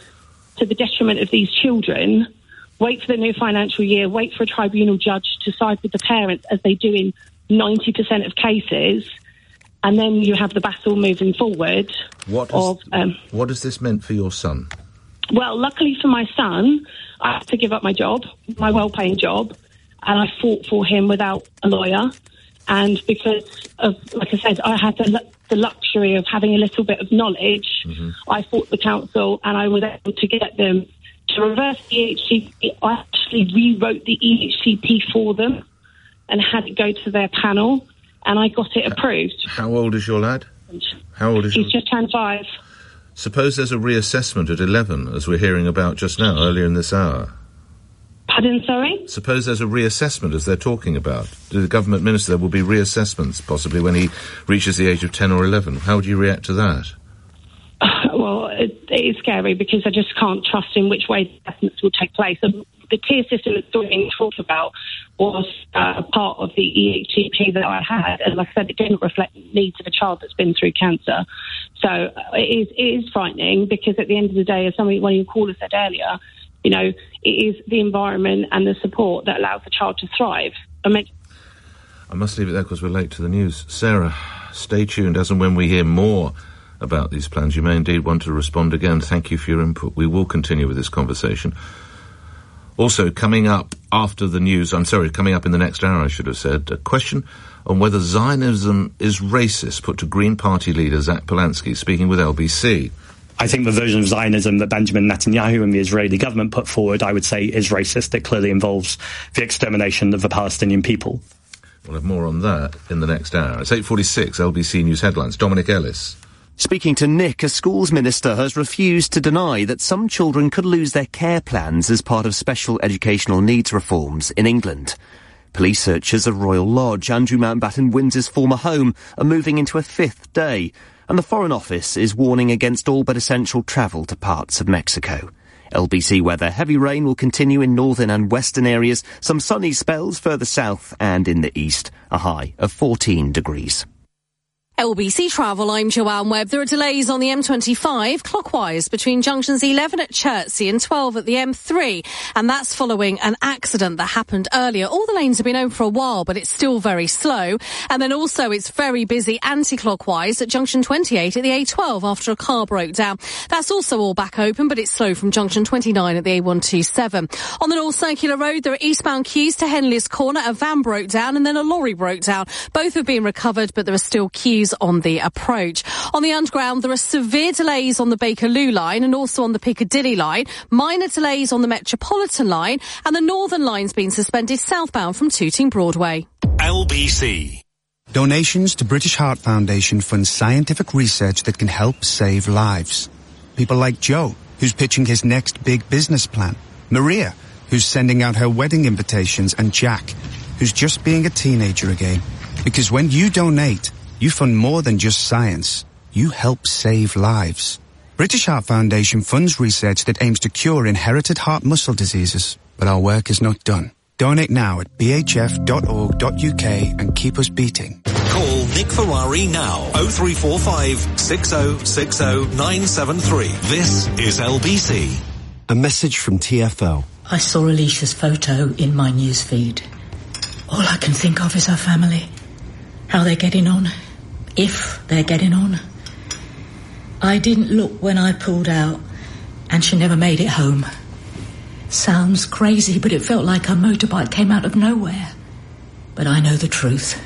to the detriment of these children, wait for the new financial year, wait for a tribunal judge to side with the parents, as they do in ninety percent of cases, and then you have the battle moving forward. What has, of, um, what has this meant for your son? Well, luckily for my son, I had to give up my job, my well-paying job, and I fought for him without a lawyer. And because of, like I said, I had the, lu- the luxury of having a little bit of knowledge, Mm-hmm. I fought the council and I was able to get them to reverse the E H C P. I actually rewrote the E H C P for them and had it go to their panel, and I got it approved. How old is your lad? How old is He's your... just turned five. Suppose there's a reassessment at eleven, as we're hearing about just now, earlier in this hour. Pardon, sorry? Suppose there's a reassessment, as they're talking about. The government minister, there will be reassessments, possibly, when he reaches the age of ten or eleven. How would you react to that? Well, it, it is scary because I just can't trust in which way the assessments will take place. Um, the tier system that's being talked about was uh, part of the E H C P that I had, and like I said, it didn't reflect the needs of a child that's been through cancer. So uh, it is it is frightening, because at the end of the day, as somebody, one of your callers said earlier, you know, it is the environment and the support that allows the child to thrive. I mean, I must leave it there because we're late to the news. Sarah, stay tuned. As and when we hear more about these plans, you may indeed want to respond again. Thank you for your input. We will continue with this conversation. Also, coming up after the news, I'm sorry, coming up in the next hour, I should have said, a question on whether Zionism is racist, put to Green Party leader Zach Polanski, speaking with L B C. I think the version of Zionism that Benjamin Netanyahu and the Israeli government put forward, I would say, is racist. It clearly involves the extermination of the Palestinian people. We'll have more on that in the next hour. It's eight forty-six, L B C News headlines. Dominic Ellis. Speaking to Nick, a schools minister has refused to deny that some children could lose their care plans as part of special educational needs reforms in England. Police searchers of Royal Lodge, Andrew Mountbatten Windsor's former home, are moving into a fifth day, and the Foreign Office is warning against all but essential travel to parts of Mexico. L B C weather. Heavy rain will continue in northern and western areas, some sunny spells further south and in the east, a high of fourteen degrees. L B C Travel, I'm Joanne Webb. There are delays on the M twenty-five clockwise between junctions eleven at Chertsey and twelve at the M three, and that's following an accident that happened earlier. All the lanes have been open for a while, but it's still very slow. And then also it's very busy anti-clockwise at junction twenty-eight at the A twelve after a car broke down. That's also all back open, but it's slow from junction twenty-nine at the A one twenty-seven. On the North Circular Road, there are eastbound queues to Henley's Corner. A van broke down and then a lorry broke down. Both have been recovered, but there are still queues on the approach. On the Underground, there are severe delays on the Bakerloo line and also on the Piccadilly line, minor delays on the Metropolitan line, and the Northern line's been suspended southbound from Tooting Broadway. L B C. Donations to British Heart Foundation fund scientific research that can help save lives. People like Joe, who's pitching his next big business plan, Maria, who's sending out her wedding invitations, and Jack, who's just being a teenager again. Because when you donate, you fund more than just science. You help save lives. British Heart Foundation funds research that aims to cure inherited heart muscle diseases. But our work is not done. Donate now at b h f dot org dot u k and keep us beating. Call Nick Ferrari now. oh three four five, six oh six oh, nine seven three. This is L B C. A message from T F L. I saw Alicia's photo in my newsfeed. All I can think of is her family. How they're getting on. If they're getting on. I didn't look when I pulled out, and she never made it home. Sounds crazy, but it felt like her motorbike came out of nowhere. But I know the truth.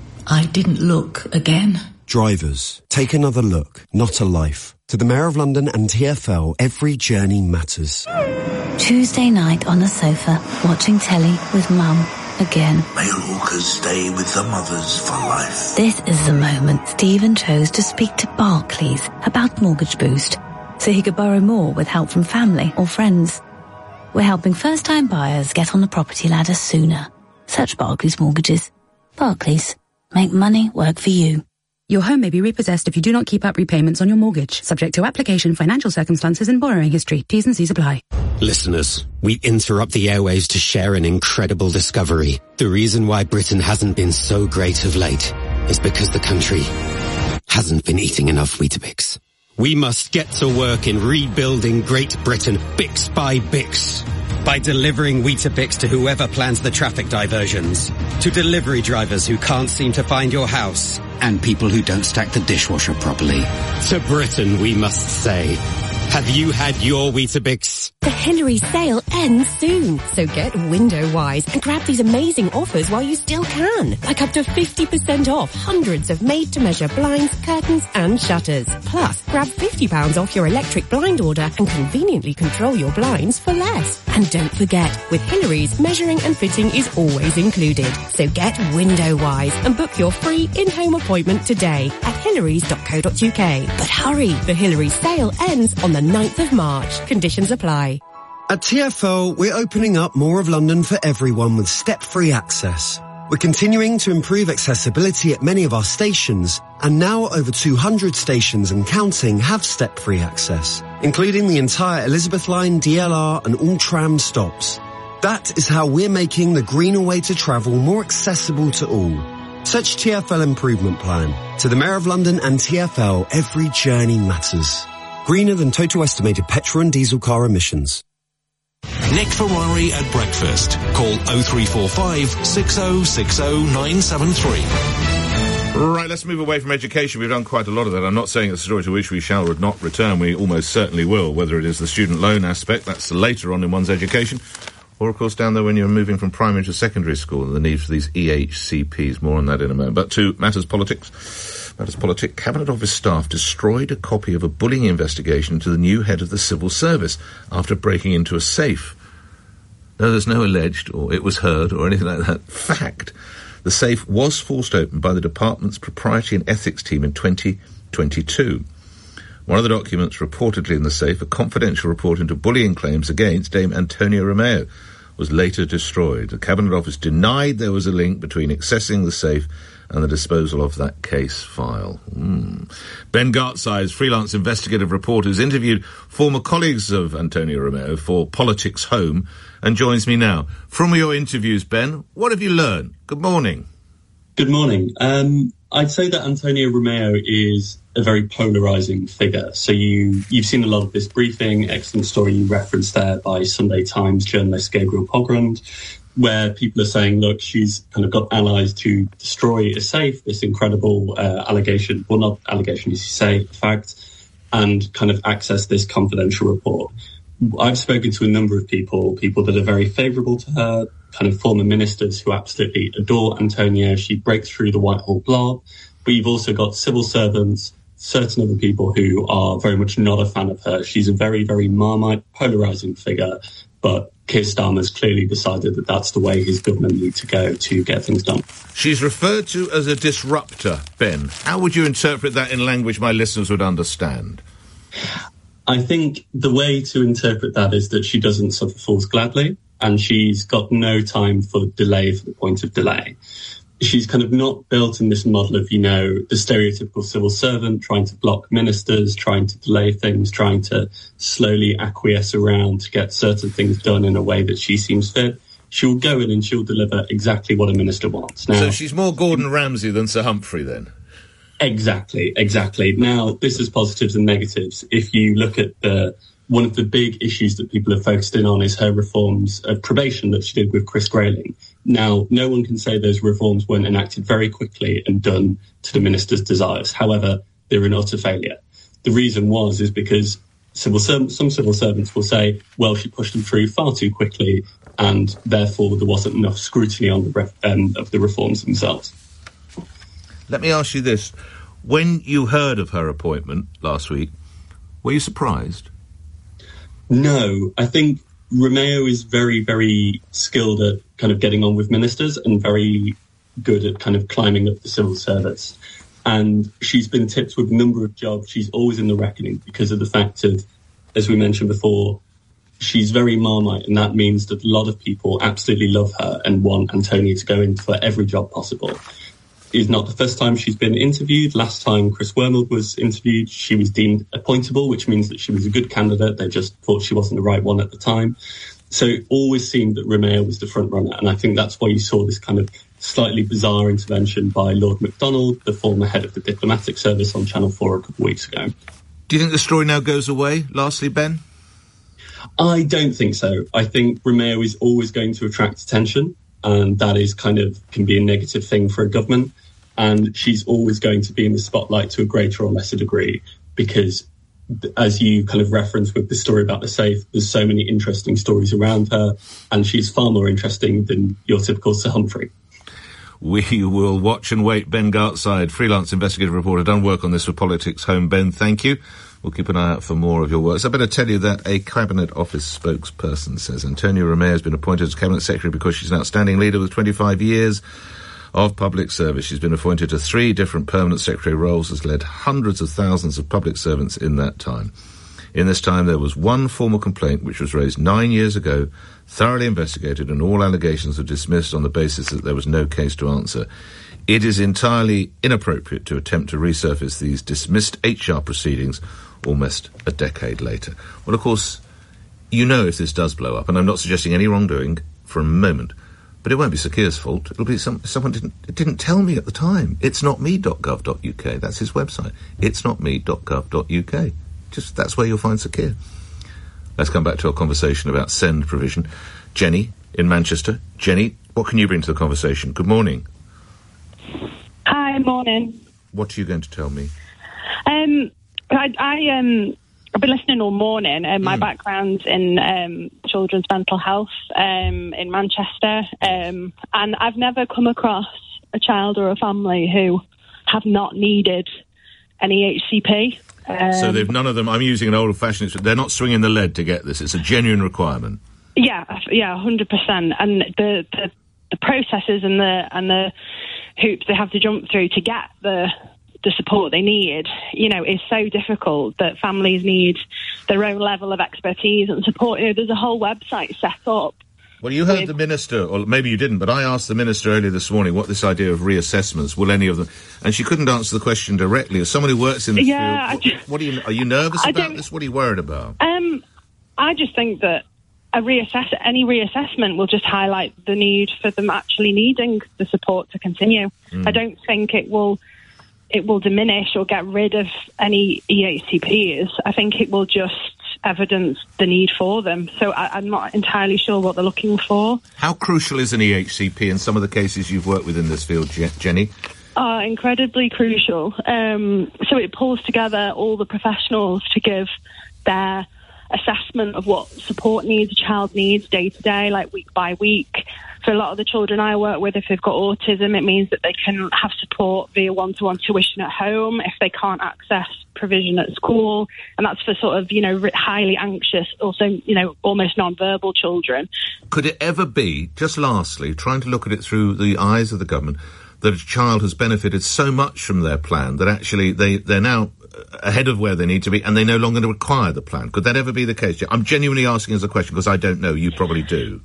I didn't look again. Drivers, take another look, not a life. To the Mayor of London and T F L, every journey matters. Tuesday night on the sofa, watching telly with Mum. Again. Male walkers stay with the mothers for life. This is the moment Stephen chose to speak to Barclays about Mortgage Boost, so he could borrow more with help from family or friends. We're helping first-time buyers get on the property ladder sooner. Search Barclays Mortgages. Barclays. Make money work for you. Your home may be repossessed if you do not keep up repayments on your mortgage. Subject to application, financial circumstances and borrowing history. T's and C's apply. Listeners, we interrupt the airwaves to share an incredible discovery. The reason why Britain hasn't been so great of late is because the country hasn't been eating enough Weetabix. We must get to work in rebuilding Great Britain, Bix by Bix. By delivering Weetabix to whoever plans the traffic diversions, to delivery drivers who can't seem to find your house, and people who don't stack the dishwasher properly. To Britain, we must say, have you had your Weetabix? The Hillary sale ends soon, so get window-wise and grab these amazing offers while you still can. Like up to fifty percent off hundreds of made-to-measure blinds, curtains and shutters. Plus, grab fifty pounds off your electric blind order and conveniently control your blinds for less. And don't forget, with Hillary's, measuring and fitting is always included. So get window-wise and book your free in-home appointment today at hillarys dot co dot u k. But hurry, the Hillary sale ends on the ninth of March. Conditions apply. At T F L, we're opening up more of London for everyone with step-free access. We're continuing to improve accessibility at many of our stations, and now over two hundred stations and counting have step-free access, including the entire Elizabeth Line, D L R and all tram stops. That is how we're making the greener way to travel more accessible to all. Search T F L Improvement Plan. To the Mayor of London and T F L, every journey matters. Greener than total estimated petrol and diesel car emissions. Nick Ferrari at breakfast. Call oh three four five, six oh six oh, nine seven three. Right, let's move away from education. We've done quite a lot of that. I'm not saying it's a story to which we shall not return. We almost certainly will, whether it is the student loan aspect, that's later on in one's education, or, of course, down there when you're moving from primary to secondary school and the need for these E H C Ps. More on that in a moment. But to matters politics. Matters Politics. Cabinet Office staff destroyed a copy of a bullying investigation to the new head of the Civil Service after breaking into a safe. No, there's no alleged, or it was heard, or anything like that. Fact. The safe was forced open by the department's Propriety and Ethics team in twenty twenty-two. One of the documents reportedly in the safe, a confidential report into bullying claims against Dame Antonia Romeo, was later destroyed. The Cabinet Office denied there was a link between accessing the safe and the disposal of that case file. Mm. Ben Gartside, freelance investigative reporter, has interviewed former colleagues of Antonia Romeo for Politics Home and joins me now. From your interviews, Ben, what have you learned? Good morning. Good morning. Um, I'd say that Antonia Romeo is a very polarising figure. So you, you've seen a lot of this briefing, excellent story you referenced there by Sunday Times journalist Gabriel Pogrund, where people are saying, look, she's kind of got allies to destroy a safe, this incredible uh, allegation, well, not allegation, as you say, fact, and kind of access this confidential report. I've spoken to a number of people, people that are very favourable to her, kind of former ministers who absolutely adore Antonia. She breaks through the Whitehall blob, but you've also got civil servants, certain other people who are very much not a fan of her. She's a very, very Marmite, polarising figure, but Keir Starmer's clearly decided that that's the way his government needs to go to get things done. She's referred to as a disruptor, Ben. How would you interpret that in language my listeners would understand? I think the way to interpret that is that she doesn't suffer fools gladly, and she's got no time for delay for the point of delay. She's kind of not built in this model of, you know, the stereotypical civil servant trying to block ministers, trying to delay things, trying to slowly acquiesce around to get certain things done in a way that she seems fit. She'll go in and she'll deliver exactly what a minister wants. Now, so she's more Gordon Ramsay than Sir Humphrey, then? Exactly, exactly. Now, this is positives and negatives. If you look at the one of the big issues that people have focused in on is her reforms of probation that she did with Chris Grayling. Now, no one can say those reforms weren't enacted very quickly and done to the minister's desires. However, they're an utter failure. The reason was is because civil serv- some civil servants will say, well, she pushed them through far too quickly, and therefore there wasn't enough scrutiny on the ref- um, of the reforms themselves. Let me ask you this. When you heard of her appointment last week, were you surprised? No, I think Romeo is very, very skilled at kind of getting on with ministers and very good at kind of climbing up the civil service. And she's been tipped with a number of jobs. She's always in the reckoning because of the fact of, as we mentioned before, she's very Marmite, and that means that a lot of people absolutely love her and want Antonia to go in for every job possible. It's not the first time she's been interviewed. Last time Chris Wormald was interviewed, she was deemed appointable, which means that she was a good candidate. They just thought she wasn't the right one at the time. So it always seemed that Romeo was the front runner. And I think that's why you saw this kind of slightly bizarre intervention by Lord MacDonald, the former head of the diplomatic service, on Channel four a couple of weeks ago. Do you think the story now goes away? Lastly, Ben? I don't think so. I think Romeo is always going to attract attention, and that is kind of can be a negative thing for a government. And she's always going to be in the spotlight to a greater or lesser degree because, as you kind of referenced with the story about the safe, there's so many interesting stories around her, and she's far more interesting than your typical Sir Humphrey. We will watch and wait. Ben Gartside, freelance investigative reporter, done work on this for Politics Home. Ben, thank you. We'll keep an eye out for more of your work. So I better tell you that a Cabinet Office spokesperson says Antonia Romeo has been appointed as Cabinet Secretary because she's an outstanding leader with twenty-five years of public service. She's been appointed to three different permanent secretary roles, has led hundreds of thousands of public servants in that time. In this time, there was one formal complaint which was raised nine years ago, thoroughly investigated, and all allegations were dismissed on the basis that there was no case to answer. It is entirely inappropriate to attempt to resurface these dismissed H R proceedings almost a decade later. Well, of course, you know if this does blow up, and I'm not suggesting any wrongdoing for a moment, but it won't be Sir Keir's fault. It'll be some, someone didn't, it didn't tell me at the time. It's not me dot gov dot U K. That's his website. It's not me dot gov dot U K. Just, that's where you'll find Sir Keir. Let's come back to our conversation about send provision. Jenny in Manchester. Jenny, what can you bring to the conversation? Good morning. Hi, morning. What are you going to tell me? Um, I, I um, I've been listening all morning, and my mm. background's in um, children's mental health um, in Manchester, um, and I've never come across a child or a family who have not needed an E H C P. Um, so they've none of them. I'm using an old-fashioned. They're not swinging the lead to get this. It's a genuine requirement. Yeah, yeah, one hundred percent. And the, the the processes and the and the hoops they have to jump through to get the the support they need, you know, is so difficult that families need their own level of expertise and support. You know, there's a whole website set up. Well, you heard the minister, or maybe you didn't, but I asked the minister earlier this morning what this idea of reassessments, will any of them, and she couldn't answer the question directly. As someone who works in the yeah, field, I just, what, what are you, are you nervous I about don't, this? What are you worried about? Um, I just think that a reassess, any reassessment will just highlight the need for them actually needing the support to continue. Mm. I don't think it will, it will diminish or get rid of any E H C Ps. I think it will just evidence the need for them. So I, I'm not entirely sure what they're looking for. How crucial is an E H C P in some of the cases you've worked with in this field, Je- Jenny? Uh, incredibly crucial. Um, so it pulls together all the professionals to give their assessment of what support needs a child needs day to day, like week by week. For a lot of the children I work with, if they've got autism, it means that they can have support via one-to-one tuition at home if they can't access provision at school. And that's for sort of, you know, highly anxious, also, you know, almost non-verbal children. Could it ever be, just lastly, trying to look at it through the eyes of the government, that a child has benefited so much from their plan that actually they, they're now ahead of where they need to be and they no longer require the plan? Could that ever be the case? I'm genuinely asking as a question because I don't know. You probably do.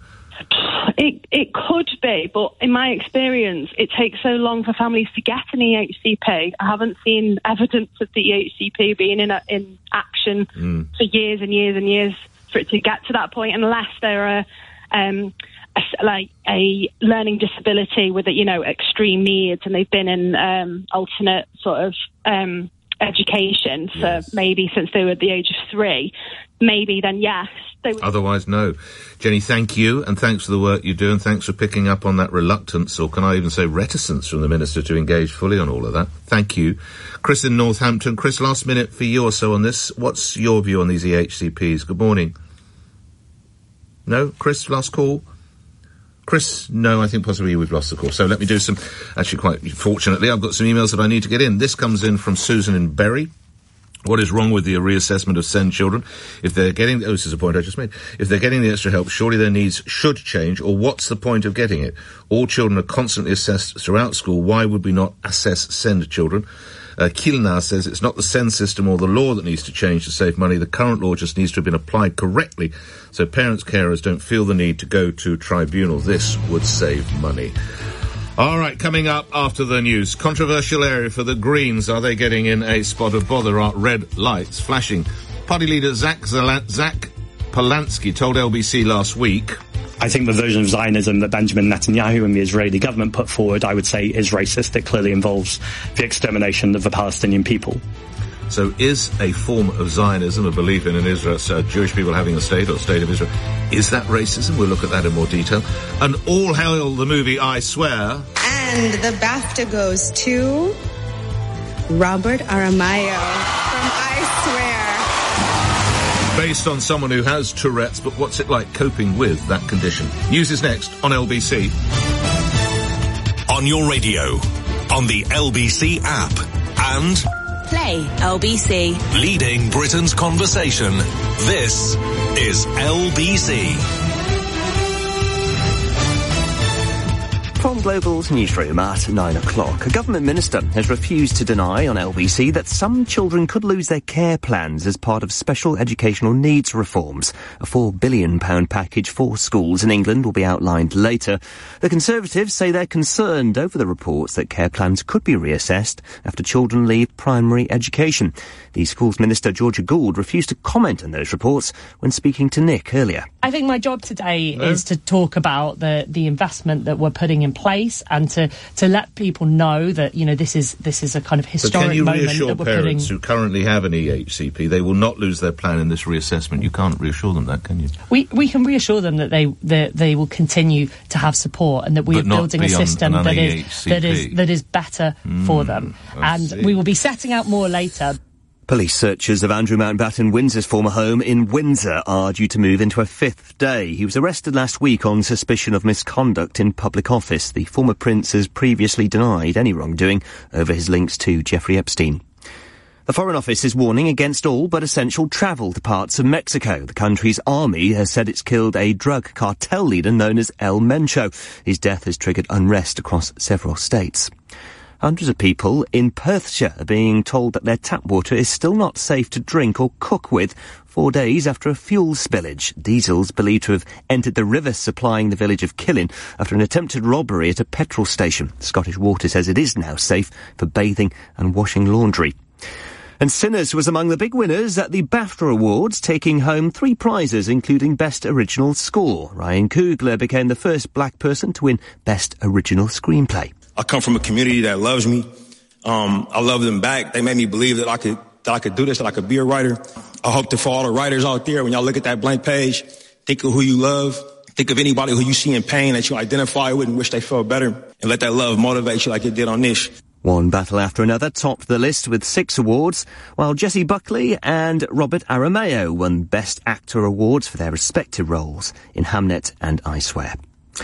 It it could be, but in my experience, it takes so long for families to get an E H C P. I haven't seen evidence of the E H C P being in a, in action mm. for years and years and years for it to get to that point, unless there are um, a, like a learning disability with, you know, extreme needs, and they've been in um, alternate sort of um, education for yes. maybe since they were at the age of three. Maybe then yes. They would. Otherwise, no. Jenny, thank you, and thanks for the work you do, and thanks for picking up on that reluctance, or can I even say reticence, from the Minister to engage fully on all of that. Thank you. Chris in Northampton. Chris, last minute for you or so on this. What's your view on these E H C Ps? Good morning. No? Chris, last call? Chris, no, I think possibly we've lost the call. So let me do some, actually quite fortunately, I've got some emails that I need to get in. This comes in from Susan in Bury. What is wrong with the reassessment of SEND children? If they're getting, oh, this is a point I just made. If they're getting the extra help, surely their needs should change, or what's the point of getting it? All children are constantly assessed throughout school. Why would we not assess SEND children? Uh, Kilnar says it's not the SEND system or the law that needs to change to save money. The current law just needs to have been applied correctly so parents, carers don't feel the need to go to tribunal. This would save money. All right, coming up after the news. Controversial area for the Greens. Are they getting in a spot of bother? Are red lights flashing? Party leader Zach, Zala- Zach Polanski told L B C last week, I think the version of Zionism that Benjamin Netanyahu and the Israeli government put forward, I would say, is racist. It clearly involves the extermination of the Palestinian people. So is a form of Zionism, a belief in an Israel, so Jewish people having a state or state of Israel, is that racism? We'll look at that in more detail. And all hail the movie I Swear. And the BAFTA goes to Robert Aramayo from I Swear. Based on someone who has Tourette's, but what's it like coping with that condition? News is next on L B C. On your radio, on the L B C app, and Play L B C. Leading Britain's conversation. This is L B C. From Global's newsroom at nine o'clock, a government minister has refused to deny on L B C that some children could lose their care plans as part of special educational needs reforms. A four billion pounds package for schools in England will be outlined later. The Conservatives say they're concerned over the reports that care plans could be reassessed after children leave primary education. The Schools Minister, Georgia Gould, refused to comment on those reports when speaking to Nick earlier. I think my job today no. is to talk about the, the investment that we're putting in place and to, to let people know that, you know, this is this is a kind of historic moment that we're putting. But can you reassure parents who currently have an E H C P they will not lose their plan in this reassessment? You can't reassure them that, can you? We we can reassure them that they that they will continue to have support and that we but are building a system that is, that is that is better mm, for them. I and see. we will be setting out more later. Police searches of Andrew Mountbatten Windsor's former home in Windsor are due to move into a fifth day. He was arrested last week on suspicion of misconduct in public office. The former prince has previously denied any wrongdoing over his links to Jeffrey Epstein. The Foreign Office is warning against all but essential travel to parts of Mexico. The country's army has said it's killed a drug cartel leader known as El Mencho. His death has triggered unrest across several states. Hundreds of people in Perthshire are being told that their tap water is still not safe to drink or cook with four days after a fuel spillage. Diesel's believed to have entered the river supplying the village of Killin after an attempted robbery at a petrol station. Scottish Water says it is now safe for bathing and washing laundry. And Sinners was among the big winners at the BAFTA Awards, taking home three prizes, including Best Original Score. Ryan Coogler became the first black person to win Best Original Screenplay. I come from a community that loves me. Um, I love them back. They made me believe that I could that I could do this, that I could be a writer. I hope that for all the writers out there, when y'all look at that blank page, think of who you love. Think of anybody who you see in pain that you identify with and wish they felt better. And let that love motivate you like it did on this. One battle after another topped the list with six awards, while Jessie Buckley and Robert Aramayo won Best Actor awards for their respective roles in Hamnet and I Swear.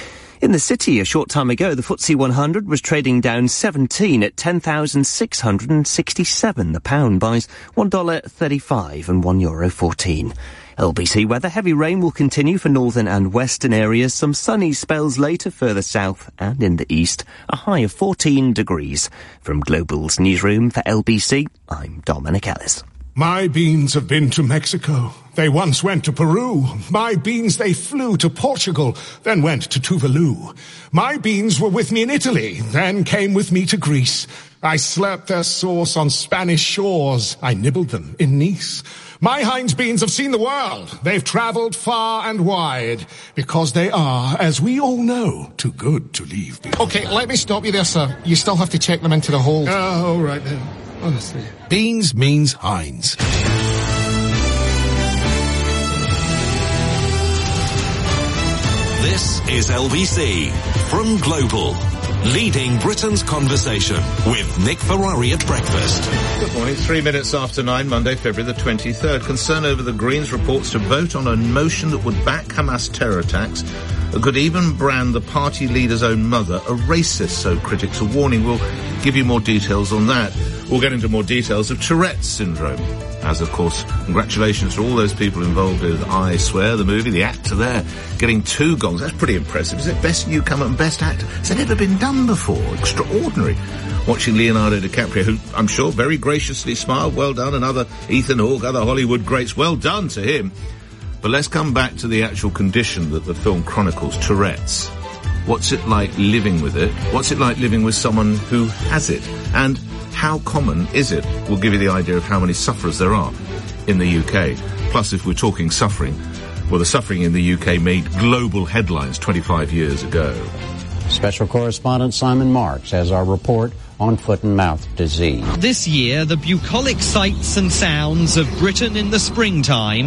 In the city a short time ago, the F T S E one hundred was trading down seventeen at ten thousand six hundred sixty-seven. The pound buys one dollar thirty-five and one euro fourteen. L B C weather, heavy rain will continue for northern and western areas. Some sunny spells later further south and in the east. A high of fourteen degrees. From Global's newsroom for L B C, I'm Dominic Ellis. My beans have been to Mexico. They once went to Peru. My beans, they flew to Portugal, then went to Tuvalu. My beans were with me in Italy, then came with me to Greece. I slurped their sauce on Spanish shores. I nibbled them in Nice. My Heinz beans have seen the world. They've travelled far and wide, because they are, as we all know, too good to leave behind. Okay, let me stop you there, sir. You still have to check them into the hold. Oh, all right then. Honestly. Beans means Heinz. This is L B C from Global, leading Britain's conversation with Nick Ferrari at breakfast. Good morning. Three minutes after nine, Monday, February the twenty-third. Concern over the Greens reports to vote on a motion that would back Hamas terror attacks. It could even brand the party leader's own mother a racist, so critics are warning. We'll give you more details on that. We'll get into more details of Tourette's syndrome. As, of course, congratulations to all those people involved with I Swear, the movie, the actor there, getting two gongs. That's pretty impressive, isn't it? Best newcomer and best actor. It's never been done before. Extraordinary. Watching Leonardo DiCaprio, who I'm sure very graciously smiled, well done, and other Ethan Hawke, other Hollywood greats, well done to him. But let's come back to the actual condition that the film chronicles, Tourette's. What's it like living with it? What's it like living with someone who has it? And how common is it? We'll give you the idea of how many sufferers there are in the U K. Plus, if we're talking suffering, well, the suffering in the U K made global headlines twenty-five years ago. Special correspondent Simon Marks has our report on foot and mouth disease. This year, the bucolic sights and sounds of Britain in the springtime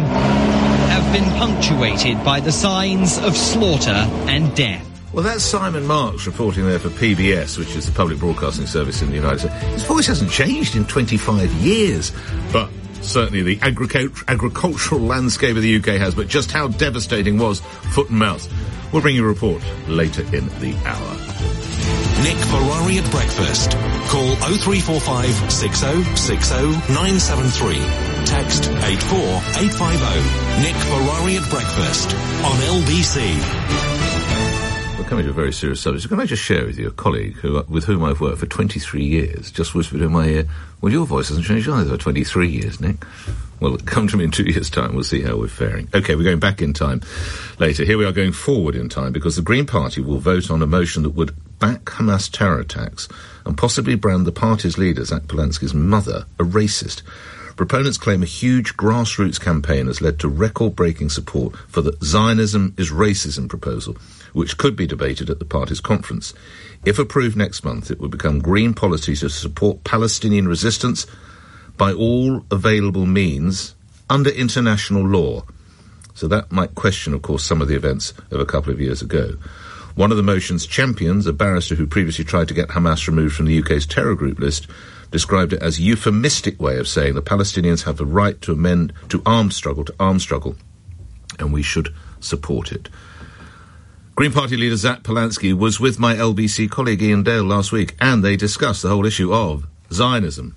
have been punctuated by the signs of slaughter and death. Well, that's Simon Marks reporting there for P B S, which is the public broadcasting service in the United States. His voice hasn't changed in twenty-five years, but certainly the agric- agricultural landscape of the U K has. But just how devastating was foot and mouth? We'll bring you a report later in the hour. Nick Ferrari at breakfast. Call oh three four five, six oh six oh, nine seven three. Text eight four eight five oh. Nick Ferrari at breakfast on L B C. We're coming to a very serious subject. Can I just share with you a colleague who, with whom I've worked for twenty-three years, just whispered in my ear, well, your voice hasn't changed either for twenty-three years, Nick. Well, come to me in two years' time. We'll see how we're faring. OK, we're going back in time later. Here we are going forward in time because the Green Party will vote on a motion that would back Hamas terror attacks and possibly brand the party's leader, Zach Polanski's mother, a racist. Proponents claim a huge grassroots campaign has led to record-breaking support for the Zionism is Racism proposal, which could be debated at the party's conference. If approved next month, it would become Green policy to support Palestinian resistance by all available means under international law. So that might question, of course, some of the events of a couple of years ago. One of the motion's champions, a barrister who previously tried to get Hamas removed from the U K's terror group list, described it as a euphemistic way of saying the Palestinians have the right to amend to armed struggle, to armed struggle, and we should support it. Green Party leader Zach Polanski was with my L B C colleague Ian Dale last week, and they discussed the whole issue of Zionism.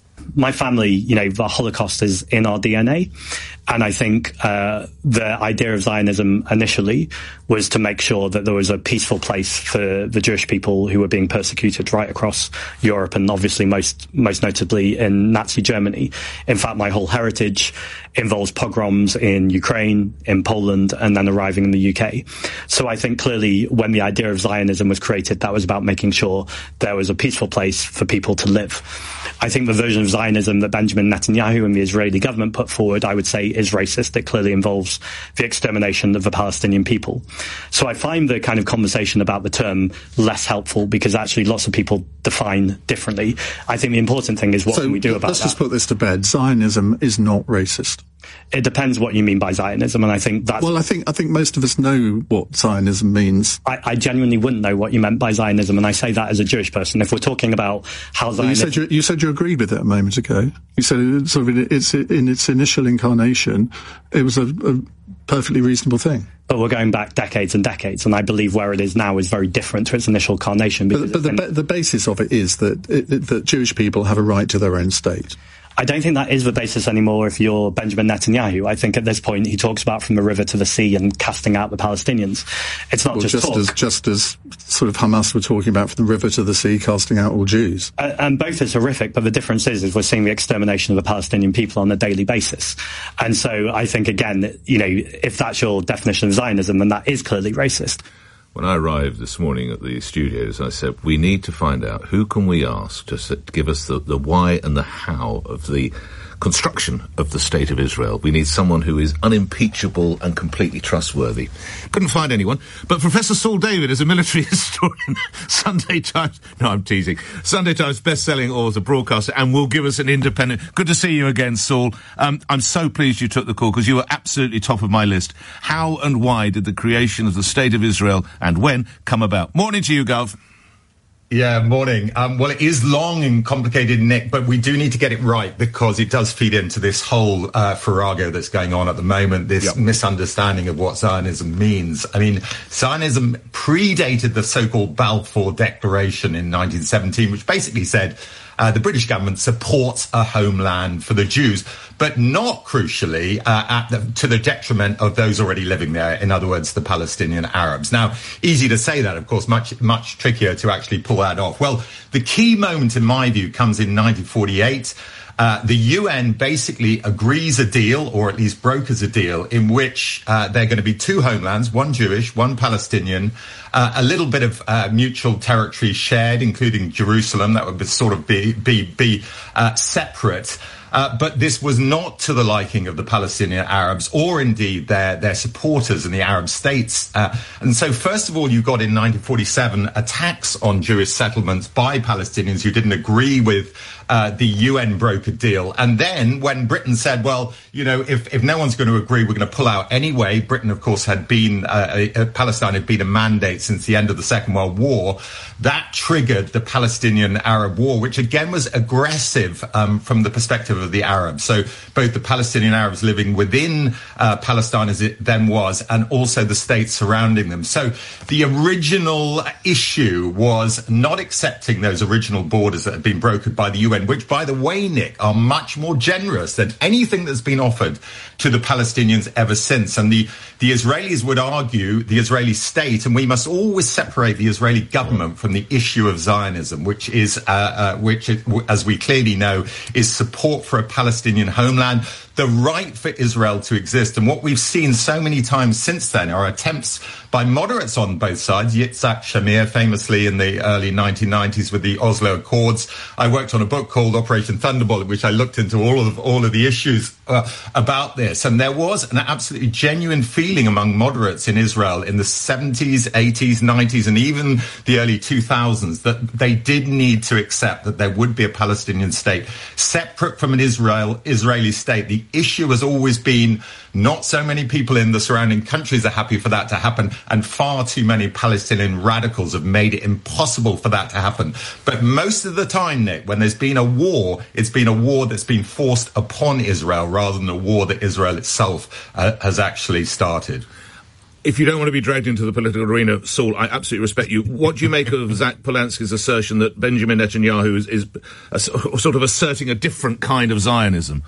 My family, you know, the Holocaust is in our D N A. And I think uh, the idea of Zionism initially was to make sure that there was a peaceful place for the Jewish people who were being persecuted right across Europe, and obviously most most notably in Nazi Germany. In fact, my whole heritage involves pogroms in Ukraine, in Poland, and then arriving in the U K. So I think clearly when the idea of Zionism was created, that was about making sure there was a peaceful place for people to live. I think the version of Zionism that Benjamin Netanyahu and the Israeli government put forward, I would say, is racist. It clearly involves the extermination of the Palestinian people. So I find the kind of conversation about the term less helpful, because actually lots of people define differently. I think the important thing is what so can we do about let's that? Let's just put this to bed. Zionism is not racist. It depends what you mean by Zionism, and I think that's... Well, I think I think most of us know what Zionism means. I, I genuinely wouldn't know what you meant by Zionism, and I say that as a Jewish person. If we're talking about how Zionism... Well, you, said you, you said you agreed with it a moment ago. You said it, sort of in its, in its initial incarnation, it was a, a perfectly reasonable thing. But we're going back decades and decades, and I believe where it is now is very different to its initial carnation. But, but the, ba- the basis of it is that it, that Jewish people have a right to their own state. I don't think that is the basis anymore if you're Benjamin Netanyahu. I think at this point he talks about from the river to the sea and casting out the Palestinians. It's not well, just, just talk. as just as sort of Hamas were talking about from the river to the sea, casting out all Jews. Uh, and both is horrific, but the difference is, is we're seeing the extermination of the Palestinian people on a daily basis. And so I think, again, you know, if that's your definition of Zionism, then that is clearly racist. When I arrived this morning at the studios, I said, we need to find out who can we ask to, to give us the, the why and the how of the construction of the State of Israel. We need someone who is unimpeachable and completely trustworthy. Couldn't find anyone, but Professor Saul David is a military historian, Sunday Times, no, I'm teasing, Sunday Times best-selling author, broadcaster, and will give us an independent... Good to see you again, Saul. Um, I'm so pleased you took the call, because you were absolutely top of my list. How and why did the creation of the State of Israel, and when, come about? Morning to you, Gov. Yeah, morning. Um, well, it is long and complicated, Nick, but we do need to get it right, because it does feed into this whole uh, farrago that's going on at the moment, this yep. misunderstanding of what Zionism means. I mean, Zionism predated the so-called Balfour Declaration in nineteen seventeen, which basically said uh, the British government supports a homeland for the Jews, but not crucially uh, at the, to the detriment of those already living there. In other words, the Palestinian Arabs. Now, easy to say that, of course, much, much trickier to actually pull that off. Well, the key moment, in my view, comes in nineteen forty-eight. Uh, the U N basically agrees a deal, or at least brokers a deal, in which uh, there are going to be two homelands, one Jewish, one Palestinian, uh, a little bit of uh, mutual territory shared, including Jerusalem. That would sort of be, be, be uh, separate. Uh, but this was not to the liking of the Palestinian Arabs, or indeed their, their supporters in the Arab states. Uh, and so, first of all, you got in nineteen forty-seven attacks on Jewish settlements by Palestinians who didn't agree with uh, the U N brokered deal. And then when Britain said, well, you know, if, if no one's going to agree, we're going to pull out anyway. Britain, of course, had been, uh, uh, Palestine had been a mandate since the end of the Second World War. That triggered the Palestinian-Arab War, which again was aggressive um, from the perspective of the Arabs. So both the Palestinian Arabs living within uh, Palestine as it then was, and also the states surrounding them. So the original issue was not accepting those original borders that had been brokered by the U N, which, by the way, Nick, are much more generous than anything that's been offered to the Palestinians ever since. And the, the Israelis would argue, the Israeli state, and we must always separate the Israeli government from the issue of Zionism, which is, uh, uh, which, as we clearly know, is support for a Palestinian homeland, the right for Israel to exist. And what we've seen so many times since then are attempts by moderates on both sides. Yitzhak Shamir, famously in the early nineteen nineties with the Oslo Accords. I worked on a book called Operation Thunderbolt, in which I looked into all of all of the issues uh, about this. And there was an absolutely genuine feeling among moderates in Israel in the seventies, eighties, nineties, and even the early two thousands that they did need to accept that there would be a Palestinian state separate from an Israel Israeli state. The the issue has always been not so many people in the surrounding countries are happy for that to happen, and far too many Palestinian radicals have made it impossible for that to happen. But most of the time, Nick, when there's been a war, it's been a war that's been forced upon Israel rather than a war that Israel itself uh, has actually started. If you don't want to be dragged into the political arena, Saul, I absolutely respect you. What do you make of Zach Polanski's assertion that Benjamin Netanyahu is, is a, sort of asserting a different kind of Zionism?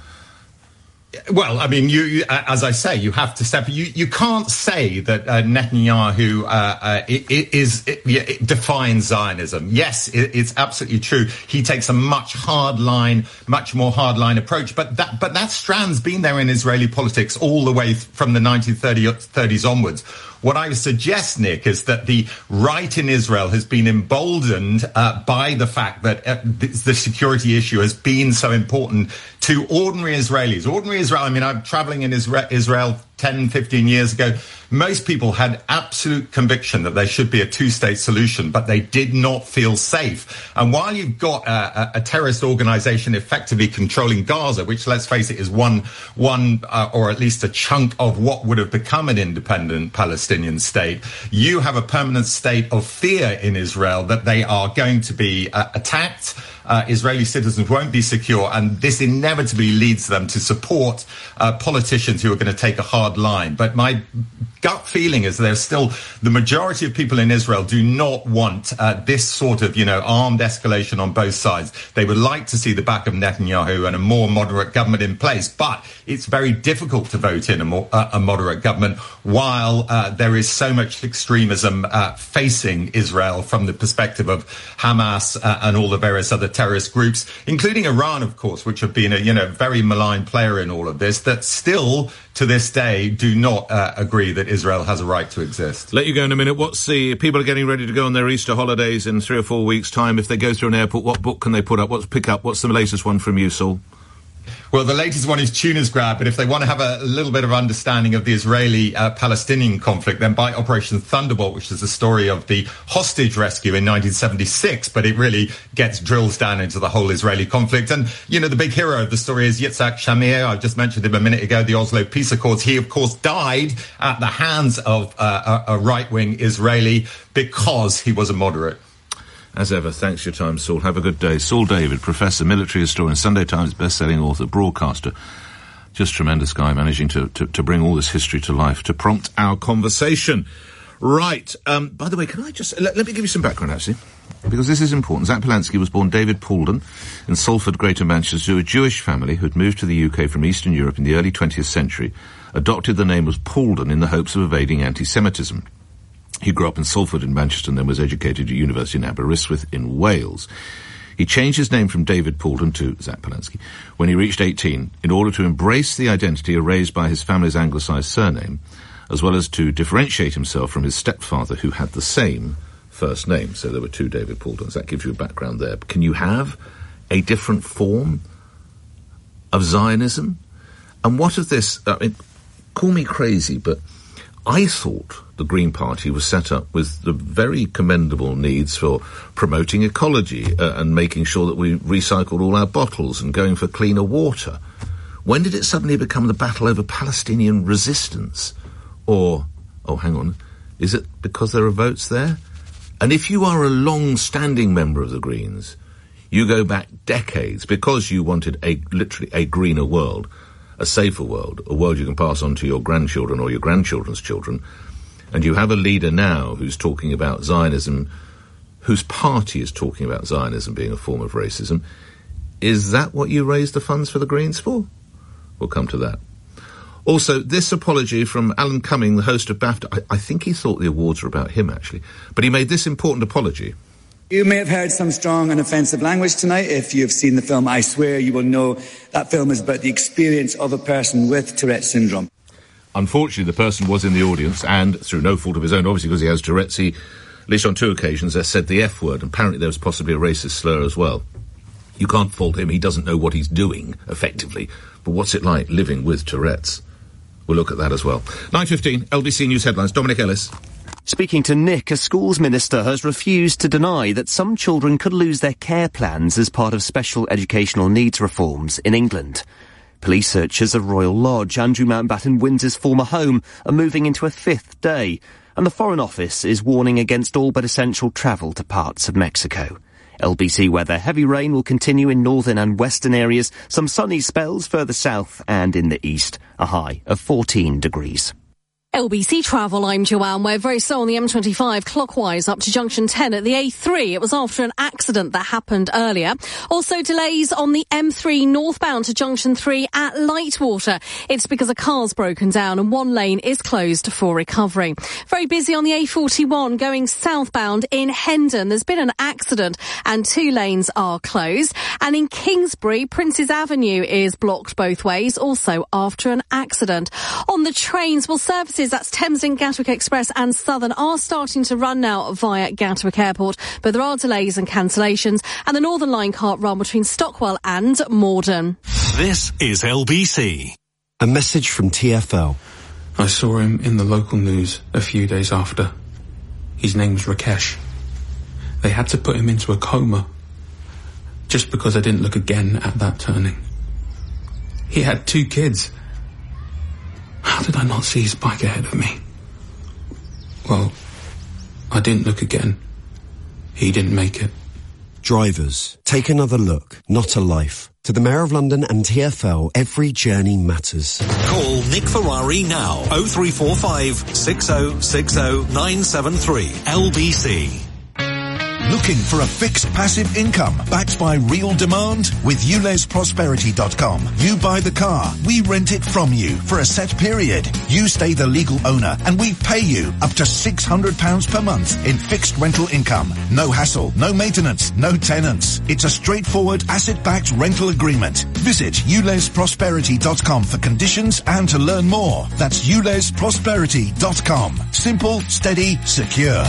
Well, I mean, you, you, as I say, you have to step. You, you can't say that uh, Netanyahu uh, uh, is it, it defines Zionism. Yes, it, it's absolutely true. He takes a much hard line, much more hard line approach. But that, but that strand's been there in Israeli politics all the way from the nineteen thirties onwards. What I would suggest, Nick, is that the right in Israel has been emboldened uh, by the fact that uh, the security issue has been so important to ordinary Israelis. Ordinary Israel, I mean, I'm traveling in Isra- Israel ten, fifteen years ago. Most people had absolute conviction that there should be a two-state solution, but they did not feel safe. And while you've got a, a terrorist organization effectively controlling Gaza, which, let's face it, is one, one uh, or at least a chunk of what would have become an independent Palestinian state, you have a permanent state of fear in Israel that they are going to be uh, attacked. Uh, Israeli citizens won't be secure, and this inevitably leads them to support uh, politicians who are going to take a hard line. But my gut feeling is there's still the majority of people in Israel do not want uh, this sort of, you know, armed escalation on both sides. They would like to see the back of Netanyahu and a more moderate government in place, but it's very difficult to vote in a, more, uh, a moderate government while uh, there is so much extremism uh, facing Israel from the perspective of Hamas uh, and all the various other terrorist groups, including Iran, of course, which have been a, you know, very malign player in all of this, that still to this day do not uh, agree that Israel has a right to exist. Let you go in a minute. What's the people are getting ready to go on their Easter holidays in three or four weeks' time? If they go through an airport, what book can they put up? What's pick up? What's the latest one from you, Saul? Well, the latest one is Tuna's Grab, but if they want to have a little bit of understanding of the Israeli-Palestinian uh, conflict, then buy Operation Thunderbolt, which is the story of the hostage rescue in nineteen seventy-six, but it really gets drills down into the whole Israeli conflict. And, you know, the big hero of the story is Yitzhak Shamir. I just mentioned him a minute ago, the Oslo Peace Accords. He, of course, died at the hands of uh, a, a right-wing Israeli because he was a moderate. As ever, thanks for your time, Saul. Have a good day. Saul David, professor, military historian, Sunday Times best-selling author, broadcaster. Just tremendous guy, managing to, to, to bring all this history to life, to prompt our conversation. Right. Um, by the way, can I just... Let, let me give you some background, actually, because this is important. Zach Polanski was born David Paulden in Salford, Greater Manchester, to a Jewish family who had moved to the U K from Eastern Europe in the early twentieth century, adopted the name of Paulden in the hopes of evading anti-Semitism. He grew up in Salford in Manchester and then was educated at University in Aberystwyth in Wales. He changed his name from David Paulden to Zach Polanski when he reached eighteen in order to embrace the identity erased by his family's anglicised surname, as well as to differentiate himself from his stepfather who had the same first name. So there were two David Pauldens. That gives you a background there. Can you have a different form of Zionism? And what of this... I mean, call me crazy, but I thought the Green Party was set up with the very commendable needs for promoting ecology uh, and making sure that we recycled all our bottles and going for cleaner water. When did it suddenly become the battle over Palestinian resistance? Or, oh, hang on, is it because there are votes there? And if you are a long-standing member of the Greens, you go back decades because you wanted a literally a greener world, a safer world, a world you can pass on to your grandchildren or your grandchildren's children. And you have a leader now who's talking about Zionism, whose party is talking about Zionism being a form of racism. Is that what you raised the funds for the Greens for? We'll come to that. Also, this apology from Alan Cumming, the host of BAFTA. I, I think he thought the awards were about him, actually. But he made this important apology. You may have heard some strong and offensive language tonight. If you've seen the film I Swear, you will know that film is about the experience of a person with Tourette syndrome. Unfortunately, the person was in the audience, and through no fault of his own, obviously because he has Tourette's, he, at least on two occasions, has said the F word, and apparently there was possibly a racist slur as well. You can't fault him, he doesn't know what he's doing, effectively. But what's it like living with Tourette's? We'll look at that as well. nine fifteen, L B C News Headlines. Dominic Ellis. Speaking to Nick, a schools minister has refused to deny that some children could lose their care plans as part of special educational needs reforms in England. Police searches of Royal Lodge, Andrew Mountbatten Windsor's former home, are moving into a fifth day, and the Foreign Office is warning against all but essential travel to parts of Mexico. L B C weather. Heavy rain will continue in northern and western areas, some sunny spells further south and in the east, a high of fourteen degrees. L B C Travel, I'm Joanne. We're very slow on the M twenty-five clockwise up to junction ten at the A three. It was after an accident that happened earlier. Also delays on the M three northbound to junction three at Lightwater. It's because a car's broken down and one lane is closed for recovery. Very busy on the A forty-one going southbound in Hendon. There's been an accident and two lanes are closed. And in Kingsbury, Princes Avenue is blocked both ways, also after an accident. On the trains, well, services that's Thameslink, Gatwick Express and Southern are starting to run now via Gatwick Airport, but there are delays and cancellations, and the Northern Line can't run between Stockwell and Morden. This is L B C. A message from T F L. I saw him in the local news a few days after. His name's Rakesh. They had to put him into a coma just because I didn't look again at that turning. He had two kids. How did I not see his bike ahead of me? Well, I didn't look again. He didn't make it. Drivers, take another look, not a life. To the Mayor of London and T F L, every journey matters. Call Nick Ferrari now. oh three four five, six oh six oh, nine seven three. L B C. Looking for a fixed passive income backed by real demand? With U L E S Prosperity dot com, you buy the car, we rent it from you for a set period. You stay the legal owner and we pay you up to six hundred pounds per month in fixed rental income. No hassle, no maintenance, no tenants. It's a straightforward asset-backed rental agreement. Visit U L E S Prosperity dot com for conditions and to learn more. That's U L E S Prosperity dot com. Simple, steady, secure.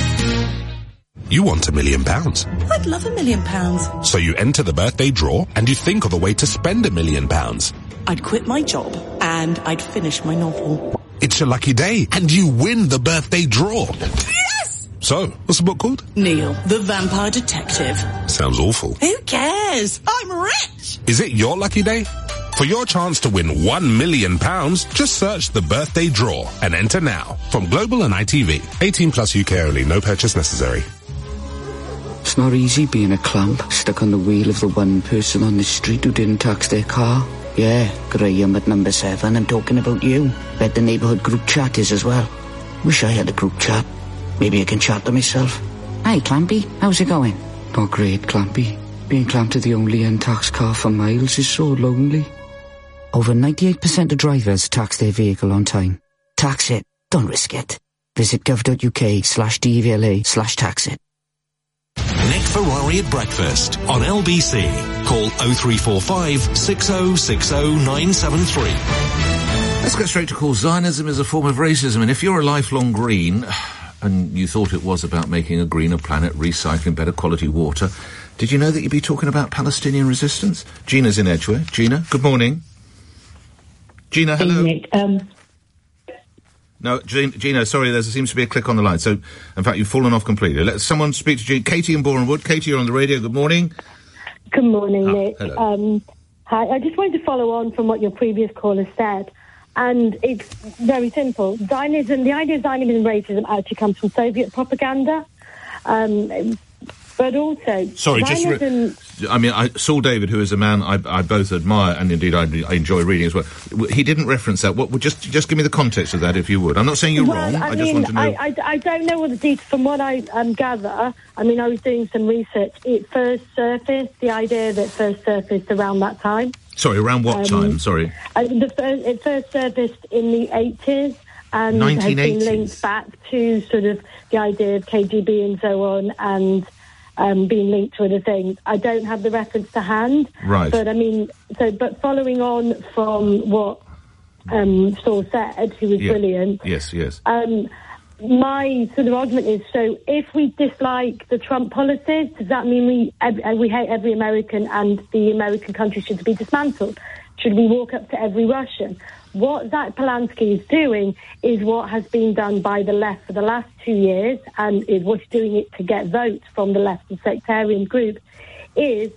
You want a million pounds. I'd love a million pounds. So you enter the birthday draw and you think of a way to spend a million pounds. I'd quit my job and I'd finish my novel. It's your lucky day and you win the birthday draw. Yes! So, what's the book called? Neil, the Vampire Detective. Sounds awful. Who cares? I'm rich! Is it your lucky day? For your chance to win one million pounds, just search the birthday draw and enter now. From Global and I T V. eighteen plus U K only, no purchase necessary. It's not easy being a clamp, stuck on the wheel of the one person on the street who didn't tax their car. Yeah, Graham at number seven, I'm talking about you. Bet the neighbourhood group chat is as well. Wish I had a group chat. Maybe I can chat to myself. Hi, Clampy, how's it going? Not great, Clampy. Being clamped to the only untaxed car for miles is so lonely. Over ninety-eight percent of drivers tax their vehicle on time. Tax it, don't risk it. Visit gov.uk slash DVLA slash tax it. Nick Ferrari at breakfast on L B C. Call oh three four five, six oh six oh, nine seven three. Let's get straight to call Zionism is a form of racism, and if you're a lifelong green and you thought it was about making a greener planet, recycling better quality water, did you know that you'd be talking about Palestinian resistance? Gina's in Edgware. Gina, good morning. Gina, hello. Hey, Nick, um No, Gina, sorry, there seems to be a click on the line. So, in fact, you've fallen off completely. Let someone speak to Gina. Katie in Borehamwood. Katie, you're on the radio. Good morning. Good morning, oh, Nick. Hello. Um, hi, I just wanted to follow on from what your previous caller said. And it's very simple. Zionism, the idea of Zionism and racism actually comes from Soviet propaganda. Um, but also, Sorry, Zionism... just... Re- I mean, I, Saul David, who is a man I, I both admire and indeed I, I enjoy reading as well, he didn't reference that. What would just just give me the context of that, if you would. I'm not saying you're well, wrong. I, I mean, just want to know. I, I, I don't know what the details. From what I um, gather, I mean, I was doing some research. It first surfaced, the idea that first surfaced around that time. Sorry, around what um, time? Sorry. Uh, the first, it first surfaced in the eighties and has been linked back to sort of the idea of K G B and so on, and um, being linked to other things. I don't have the reference to hand. Right. But I mean, so, but following on from what um, Saul said, who was Yeah. brilliant. Yes, yes. Um, my sort of argument is, so if we dislike the Trump policies, does that mean we ev- we hate every American and the American country should be dismantled? Should we walk up to every Russian? What Zach Polanski is doing is what has been done by the left for the last two years, and is what's doing it to get votes from the left and sectarian group, is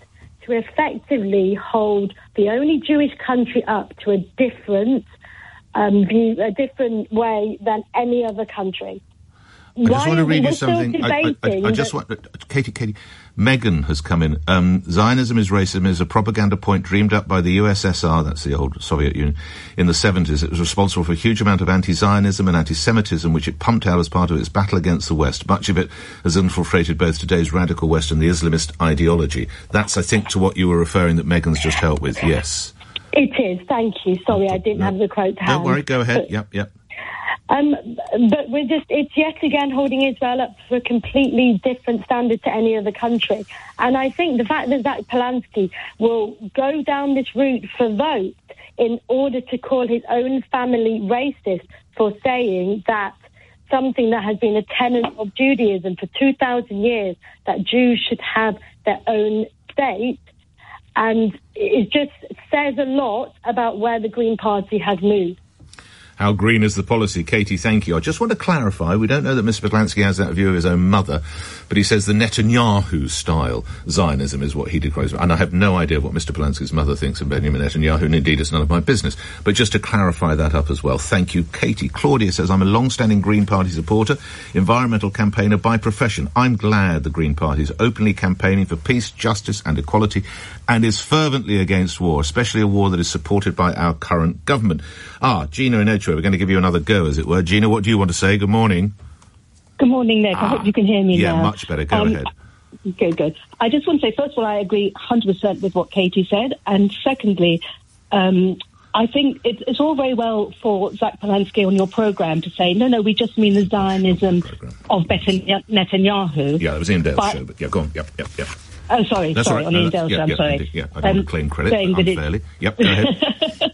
to effectively hold the only Jewish country up to a different um, view, a different way than any other country. I just Why want to read we you something. I, I, I, I just want... Uh, Katie, Katie, Megan has come in. Um, Zionism is racism is a propaganda point dreamed up by the U S S R, that's the old Soviet Union, in the seventies. It was responsible for a huge amount of anti-Zionism and anti-Semitism, which it pumped out as part of its battle against the West. Much of it has infiltrated both today's radical West and the Islamist ideology. That's, I think, to what you were referring that Megan's just helped with, yes. It is, thank you. Sorry, I didn't no. have the quote to hand. Don't worry, go ahead. But, yep, yep. Um, but we're just, it's yet again holding Israel up for a completely different standard to any other country. And I think the fact that Zach Polanski will go down this route for votes in order to call his own family racist for saying that something that has been a tenet of Judaism for two thousand years, that Jews should have their own state, and it just says a lot about where the Green Party has moved. How green is the policy? Katie, thank you. I just want to clarify, we don't know that Mister Polanski has that view of his own mother, but he says the Netanyahu-style Zionism is what he declares. And I have no idea what Mister Polanski's mother thinks of Benjamin Netanyahu, and indeed it's none of my business. But just to clarify that up as well, thank you. Katie, Claudia says, I'm a long-standing Green Party supporter, environmental campaigner by profession. I'm glad the Green Party is openly campaigning for peace, justice and equality, and is fervently against war, especially a war that is supported by our current government. Ah, Gina in Edgware, we're going to give you another go, as it were. Gina, what do you want to say? Good morning. Good morning, Nick. Ah, I hope you can hear me yeah, now. Yeah, much better. Go um, ahead. Good, good. I just want to say, first of all, I agree one hundred percent with what Katie said. And secondly, um, I think it's, it's all very well for Zach Polanski on your programme to say, no, no, we just mean the Zionism of Netanyahu. Yeah, that was Ian Dale's show, but yeah, go on. Yep, yep, yep. Oh, sorry, That's sorry, right. on no, Ian Dale's yeah, show, I'm yeah, sorry. Indeed, yeah, I don't um, want to claim credit unfairly. Yep, go ahead.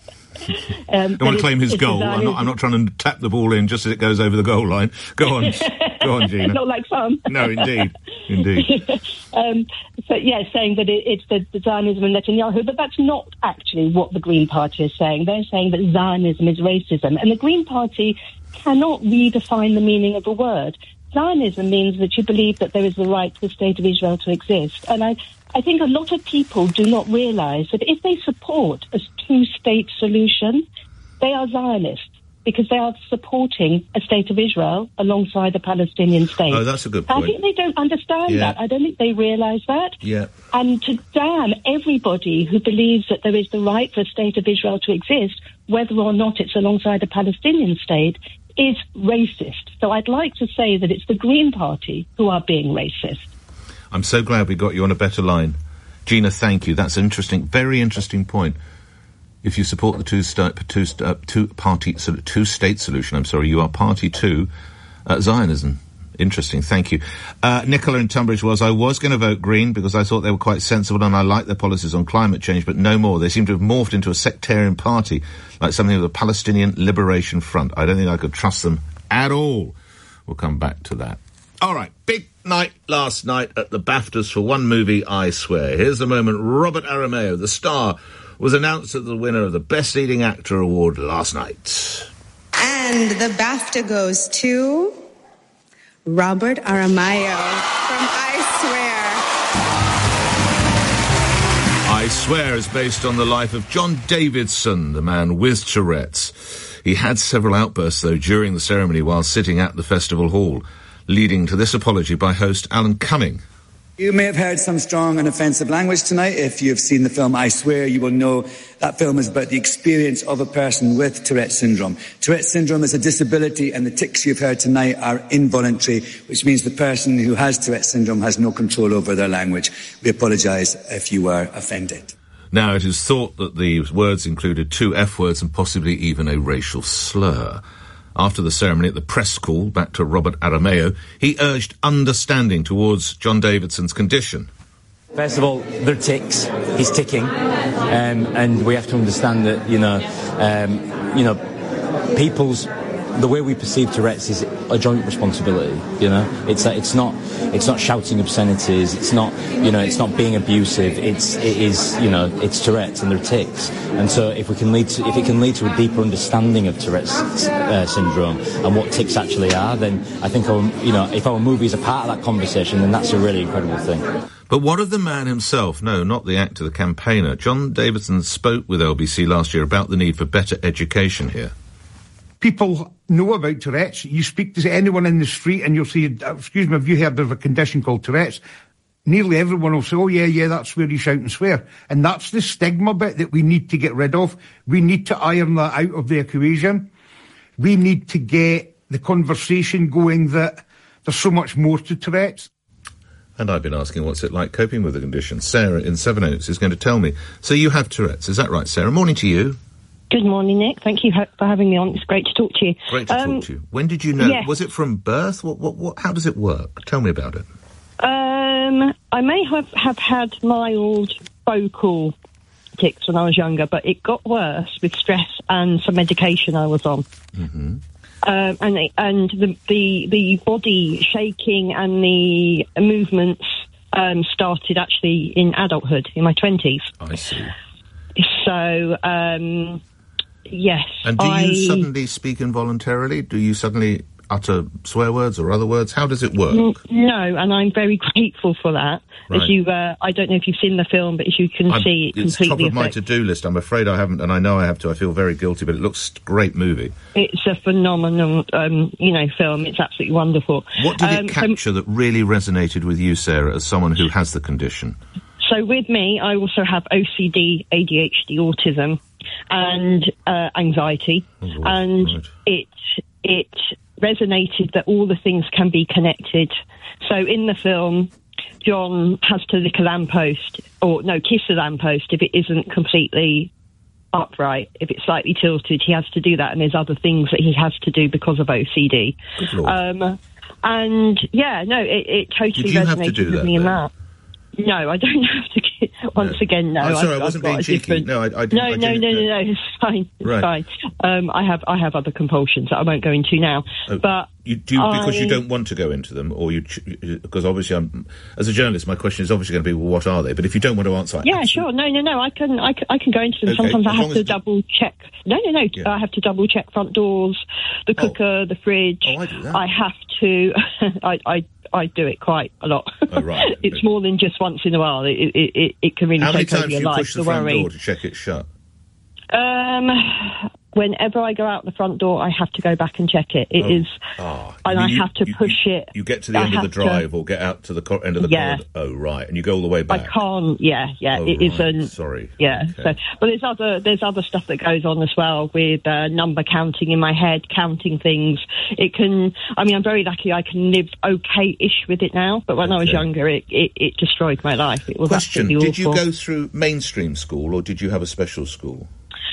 Um, don't want to claim his goal. I'm not, I'm not trying to tap the ball in just as it goes over the goal line. Go on. Go on, Gina. Not like some. No, indeed. Indeed. um, so, yeah, saying that it, it's the, the Zionism of Netanyahu, but that's not actually what the Green Party is saying. They're saying that Zionism is racism. And the Green Party cannot redefine the meaning of a word. Zionism means that you believe that there is the right for the State of Israel to exist. And I, I think a lot of people do not realise that if they support a two-state solution, they are Zionists, because they are supporting a State of Israel alongside a Palestinian state. Oh, that's a good point. I think they don't understand yeah. that. I don't think they realise that. Yeah. And to damn everybody who believes that there is the right for a State of Israel to exist, whether or not it's alongside a Palestinian state, is racist. So I'd like to say that it's the Green Party who are being racist. I'm so glad we got you on a better line. Gina, thank you. That's an interesting, very interesting point. If you support the two sta- two, uh, two party so two state solution, I'm sorry, you are party to uh, Zionism. Interesting, thank you. Uh, Nicola in Tunbridge Wells, I was going to vote Green because I thought they were quite sensible and I like their policies on climate change, but no more. They seem to have morphed into a sectarian party, like something of the Palestinian Liberation Front. I don't think I could trust them at all. We'll come back to that. All right, big night last night at the BAFTAs for one movie, I Swear. Here's the moment Robert Aramayo, the star, was announced as the winner of the Best Leading Actor award last night. And the BAFTA goes to Robert Aramayo from I Swear. I Swear is based on the life of John Davidson, the man with Tourette's. He had several outbursts, though, during the ceremony while sitting at the festival hall, leading to this apology by host Alan Cumming. You may have heard some strong and offensive language tonight. If you've seen the film I Swear, you will know that film is about the experience of a person with Tourette syndrome. Tourette syndrome is a disability, and the tics you've heard tonight are involuntary, which means the person who has Tourette syndrome has no control over their language. We apologise if you were offended. Now, it is thought that the words included two F words and possibly even a racial slur. After the ceremony at the press call back to Robert Aramayo, he urged understanding towards John Davidson's condition. First of all, they're ticks. He's ticking, um, and we have to understand that, you know, um, you know, people's the way we perceive Tourette's is a joint responsibility. You know, it's uh, it's not it's not shouting obscenities. It's not you know it's not being abusive. It's it is you know it's Tourette's and they're tics. And so if we can lead to if it can lead to a deeper understanding of Tourette's uh, syndrome and what tics actually are, then I think our, you know if our movies are part of that conversation, then that's a really incredible thing. But what of the man himself? No, not the actor, the campaigner. John Davidson spoke with L B C last year about the need for better education here. People know about Tourette's. You speak to anyone in the street and you'll say, excuse me, have you heard of a condition called Tourette's? Nearly everyone will say, oh yeah, yeah, that's where you shout and swear. And that's the stigma bit that we need to get rid of. We need to iron that out of the equation. We need to get the conversation going that there's so much more to Tourette's. And I've been asking what's it like coping with the condition. Sarah in Seven Oaks is going to tell me. So you have Tourette's, is that right, Sarah? Morning to you. Good morning, Nick. Thank you for having me on. It's great to talk to you. Great to um, talk to you. When did you know? Yeah. Was it from birth? What, what, what, how does it work? Tell me about it. Um, I may have, have had mild vocal tics when I was younger, but it got worse with stress and some medication I was on. Mm-hmm. Um, and and the, the the body shaking and the movements um, started actually in adulthood, in my twenties. I see. So, um, yes. And do I, you suddenly speak involuntarily? Do you suddenly utter swear words or other words? How does it work? N- no, and I'm very grateful for that. Right. As you, uh, I don't know if you've seen the film, but as you can I'm, see, it it's completely top of my affects. to-do list. I'm afraid I haven't, and I know I have to. I feel very guilty, but it looks a great movie. It's a phenomenal, um, you know, film. It's absolutely wonderful. What did um, it capture so, that really resonated with you, Sarah, as someone who has the condition? So with me, I also have O C D, A D H D, autism, and uh, anxiety, oh, right, and right. it it resonated that all the things can be connected. So in the film, John has to lick a lamppost, or no, kiss a lamppost if it isn't completely upright. If it's slightly tilted, he has to do that, and there's other things that he has to do because of O C D. Good Lord. Um, and yeah, no, it, it totally Did you resonated have to do with that, me in then? that. No, I don't have to get, once No. again, no. I'm sorry, I've, I wasn't I've got being a cheeky. different- No, I- I didn't- No, I no, didn't- no, no, no, it's fine. It's Right. fine. Um, I have, I have other compulsions that I won't go into now. Oh, but you do because I, you don't want to go into them, or you because obviously, I'm as a journalist, my question is obviously going to be, well, what are they? But if you don't want to answer, I Yeah, absolutely- sure. No, no, no. I can, I can, I can go into them. Okay, Sometimes I as have long to as- double check. No, no, no. Yeah. I have to double check front doors, the cooker, the fridge. Oh, I do that. I have to. I, I, I do it quite a lot. Oh, right. It's more than just once in a while. It, it, it, it can really How many take over times do your you life. push the the front worry. door to check it's shut? Um, whenever I go out the front door, I have to go back and check it. It Oh. is, Ah, and you I mean you- have to you- push it. You get to the I end of the have to- drive or get out to the cor- end of the Yeah. corridor. Oh, right. And you go all the way I back. can't. Yeah, yeah. Oh, it right. isn't. Sorry. Yeah. Okay. So, but there's other there's other stuff that goes on as well with uh, number counting in my head, counting things. It can. I mean, I'm very lucky. I can live okay-ish with it now. But when I was Okay. younger, it, it it destroyed my life. It was Question, absolutely did you awful. go through mainstream school or did you have a special school?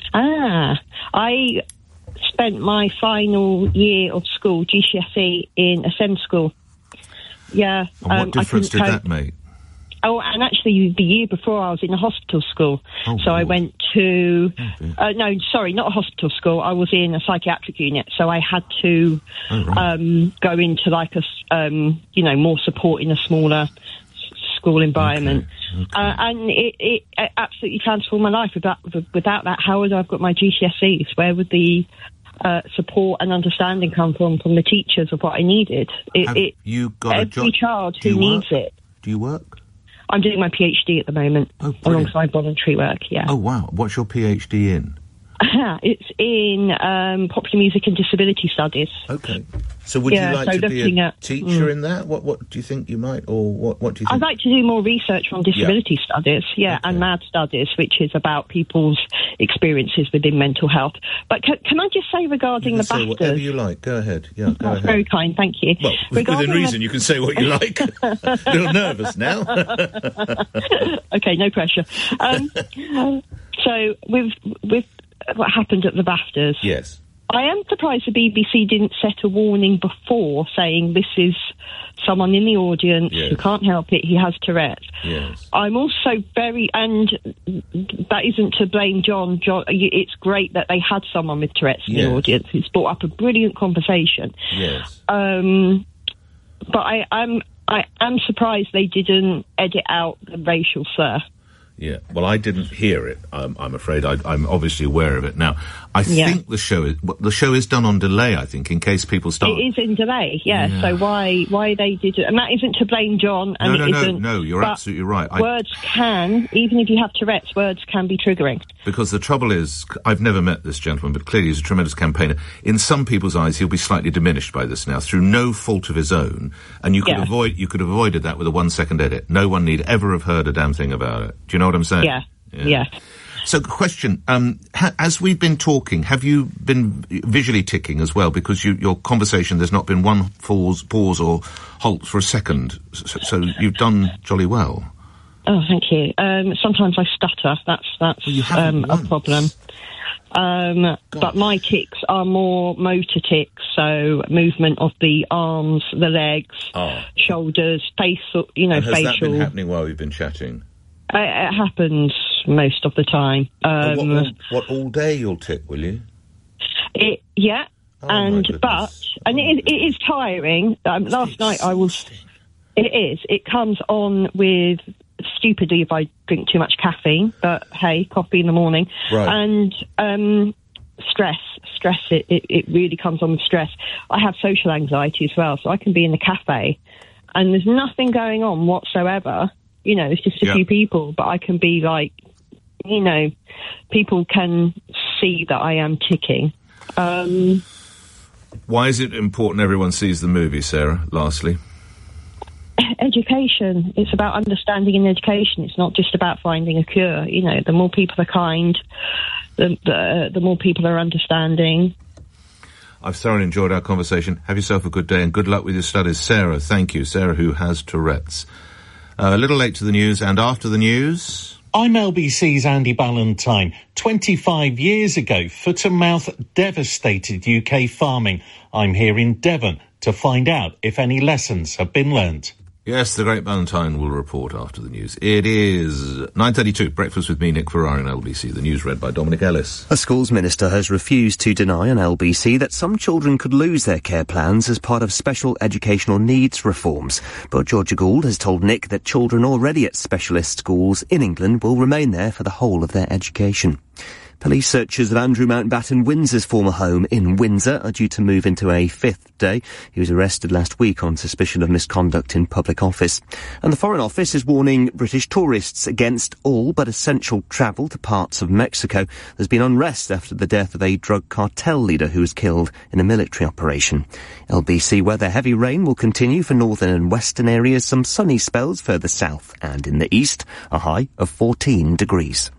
Ah, I spent my final year of school, G C S E, in a SEND school. Yeah. And um, what difference I did couldn't that make? Oh, and actually, the year before I was in a hospital school. Oh, so I Lord. went to, uh, no, sorry, not a hospital school. I was in a psychiatric unit. So I had to Oh, right. um, go into like a, s- um, you know, more support in a smaller s- school environment. Uh, and it, it, it absolutely transformed my life. Without, without that, how would I have got my G C S Es? Where would the uh, support and understanding come from, from the teachers of what I needed? It, Have it, you got a every job? child Do who you needs work? it. Do you work? I'm doing my PhD at the moment, Oh, brilliant. alongside voluntary work, yeah. Oh, wow. What's your PhD in? It's in um, popular music and disability studies. Okay. So would Yeah, you like so to be looking a at- teacher mm. in that? What What do you think you might, or what What do you think? I'd like to do more research on disability studies, yeah, and MAD studies, which is about people's experiences within mental health. But can, can I just say regarding You the can say whatever BAFTAs? you like. Go ahead. Yeah, go That's ahead. very kind, thank you. Well, Regarding within reason, the- you can say what you like. A little nervous now. Okay, no pressure. Um, so with with what happened at the BAFTAs, Yes. I am surprised the B B C didn't set a warning before saying this is someone in the audience Yes. who can't help it. He has Tourette's. Yes. I'm also very, and that isn't to blame John. John, it's great that they had someone with Tourette's in Yes. the audience. It's brought up a brilliant conversation. Yes. Um, but I, I'm, I am surprised they didn't edit out the racial slur. Yeah, well, I didn't hear it. Um, I'm afraid I, I'm obviously aware of it now. I Yeah. think the show is the show is done on delay. I think in case people start. It is in delay, yeah. Yeah. So why why they did it? And that isn't to blame John. And No, no, it no, isn't, no, you're but absolutely right. I- Words can, even if you have Tourette's, words can be triggering. Because the trouble is, I've never met this gentleman, but clearly he's a tremendous campaigner. In some people's eyes, he'll be slightly diminished by this now, through no fault of his own. And you could Yeah. avoid, you could have avoided that with a one-second edit. No one need ever have heard a damn thing about it. Do you know what I'm saying? Yeah. Yeah. So, question: um, ha- as we've been talking, have you been visually ticking as well? Because you, your conversation, there's not been one pause, pause or halt for a second. So, so you've done jolly well. Oh, thank you. Um, sometimes I stutter. That's that's um, a problem. Um, but my tics are more motor tics, so movement of the arms, the legs, Oh. shoulders, face, you know, And has facial. that been happening while we've been chatting? Uh, it happens most of the time. Uh, what, Um, all, what all day you'll tick, will you? It, yeah, Oh, my and goodness. but and it is, it is tiring. Um, last night I was. It is. It comes on with stupidly if I drink too much caffeine, but hey, coffee in the morning, Right. and um, stress. Stress. It, it it really comes on with stress. I have social anxiety as well, so I can be in the cafe, and there's nothing going on whatsoever. You know, it's just a Yeah. few people, but I can be like, you know, people can see that I am ticking. Um, Why is it important everyone sees the movie, Sarah, lastly? education. It's about understanding and education. It's not just about finding a cure. You know, the more people are kind, the the, the more people are understanding. I've thoroughly enjoyed our conversation. Have yourself a good day and good luck with your studies. Sarah, thank you. Sarah, who has Tourette's. Uh, a little late to the news, and after the news... I'm L B C's Andy Ballantyne. twenty-five years ago, foot-and-mouth devastated U K farming. I'm here in Devon to find out if any lessons have been learnt. Yes, the great Ballantyne will report after the news. It is nine thirty-two. Breakfast with me, Nick Ferrari, on L B C. The news read by Dominic Ellis. A schools minister has refused to deny on L B C that some children could lose their care plans as part of special educational needs reforms. But Georgia Gould has told Nick that children already at specialist schools in England will remain there for the whole of their education. Police searchers of Andrew Mountbatten Windsor's former home in Windsor are due to move into a fifth day. He was arrested last week on suspicion of misconduct in public office. And the Foreign Office is warning British tourists against all but essential travel to parts of Mexico. There's been unrest after the death of a drug cartel leader who was killed in a military operation. L B C weather: heavy rain will continue for northern and western areas, some sunny spells further south and in the east, a high of fourteen degrees.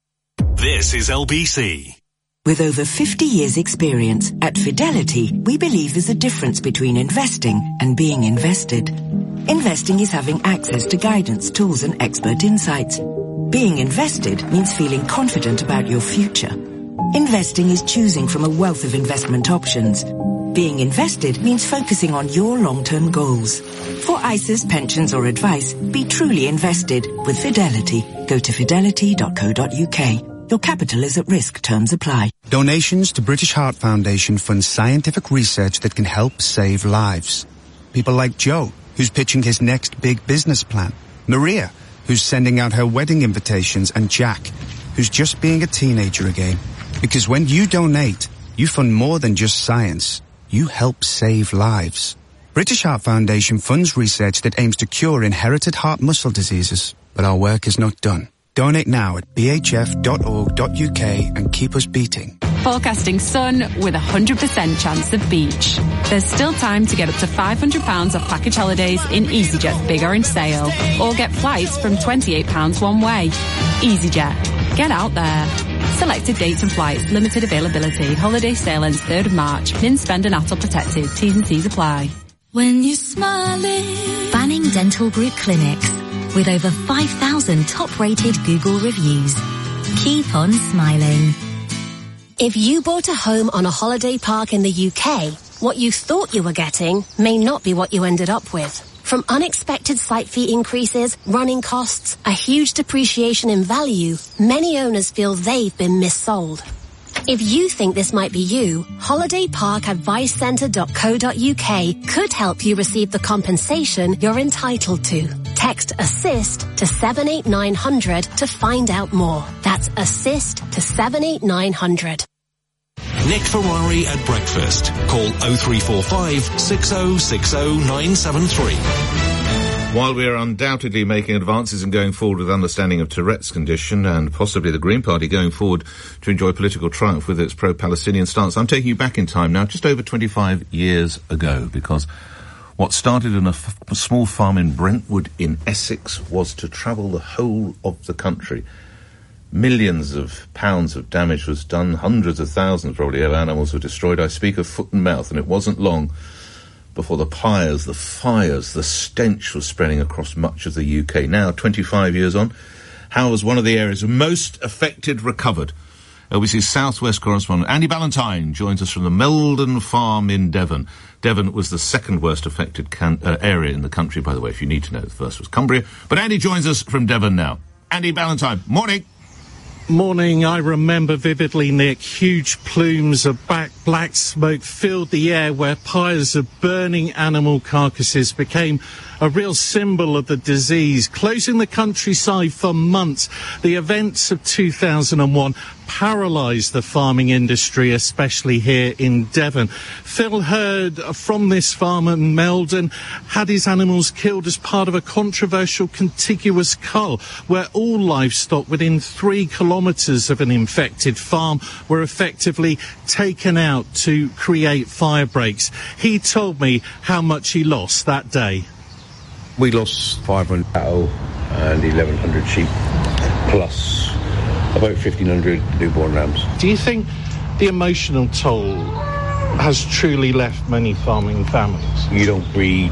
This is L B C. With over fifty years experience, at Fidelity, we believe there's a difference between investing and being invested. Investing is having access to guidance, tools and expert insights. Being invested means feeling confident about your future. Investing is choosing from a wealth of investment options. Being invested means focusing on your long-term goals. For I S As, pensions or advice, be truly invested with Fidelity. Go to fidelity dot co dot uk. Your capital is at risk. Terms apply. Donations to British Heart Foundation fund scientific research that can help save lives. People like Joe, who's pitching his next big business plan. Maria, who's sending out her wedding invitations. And Jack, who's just being a teenager again. Because when you donate, you fund more than just science. You help save lives. British Heart Foundation funds research that aims to cure inherited heart muscle diseases. But our work is not done. Donate now at b h f dot org dot u k and keep us beating. Forecasting sun with a one hundred percent chance of beach. There's still time to get up to five hundred pounds off package holidays in EasyJet's Big Orange Sale. Or get flights from twenty-eight pounds one way. EasyJet. Get out there. Selected dates and flights. Limited availability. Holiday sale ends third of March. Min, spend and A T O protected. T's and C's apply. When you're smiling. Banning Dental Group Clinics. With over five thousand top-rated Google reviews. Keep on smiling. If you bought a home on a holiday park in the U K, what you thought you were getting may not be what you ended up with. From unexpected site fee increases, running costs, a huge depreciation in value, many owners feel they've been missold. If you think this might be you, holiday park advice centre dot co dot uk could help you receive the compensation you're entitled to. Text ASSIST to seven eight nine hundred to find out more. That's ASSIST to seven eight nine hundred. Nick Ferrari at breakfast. Call oh three four five, six oh six oh, nine seven three. While we are undoubtedly making advances in going forward with understanding of Tourette's condition and possibly the Green Party going forward to enjoy political triumph with its pro-Palestinian stance, I'm taking you back in time now, just over twenty-five years ago, because what started in a, f- a small farm in Brentwood in Essex was to travel the whole of the country. Millions of pounds of damage was done, hundreds of thousands probably of animals were destroyed. I speak of foot and mouth, and it wasn't long before the pyres, the fires, the stench was spreading across much of the U K. Now, twenty-five years on, how has one of the areas most affected recovered? L B C's Southwest correspondent Andy Ballantyne joins us from the Meldon Farm in Devon. Devon was the second worst affected can- uh, area in the country, by the way, if you need to know. The first was Cumbria. But Andy joins us from Devon now. Andy Ballantyne, morning. Morning. I remember vividly, Nick, huge plumes of back black smoke filled the air where piles of burning animal carcasses became a real symbol of the disease, closing the countryside for months. The events of two thousand one paralysed the farming industry, especially here in Devon. Phil heard from this farmer in Meldon, had his animals killed as part of a controversial contiguous cull, where all livestock within three kilometres of an infected farm were effectively taken out to create fire breaks. He told me how much he lost that day. We lost five hundred cattle and eleven hundred sheep, plus about fifteen hundred newborn lambs. Do you think the emotional toll has truly left many farming families? You don't breed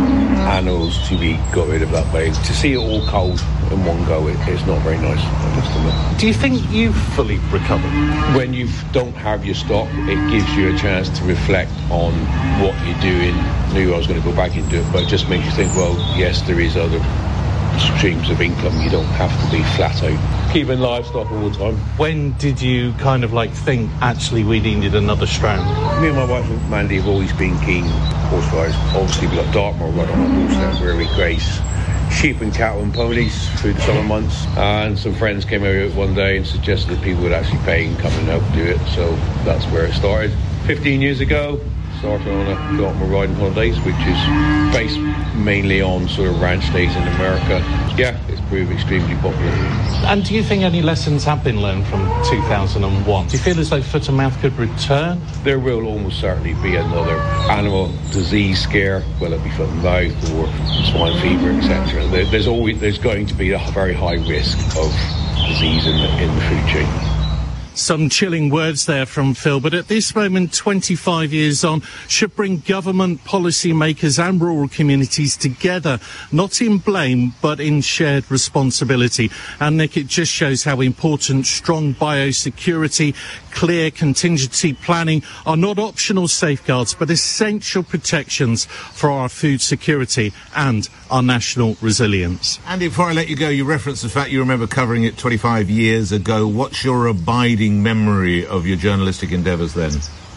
animals to be got rid of that way. To see it all cold in one go, it, it's not very nice, I must admit. Do you think you've fully recovered? When you don't have your stock, it gives you a chance to reflect on what you're doing. I knew I was going to go back into it, but it just makes you think, well, yes, there is other streams of income. You don't have to be flat out keeping livestock all the time. When did you kind of like think, actually, we needed another strand? Me and my wife Mandy have always been keen horse riders. Obviously, we've got Dartmoor right on our doorstep where we graze sheep and cattle and ponies through the summer months. And some friends came over one day and suggested that people would actually pay and come and help do it. So that's where it started. Fifteen years ago, started on a Dartmoor riding holidays, which is based mainly on sort of ranch days in America. Yeah, it's proved extremely popular. And do you think any lessons have been learned from two thousand one? Do you feel as though foot and mouth could return? There will almost certainly be another animal disease scare, whether it be foot and mouth or swine fever, et cetera. There, there's always there's going to be a very high risk of disease in the, in the food chain. Some chilling words there from Phil, but at this moment, twenty-five years on, should bring government, policymakers and rural communities together, not in blame, but in shared responsibility. And Nick, it just shows how important strong biosecurity, clear contingency planning are not optional safeguards, but essential protections for our food security and our national resilience. Andy, before I let you go, you referenced the fact you remember covering it twenty-five years ago. What's your abiding memory of your journalistic endeavours then?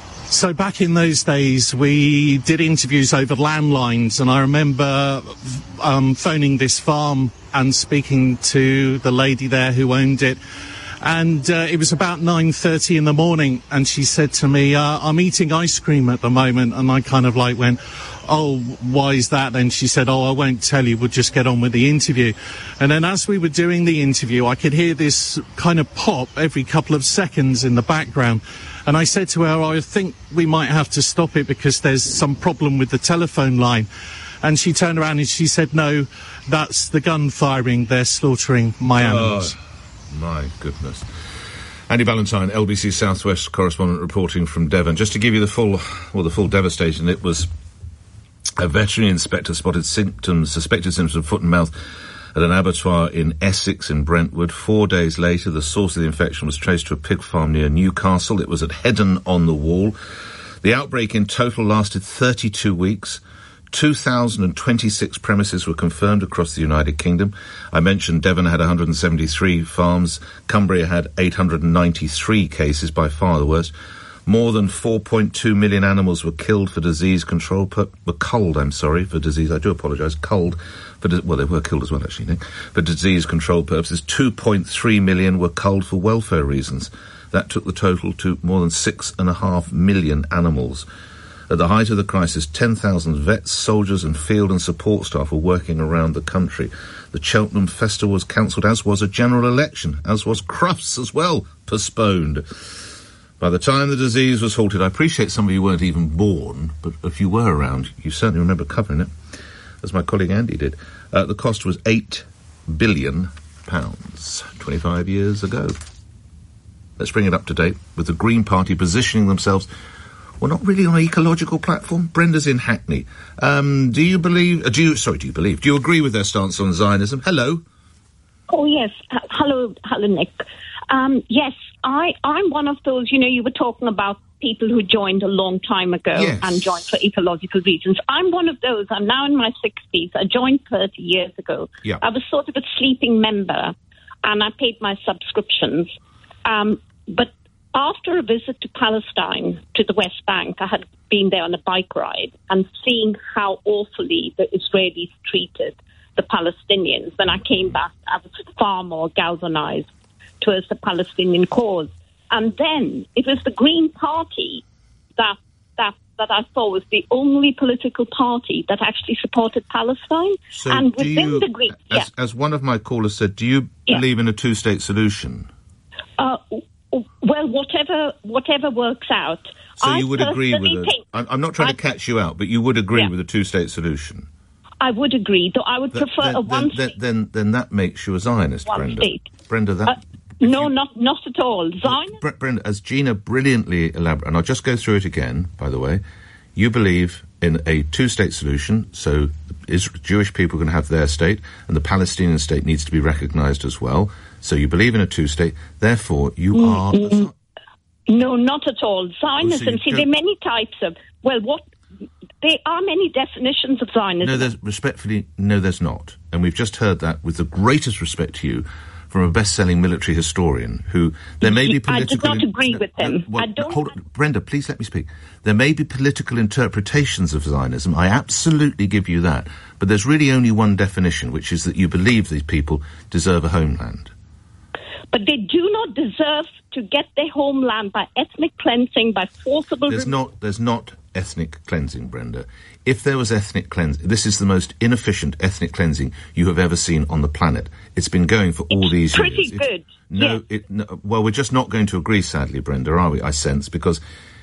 So back in those days, we did interviews over landlines, and I remember um, phoning this farm and speaking to the lady there who owned it. And uh, it was about nine thirty in the morning, and she said to me, uh, I'm eating ice cream at the moment. And I kind of like went, oh, why is that? And she said, oh, I won't tell you, we'll just get on with the interview. And then as we were doing the interview, I could hear this kind of pop every couple of seconds in the background. And I said to her, I think we might have to stop it because there's some problem with the telephone line. And she turned around and she said, no, that's the gun firing. They're slaughtering my animals. Oh. My goodness. Andy Ballantyne, L B C Southwest correspondent, reporting from Devon. Just to give you the full, well, the full devastation, it was a veterinary inspector spotted symptoms, suspected symptoms of foot and mouth at an abattoir in Essex in Brentwood. Four days later, the source of the infection was traced to a pig farm near Newcastle. It was at Heddon on the Wall. The outbreak in total lasted thirty-two weeks. two thousand twenty-six premises were confirmed across the United Kingdom. I mentioned Devon had one hundred seventy-three farms. Cumbria had eight hundred ninety-three cases, by far the worst. More than four point two million animals were killed for disease control, per, were culled, I'm sorry, for disease, I do apologise, culled, for di- well, they were killed as well, actually, Nick, for disease control purposes. two point three million were culled for welfare reasons. That took the total to more than six and a half million animals. At the height of the crisis, ten thousand vets, soldiers and field and support staff were working around the country. The Cheltenham Festival was cancelled, as was a general election, as was Crufts as well, postponed. By the time the disease was halted, I appreciate some of you weren't even born, but if you were around, you certainly remember covering it, as my colleague Andy did. Uh, the cost was eight billion pounds, twenty-five years ago. Let's bring it up to date with the Green Party positioning themselves, well, not really on an ecological platform. Brenda's in Hackney. Um, do you believe, uh, do you, sorry, do you believe, do you agree with their stance on Zionism? Hello? Oh, yes. H- hello, hello, Nick. Um, yes, I, I'm one of those, you know, you were talking about people who joined a long time ago yes. and joined for ecological reasons. I'm one of those. I'm now in my sixties. I joined thirty years ago. Yeah. I was sort of a sleeping member, and I paid my subscriptions. Um, but after a visit to Palestine, to the West Bank, I had been there on a bike ride and seeing how awfully the Israelis treated the Palestinians. When I came back, I was far more galvanized towards the Palestinian cause. And then it was the Green Party that that that I thought was the only political party that actually supported Palestine. So and do within you, the Green, as, yeah. as one of my callers said, do you Yeah. believe in a two-state solution? Uh, well, whatever whatever works out. So I you would agree with personally it? think- I'm, I'm not trying I- to catch you out, but you would agree Yeah. with a two-state solution? I would agree, though I would Th- prefer then, a one then, then, then, then that makes you a Zionist, One Brenda. state. Brenda, that... Uh, no, not not at all. Zion. Bre- Brenda, as Gina brilliantly elaborated, and I'll just go through it again, by the way, you believe in a two-state solution, so is Jewish people can have their state, and the Palestinian state needs to be recognised as well. So you believe in a two-state, therefore you are... a Zi- No, not at all. Zionism, Oh, you see, don't- there are many types of, well, what, there are many definitions of Zionism. No, there's, respectfully, no, there's not. And we've just heard that with the greatest respect to you from a best-selling military historian who, there may be I did political... not agree no, with him. no, well, I don't... hold, Brenda, please let me speak. There may be political interpretations of Zionism. I absolutely give you that. But there's really only one definition, which is that you believe these people deserve a homeland. But they do not deserve to get their homeland by ethnic cleansing, by forcible... There's rem- not, there's not ethnic cleansing, Brenda. If there was ethnic cleansing, this is the most inefficient ethnic cleansing you have ever seen on the planet. It's been going for all these pretty years. It's- good, No, yes. it, no, well, we're just not going to agree, sadly, Brenda, are we? I sense, because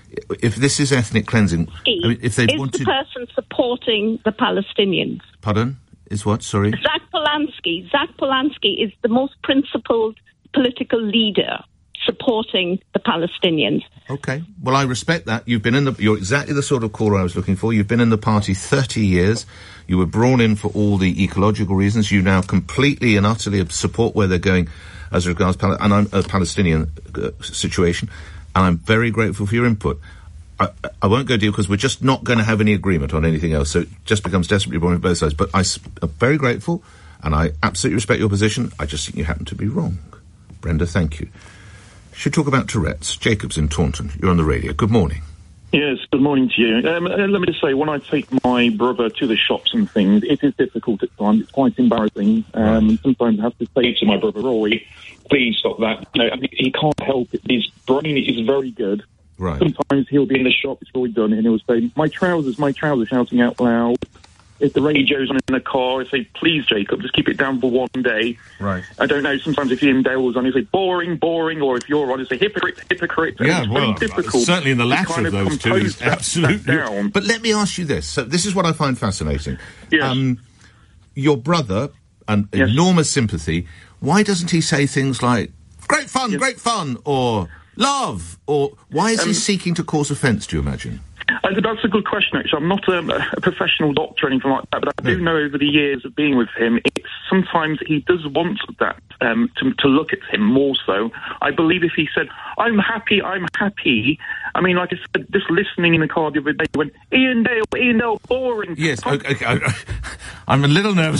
if this is ethnic cleansing, I mean, if they is wanted... the person supporting the Palestinians. Pardon? Is what? Sorry? Zach Polanski. Zach Polanski is the most principled political leader supporting the Palestinians. Okay. Well, I respect that. You've been in the... You're exactly the sort of caller I was looking for. You've been in the party thirty years. You were brought in for all the ecological reasons. You now completely and utterly support where they're going as regards Pal- and I'm, a Palestinian uh, situation. And I'm very grateful for your input. I, I won't go deep because we're just not going to have any agreement on anything else. So it just becomes desperately boring for both sides. But I s- I'm very grateful and I absolutely respect your position. I just think you happen to be wrong. Brenda, thank you. Should talk about Tourette's. Jacob's in Taunton. You're on the radio. Good morning. Yes, good morning to you. Um, uh, let me just say, when I take my brother to the shops and things, it is difficult at times. It's quite embarrassing. Um, right. Sometimes I have to say to my brother, Rory, please stop that. No, I mean, he can't help it. His brain is very good. Right. Sometimes he'll be in the shop, it's already done, and he'll say, my trousers, my trousers, shouting out loud. If the radio's on in the car, I say, please, Jacob, just keep it down for one day. Right. I don't know, sometimes if Ian Dale's on, he'll say, boring, boring, or if you're on, he'll say, hypocrite, hypocrite. Yeah, it's well, very difficult certainly in the latter kind of those two, is that, absolutely. that down. But let me ask you this. So this is what I find fascinating. Yes. Um, your brother, an Yes. enormous sympathy, why doesn't he say things like, great fun, Yes. great fun, or Love? Or why is Um, he seeking to cause offence, do you imagine? Uh, that's a good question, actually. I'm not um, a professional doctor or anything like that, but I do know over the years of being with him, it's sometimes he does want that, um, to, to look at him more so. I believe if he said, I'm happy, I'm happy, I mean, like I said, just listening in the car the other day, he went, Ian Dale, Ian Dale, boring. Yes, okay, okay, I, I'm a little nervous.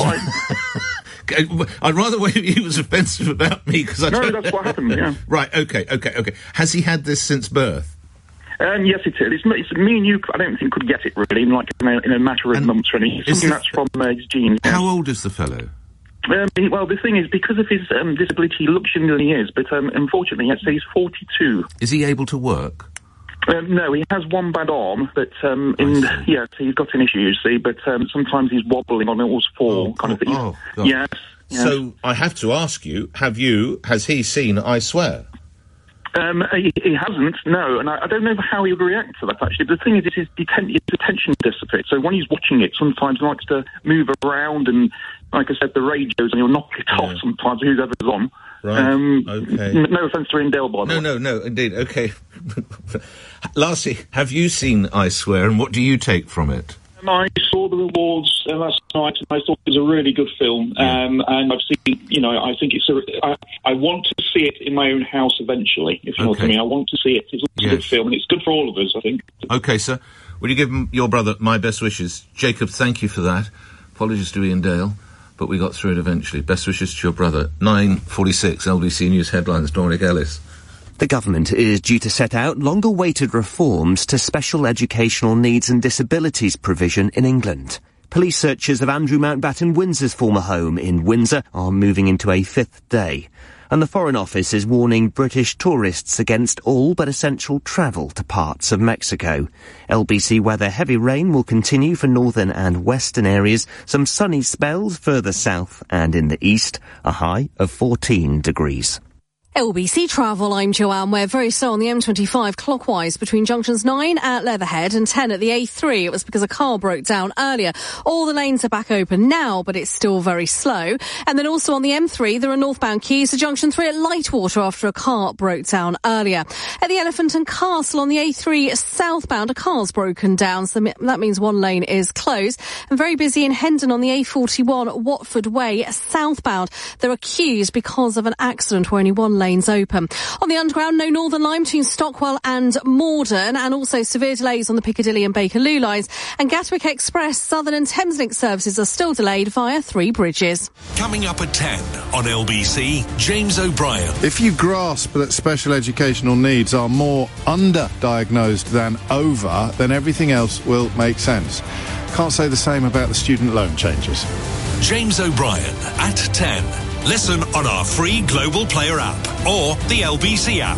I'd rather wait if he was offensive about me, because I No, don't... that's what happened, yeah. Right, okay, okay, okay. Has he had this since birth? Um, yes, it is. It's, it's me and you, I don't think, could get it, really, in, like, in a, in a matter of months, really. It's something the- that's from uh, his genes. yeah. How old is the fellow? Um, he- well, the thing is, because of his um, disability, he looks younger than he is, but um, unfortunately, I'd say he's forty-two. Is he able to work? Um, no, he has one bad arm, but, um, in, yeah, so he's got an issue, you see, but um, sometimes he's wobbling on all four, kind of thing. Oh, God. Yes, yes. So, I have to ask you, have you, has he seen I Swear? Um, he, he hasn't, no, and I, I don't know how he would react to that, actually. The thing is, it's his, deten- his attention dissipates, so when he's watching it, sometimes he likes to move around, and, like I said, the radios, and he'll knock it off sometimes, whoever's on. Right, Um, okay. n- no offence to Ian Dale, by the No, way. no, no, indeed, okay. Lastly, have you seen I Swear, and what do you take from it? Um, I saw the rewards uh, last night, and I thought it was a really good film. Um, and I've seen, you know, I think it's a. I, I want to see it in my own house eventually. If you know what I Okay. mean, I want to see it. It's a Yes. good film, and it's good for all of us, I think. Okay, sir. Will you give m- your brother my best wishes? Jacob, thank you for that. Apologies to Ian Dale, but we got through it eventually. Best wishes to your brother. nine forty-six, L B C News headlines, Dominic Ellis. The government is due to set out long-awaited reforms to special educational needs and disabilities provision in England. Police searches of Andrew Mountbatten Windsor's former home in Windsor are moving into a fifth day. And the Foreign Office is warning British tourists against all but essential travel to parts of Mexico. L B C weather: heavy rain will continue for northern and western areas, some sunny spells further south and in the east, a high of fourteen degrees. L B C Travel, I'm Joanne. We're very slow on the M twenty-five clockwise between junctions nine at Leatherhead and ten at the A three. It was because a car broke down earlier. All the lanes are back open now, but it's still very slow. And then also on the M three, there are northbound queues to junction three at Lightwater after a car broke down earlier. At the Elephant and Castle on the A three southbound, a car's broken down, so that means one lane is closed. And very busy in Hendon on the A forty-one Watford Way southbound. There are queues because of an accident where only one lane lanes open. On the Underground, no Northern Line between Stockwell and Morden, and also severe delays on the Piccadilly and Bakerloo lines. And Gatwick Express, Southern and Thameslink services are still delayed via three bridges. Coming up at ten on L B C, James O'Brien. If you grasp that special educational needs are more under-diagnosed than over, then everything else will make sense. Can't say the same about the student loan changes. James O'Brien at ten. Listen on our free Global Player app or the L B C app.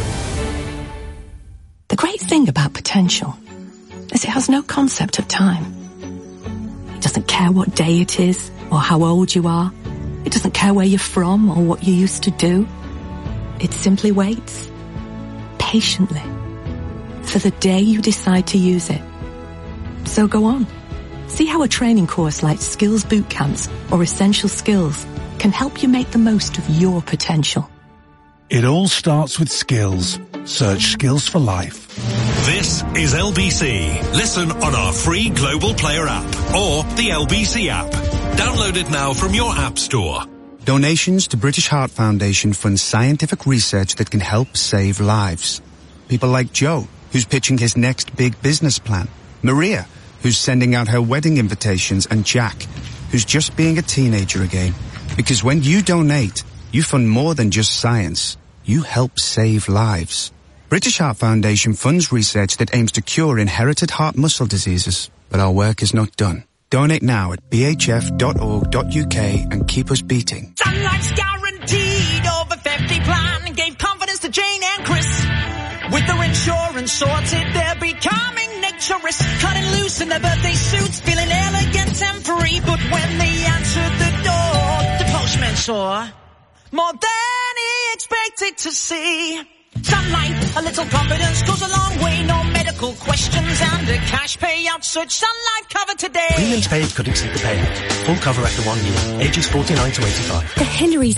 The great thing about potential is it has no concept of time. It doesn't care what day it is or how old you are. It doesn't care where you're from or what you used to do. It simply waits, patiently, for the day you decide to use it. So go on. See how a training course like Skills Bootcamps or Essential Skills can help you make the most of your potential. It all starts with skills. Search Skills for Life. This is L B C. Listen on our free Global Player app or the L B C app. Download it now from your app store. Donations to British Heart Foundation fund scientific research that can help save lives. People like Joe, who's pitching his next big business plan. Maria, who's sending out her wedding invitations. And Jack, who's just being a teenager again. Because when you donate, you fund more than just science. You help save lives. British Heart Foundation funds research that aims to cure inherited heart muscle diseases. But our work is not done. Donate now at b h f dot org dot u k and keep us beating. Sun Life's guaranteed over fifty plan gave confidence to Jane and Chris. With their insurance sorted, they're becoming naturists. Cutting loose in their birthday suits, feeling elegant and free. But when they answered the door, the postman saw more than he expected to see. Sun Life, a little confidence goes a long way. No medical questions and a cash payout. Search Sun Life cover today. Premiums paid could exceed the payout. Full cover after one year. Ages forty-nine to eighty-five. The Hillary sale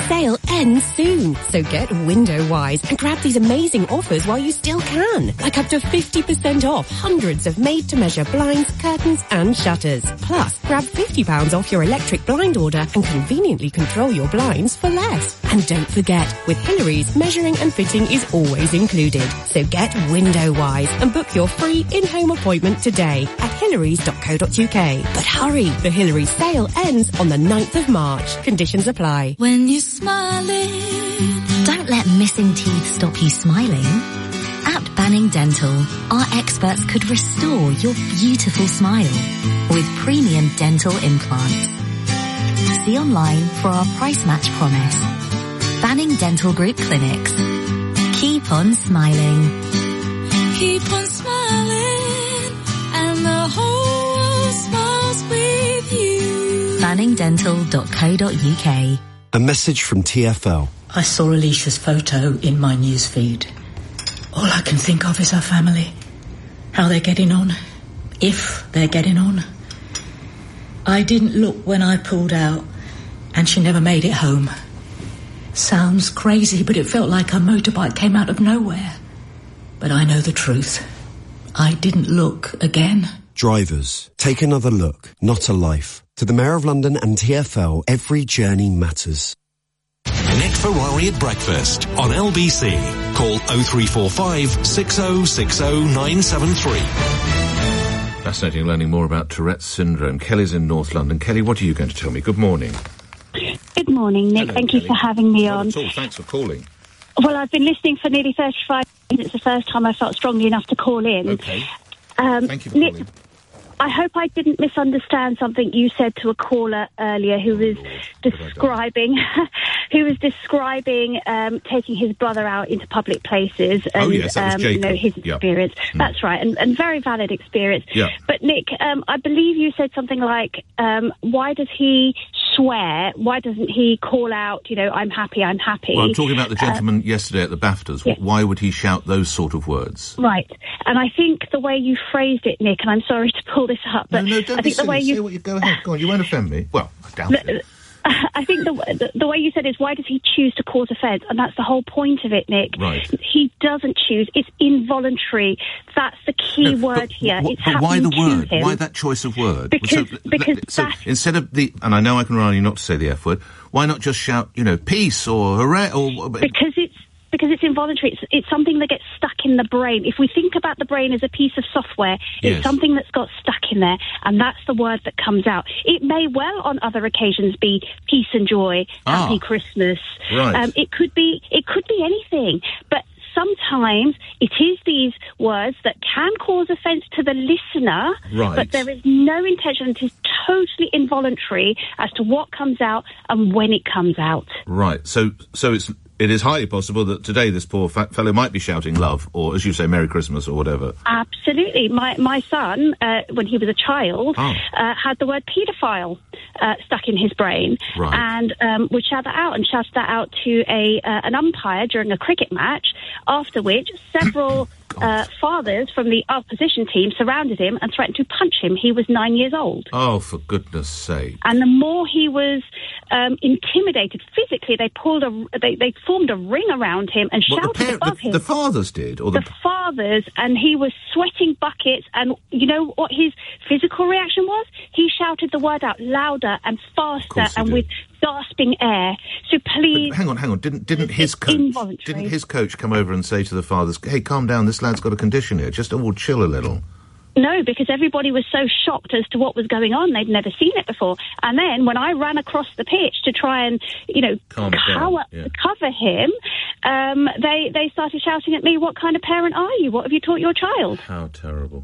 ends soon. So get window-wise and grab these amazing offers while you still can. Like up to fifty percent off hundreds of made-to-measure blinds, curtains and shutters. Plus, grab fifty pounds off your electric blind order and conveniently control your blinds for less. And don't forget, with Hillary's, measuring and fitting is always included. So get window-wise and book your free in-home appointment today at hillarys dot co dot uk. But hurry, the Hillary's sale ends on the ninth of March. Conditions apply. When you're smiling, don't let missing teeth stop you smiling. At Banning Dental, our experts could restore your beautiful smile with premium dental implants. See online for our price match promise. Banning Dental Group Clinics. Keep on smiling. Keep on smiling, and the whole world smiles with you. banning dental dot co dot uk. A message from T F L. I saw Alicia's photo in my newsfeed. All I can think of is her family. How they're getting on. If they're getting on. I didn't look when I pulled out, and she never made it home. Sounds crazy, but it felt like her motorbike came out of nowhere. But I know the truth. I didn't look again. Drivers, take another look, not a life. To the Mayor of London and T F L, every journey matters. Nick Ferrari at breakfast on L B C. Call oh three four five, six oh six oh, nine seven three. Fascinating learning more about Tourette's syndrome. Kelly's in North London. Kelly, what are you going to tell me? Good morning. Good morning, Nick. Hello, Thank Kelly. you for having me Not on. at all. Thanks for calling. Well, I've been listening for nearly thirty-five years. It's the first time I felt strongly enough to call in. Okay. Um, Thank you for Nick, calling. I hope I didn't misunderstand something you said to a caller earlier who was describing who was describing um, taking his brother out into public places and Oh, yes, that was um, you know, Jacob. his Yeah. experience. Mm. That's right, and, and very valid experience. Yeah. But Nick, um, I believe you said something like, um, "Why does he swear? Why doesn't he call out? You know, I'm happy, I'm happy." Well, I'm talking about the Uh, gentleman yesterday at the BAFTAs. yeah. Why would he shout those sort of words? Right, and I think the way you phrased it, Nick, and I'm sorry to pull this up, but No, no, don't I be think the silly. way Say you what you... Go ahead, go on. You won't offend me. Well, I doubt it. I think the, the the way you said is, why does he choose to cause offence? And that's the whole point of it, Nick. Right. He doesn't choose. It's involuntary. That's the key No, word but, here. wh- it's but why the happening to word? him. Why that choice of word? Because- so, because so that- instead of the, and I know I can rely on you not to say the F word, why not just shout, you know, peace or hooray or... Because it's because it's involuntary. It's, it's something that gets stuck in the brain. If we think about the brain as a piece of software, it's Yes. something that's got stuck in there, and that's the word that comes out. It may well, on other occasions, be peace and joy, Ah. happy Christmas. Right. Um, it could be. It could be anything, but. Sometimes it is these words that can cause offence to the listener, Right. but there is no intention. It is totally involuntary as to what comes out and when it comes out. Right, so so it's it is highly possible that today this poor fa- fellow might be shouting love, or as you say, Merry Christmas, or whatever. Absolutely. My my son, uh, when he was a child, Oh. uh, had the word paedophile uh, stuck in his brain, Right. and um, would shout that out and shouted that out to a uh, an umpire during a cricket match. After which, several uh, fathers from the opposition team surrounded him and threatened to punch him. He was nine years old. Oh, for goodness sake. And the more he was um, intimidated physically, they pulled a they, they formed a ring around him and What, the, shouted par- above the, him. the fathers did? Or the, the fathers, and he was sweating buckets, and you know what his physical reaction was? He shouted the word out louder and faster course he and did. with gasping air. So please, hang on, hang on. Didn't didn't his coach involuntary. didn't his coach come over and say to the fathers, "Hey, calm down. This lad's got a condition here. Just all chill a little." no, because everybody was so shocked as to what was going on. They'd never seen it before. And then when I ran across the pitch to try and, you know, Calm it down, cover, yeah. cover him, um, they, they started shouting at me, "What kind of parent are you? What have you taught your child?" How terrible.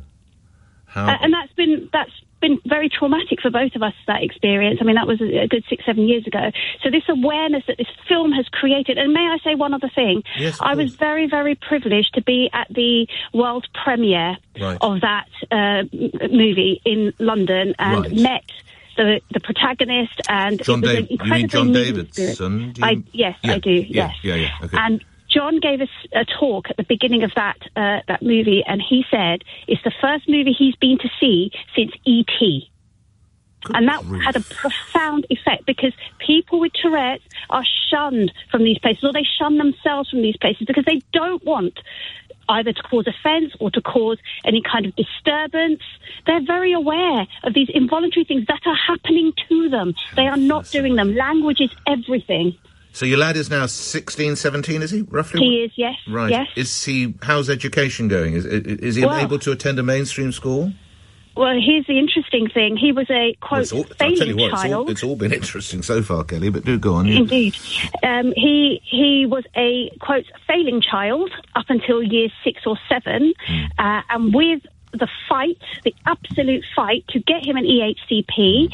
How Uh, and that's been that's been very traumatic for both of us, that experience. I mean, that was a, a good six, seven years ago. So this awareness that this film has created, and may I say one other thing? Yes, of I was very, very privileged to be at the world premiere Right. of that uh, m- movie in London and Right. met the the protagonist, and John it was Dav- an you mean incredibly John moving Davidson? experience. Do you- I, yes, Yeah, I do, yeah, yes. Yeah, yeah, okay. And John gave us a talk at the beginning of that uh, that movie, and he said it's the first movie he's been to see since E T And that had a profound effect because people with Tourette's are shunned from these places, or they shun themselves from these places because they don't want either to cause offence or to cause any kind of disturbance. They're very aware of these involuntary things that are happening to them. They are not doing them. Language is everything. So your lad is now sixteen, seventeen, is he, roughly? He is, yes. Right. Yes. Is he, how's education going? Is, is, is he Well- able to attend a mainstream school? Well, here's the interesting thing. He was a, Well, quote, it's all, I'll tell you failing what, it's all, child. it's all been interesting so far, Kelly, but do go on. Yeah. Indeed. Um, he he was a, quote, failing child up until year six or seven, Hmm. uh, and with the fight, the absolute fight to get him an E H C P,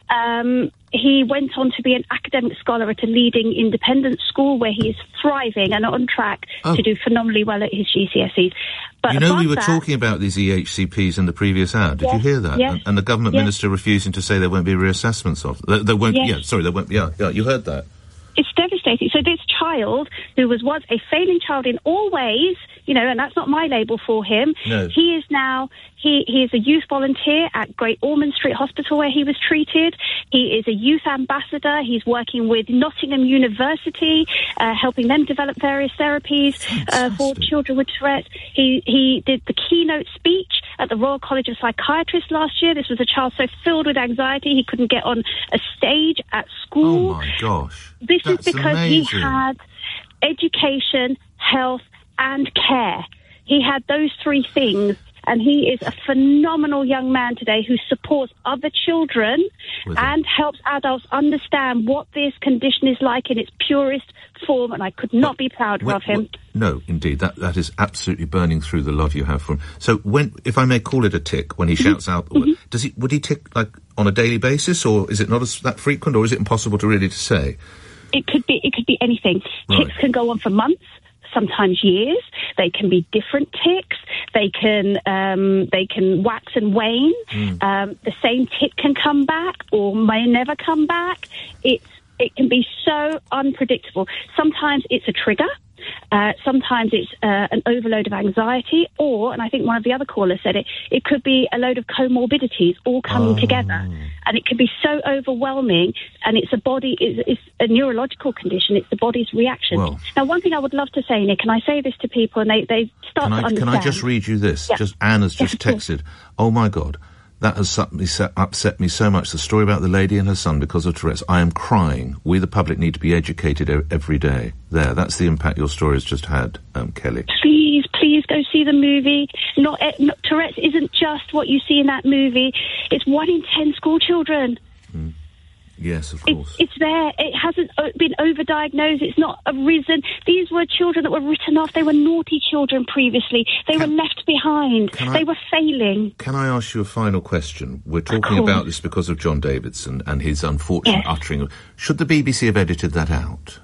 um, he went on to be an academic scholar at a leading independent school where he is thriving and on track Oh. to do phenomenally well at his G C S Es. But You know, above we were that, talking about these E H C Ps in the previous hour. Did Yes, you hear that? yes, and, and the government yes. minister refusing to say there won't be reassessments of. There, there won't. Yes. Yeah, sorry, there won't. Yeah, yeah. You heard that. It's devastating. So this child, who was once a failing child in all ways, you know, and that's not my label for him, No. he is now, he, he is a youth volunteer at Great Ormond Street Hospital where he was treated. He is a youth ambassador. He's working with Nottingham University, uh, helping them develop various therapies uh, for children with Tourette's. He, he did the keynote speech at the Royal College of Psychiatrists last year. This was a child so filled with anxiety he couldn't get on a stage at school. Oh my gosh. This That's is because amazing. he had education, health, and care. He had those three things, and he is a phenomenal young man today who supports other children and helps adults understand what this condition is like in its purest form, and I could not be prouder When- of him. when- no, indeed, that that is absolutely burning through the love you have for him. So, when, if I may call it a tick, when he Mm-hmm. shouts out, does he would he tick like on a daily basis, or is it not as, that frequent, or is it impossible to really to say? It could be. It could be anything. Right. Ticks can go on for months, sometimes years. They can be different ticks. They can um, they can wax and wane. Mm. Um, the same tick can come back or may never come back. It's it can be so unpredictable. Sometimes it's a trigger. Uh, sometimes it's uh, an overload of anxiety, or, and I think one of the other callers said it, it could be a load of comorbidities all coming Oh. together. And it can be so overwhelming, and it's a body, it's, it's a neurological condition, it's the body's reaction. Well- Now, one thing I would love to say, Nick, and I say this to people, and they, they start Can to I, understand. can I just read you this? Yeah. Just Anne has Yeah, just of course. texted. Oh my God, that has upset me, so- upset me so much. The story about the lady and her son because of Tourette's. I am crying. We, the public, need to be educated e- every day. There, that's the impact your story has just had, um, Kelly. Please, please go see the movie. Not, eh, not Tourette's isn't just what you see in that movie. It's one in ten school children. Yes, of It's, course. it's there. It hasn't uh, been overdiagnosed. It's not arisen. These were children that were written off. They were naughty children previously. They were left behind. can I- They were failing. Can I ask you a final question? We're talking course. about this because of John Davidson and his unfortunate Yes. uttering of... Should the B B C have edited that out?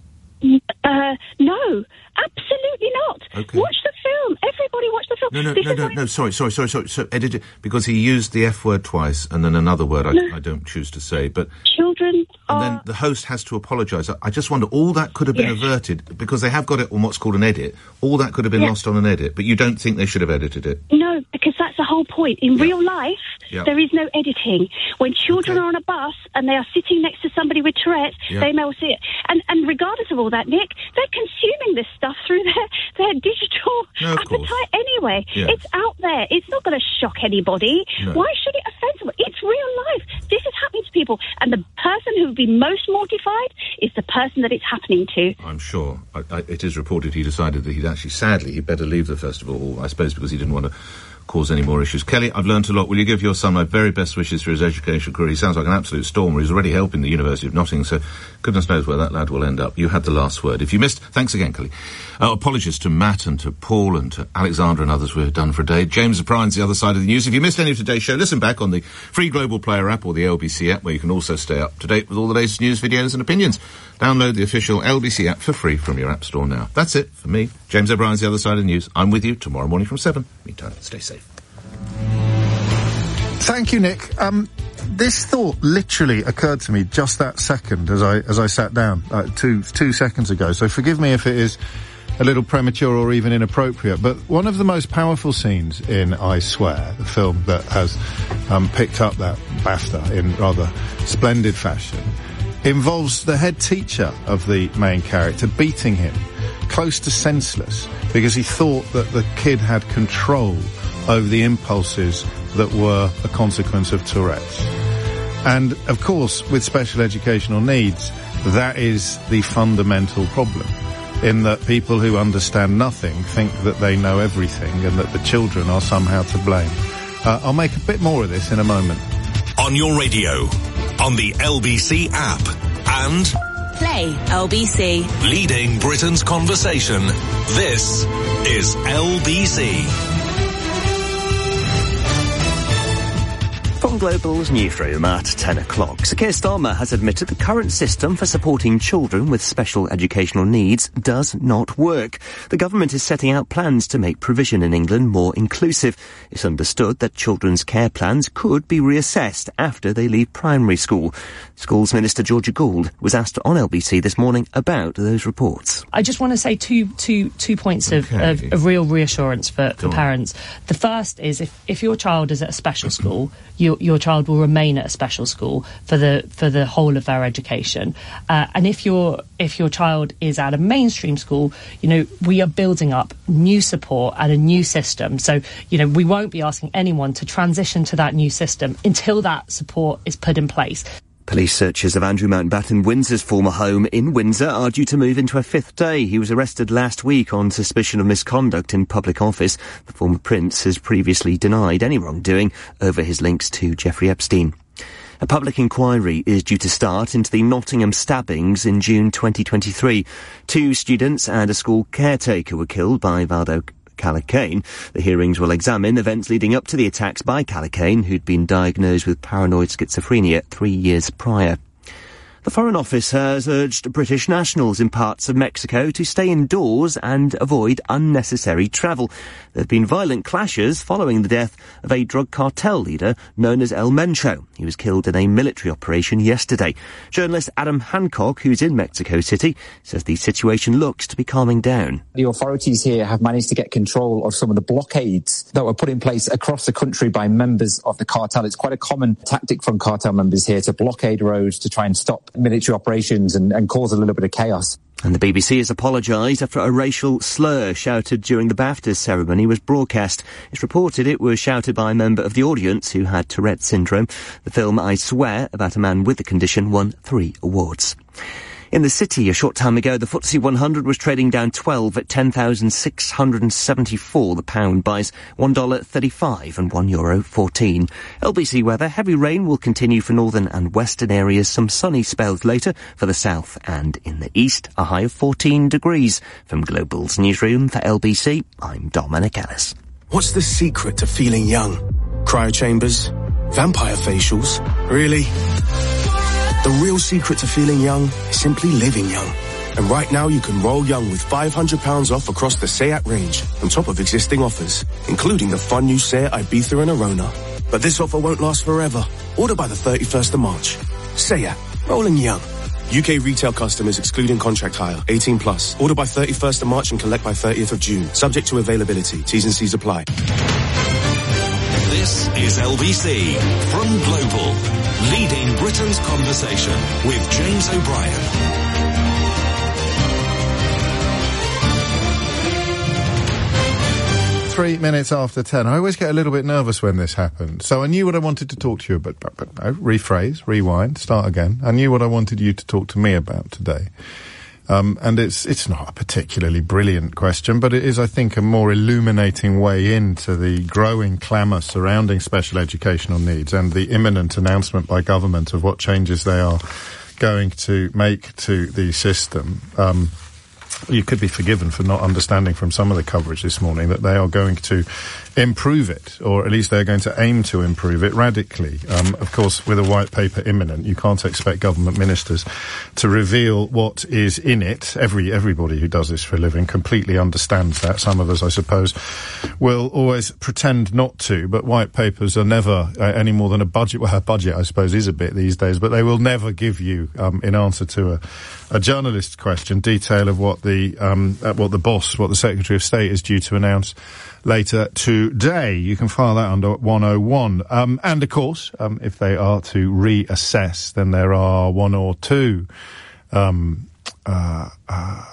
Uh, no, absolutely not. Okay. Watch the film. Everybody watch the film. No, no, This no, is no, why- no, sorry, sorry, sorry, sorry. So edited... Because he used the F word twice and then another word I, No. I don't choose to say, but... Children And are... then the host has to apologise. I, I just wonder, all that could have been Yes. averted, because they have got it on what's called an edit. All that could have been Yeah. lost on an edit, but you don't think they should have edited it? No, because that's the whole point. In real life, Yeah. there is no editing. When children are on a bus and they are sitting next to somebody with Tourette's, Yeah. they may well see it. And, and regardless of all that, Nick, they're consuming this stuff through their, their digital No, of appetite course. anyway. Yeah. It's out there. It's not going to shock anybody. No. Why should it offend someone? It's real life. This is happening to people. And the person who would be most mortified is the person that it's happening to. I'm sure. I, I, it is reported he decided that he'd actually, sadly, he'd better leave the festival, I suppose because he didn't want to cause any more issues. Kelly, I've learnt a lot. Will you give your son my very best wishes for his education career? He sounds like an absolute stormer. He's already helping the University of Nottingham, so goodness knows where that lad will end up. You had the last word. If you missed, thanks again, Kelly. Uh, apologies to Matt and to Paul and to Alexander and others we're done for a day. James O'Brien's the other side of the news. If you missed any of today's show, listen back on the free Global Player app or the L B C app, where you can also stay up to date with all the latest news, videos and opinions. Download the official L B C app for free from your app store now. That's it for me. James O'Brien's the other side of the news. I'm with you tomorrow morning from seven. Meantime, stay safe. Thank you, Nick. Um, this thought literally occurred to me just that second as I as I sat down, uh, two two seconds ago. So forgive me if it is a little premature or even inappropriate. But one of the most powerful scenes in I Swear, the film that has um, picked up that BAFTA in rather splendid fashion, involves the head teacher of the main character beating him close to senseless because he thought that the kid had control over the impulses that were a consequence of Tourette's. And, of course, with special educational needs, that is the fundamental problem, in that people who understand nothing think that they know everything and that the children are somehow to blame. Uh, I'll make a bit more of this in a moment. On your radio, on the L B C app, and Play L B C. Leading Britain's conversation. This is L B C. From Global's newsroom at ten o'clock, Sir Keir Starmer has admitted the current system for supporting children with special educational needs does not work. The government is setting out plans to make provision in England more inclusive. It's understood that children's care plans could be reassessed after they leave primary school. Schools Minister Georgia Gould was asked on L B C this morning about those reports. I just want to say two, two, two points of, Okay. of, of real reassurance for, for on. parents. The first is if, if your child is at a special school, you your child will remain at a special school for the for the whole of their education. Uh, and if your if your child is at a mainstream school, you know, we are building up new support and a new system. So, you know, we won't be asking anyone to transition to that new system until that support is put in place. Police searches of Andrew Mountbatten Windsor's former home in Windsor are due to move into a fifth day. He was arrested last week on suspicion of misconduct in public office. The former prince has previously denied any wrongdoing over his links to Jeffrey Epstein. A public inquiry is due to start into the Nottingham stabbings in June twenty twenty-three. Two students and a school caretaker were killed by Valdo Callicane. The hearings will examine events leading up to the attacks by Callicane, who'd been diagnosed with paranoid schizophrenia three years prior. The Foreign Office has urged British nationals in parts of Mexico to stay indoors and avoid unnecessary travel. There have been violent clashes following the death of a drug cartel leader known as El Mencho. He was killed in a military operation yesterday. Journalist Adam Hancock, who's in Mexico City, says the situation looks to be calming down. The authorities here have managed to get control of some of the blockades that were put in place across the country by members of the cartel. It's quite a common tactic from cartel members here to blockade roads to try and stop military operations and, and cause a little bit of chaos. And the B B C has apologised after a racial slur shouted during the BAFTAs ceremony was broadcast. It's reported it was shouted by a member of the audience who had Tourette's syndrome. The film I Swear, about a man with the condition, won three awards. In the city, a short time ago, the F T S E one hundred was trading down twelve at ten thousand six hundred seventy-four. The pound buys one dollar thirty-five and one euro fourteen. L B C weather, heavy rain will continue for northern and western areas. Some sunny spells later for the south and in the east. A high of fourteen degrees. From Global's newsroom for L B C, I'm Dominic Ellis. What's the secret to feeling young? Cryo chambers? Vampire facials? Really? The real secret to feeling young is simply living young. And right now you can roll young with five hundred pounds off across the SEAT range, on top of existing offers, including the fun new SEAT Ibiza and Arona. But this offer won't last forever. Order by the thirty-first of March. SEAT, rolling young. U K retail customers excluding contract hire, eighteen plus. Order by thirty-first of March and collect by thirtieth of June. Subject to availability. T's and C's apply. This is L B C from Global, leading Britain's conversation with James O'Brien. Three minutes after ten. I always get a little bit nervous when this happened. So I knew what I wanted to talk to you about. But, but, no, rephrase, rewind, start again. I knew what I wanted you to talk to me about today. Um, and it's it's not a particularly brilliant question, but it is, I think, a more illuminating way into the growing clamour surrounding special educational needs and the imminent announcement by government of what changes they are going to make to the system. Um, you could be forgiven for not understanding from some of the coverage this morning that they are going to improve it, or at least they're going to aim to improve it radically. Um, of course, with a white paper imminent, you can't expect government ministers to reveal what is in it. Every everybody who does this for a living completely understands that. Some of us, I suppose, will always pretend not to, but white papers are never uh, any more than a budget. Well, a budget, I suppose, is a bit these days, but they will never give you, um, in answer to a, a journalist's question, detail of what the the um, uh, what the boss, what the Secretary of State is due to announce later today. You can file that under one oh one. Um, and of course, um, if they are to reassess, then there are one or two um, uh, uh,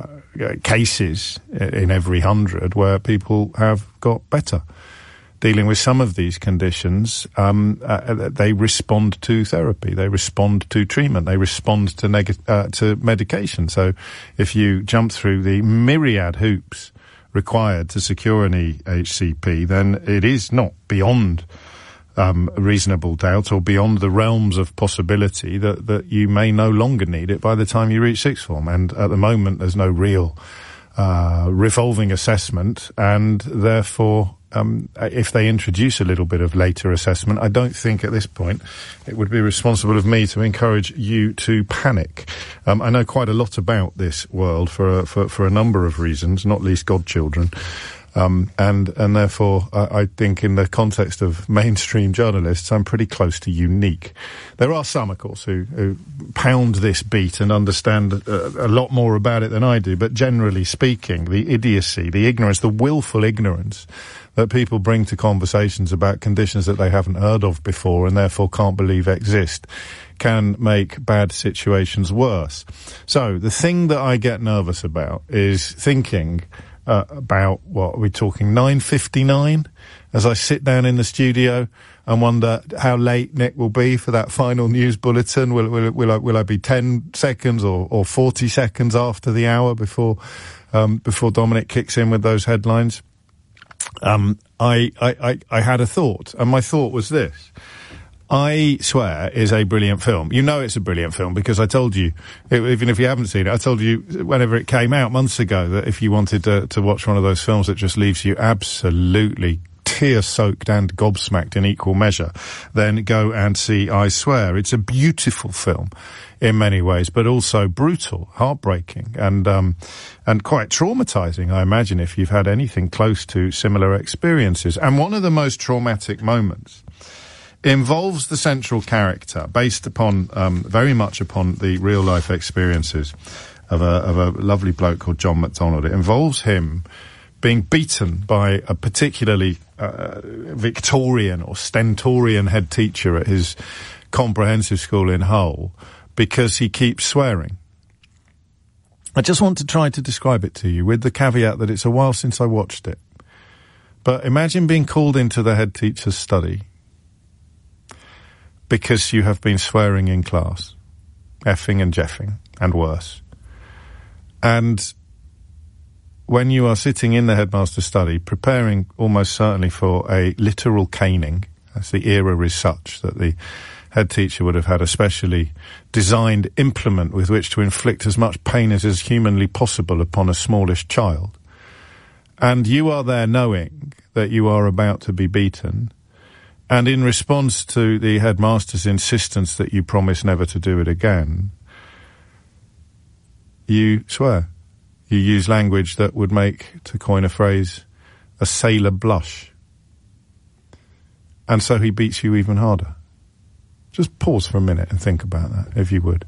cases in every hundred where people have got better. Dealing with some of these conditions, um, uh, they respond to therapy, they respond to treatment, they respond to, neg- uh, to medication. So if you jump through the myriad hoops required to secure an E H C P, then it is not beyond um, reasonable doubt or beyond the realms of possibility that, that you may no longer need it by the time you reach sixth form. And at the moment, there's no real uh, revolving assessment, and therefore Um, if they introduce a little bit of later assessment, I don't think at this point it would be responsible of me to encourage you to panic. Um, I know quite a lot about this world for a, for, for a number of reasons, not least godchildren. Um, and, and therefore, I, I think in the context of mainstream journalists, I'm pretty close to unique. There are some, of course, who, who pound this beat and understand a, a lot more about it than I do. But generally speaking, the idiocy, the ignorance, the willful ignorance that people bring to conversations about conditions that they haven't heard of before and therefore can't believe exist can make bad situations worse. So the thing that I get nervous about is thinking uh, about, what are we talking, nine fifty-nine, as I sit down in the studio and wonder how late Nick will be for that final news bulletin. Will, will, will, I, will I be ten seconds or, or forty seconds after the hour before, um, before Dominic kicks in with those headlines? Um, I, I, I, I had a thought, and my thought was this. I Swear is a brilliant film. You know it's a brilliant film because I told you, even if you haven't seen it, I told you whenever it came out months ago that if you wanted to, to watch one of those films that just leaves you absolutely tear-soaked and gobsmacked in equal measure, then go and see I Swear. It's a beautiful film in many ways, but also brutal, heartbreaking, and um, and quite traumatizing, I imagine, if you've had anything close to similar experiences. And one of the most traumatic moments involves the central character, based upon um, very much upon the real-life experiences of a, of a lovely bloke called John MacDonald. It involves him being beaten by a particularly uh, Victorian or stentorian head teacher at his comprehensive school in Hull because he keeps swearing. I just want to try to describe it to you with the caveat that it's a while since I watched it. But imagine being called into the head teacher's study because you have been swearing in class, effing and jeffing, and worse. And when you are sitting in the headmaster's study, preparing almost certainly for a literal caning, as the era is such that the head teacher would have had a specially designed implement with which to inflict as much pain as is humanly possible upon a smallish child. And you are there knowing that you are about to be beaten, and in response to the headmaster's insistence that you promise never to do it again, you swear. You use language that would make, to coin a phrase, a sailor blush. And so he beats you even harder. Just pause for a minute and think about that, if you would.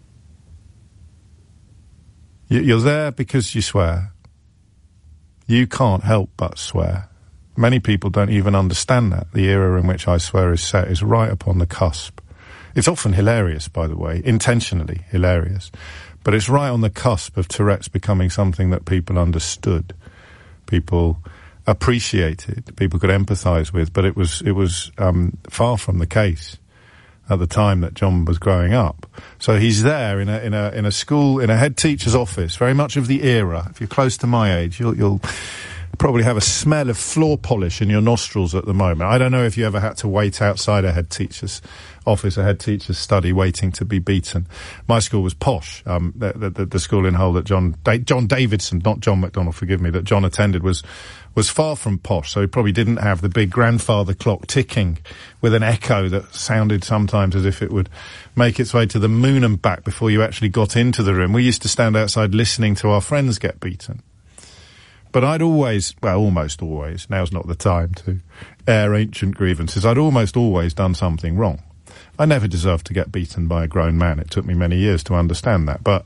You're there because you swear. You can't help but swear. Many people don't even understand that. The era in which I Swear is set is right upon the cusp. It's often hilarious, by the way, intentionally hilarious. But it's right on the cusp of Tourette's becoming something that people understood, people appreciated, people could empathise with. But it was it was um, far from the case at the time that John was growing up. So he's there in a in a in a school, in a head teacher's office, very much of the era. If you're close to my age, you'll you'll probably have a smell of floor polish in your nostrils at the moment. I don't know if you ever had to wait outside a head teacher's office, a head teacher's study, waiting to be beaten. My school was posh. Um, the, the, the school in Hull that John da- John Davidson, not John MacDonald, forgive me, that John attended was was far from posh. So he probably didn't have the big grandfather clock ticking with an echo that sounded sometimes as if it would make its way to the moon and back before you actually got into the room. We used to stand outside listening to our friends get beaten. But I'd always, well, almost always, now's not the time to air ancient grievances, I'd almost always done something wrong. I never deserved to get beaten by a grown man. It took me many years to understand that. But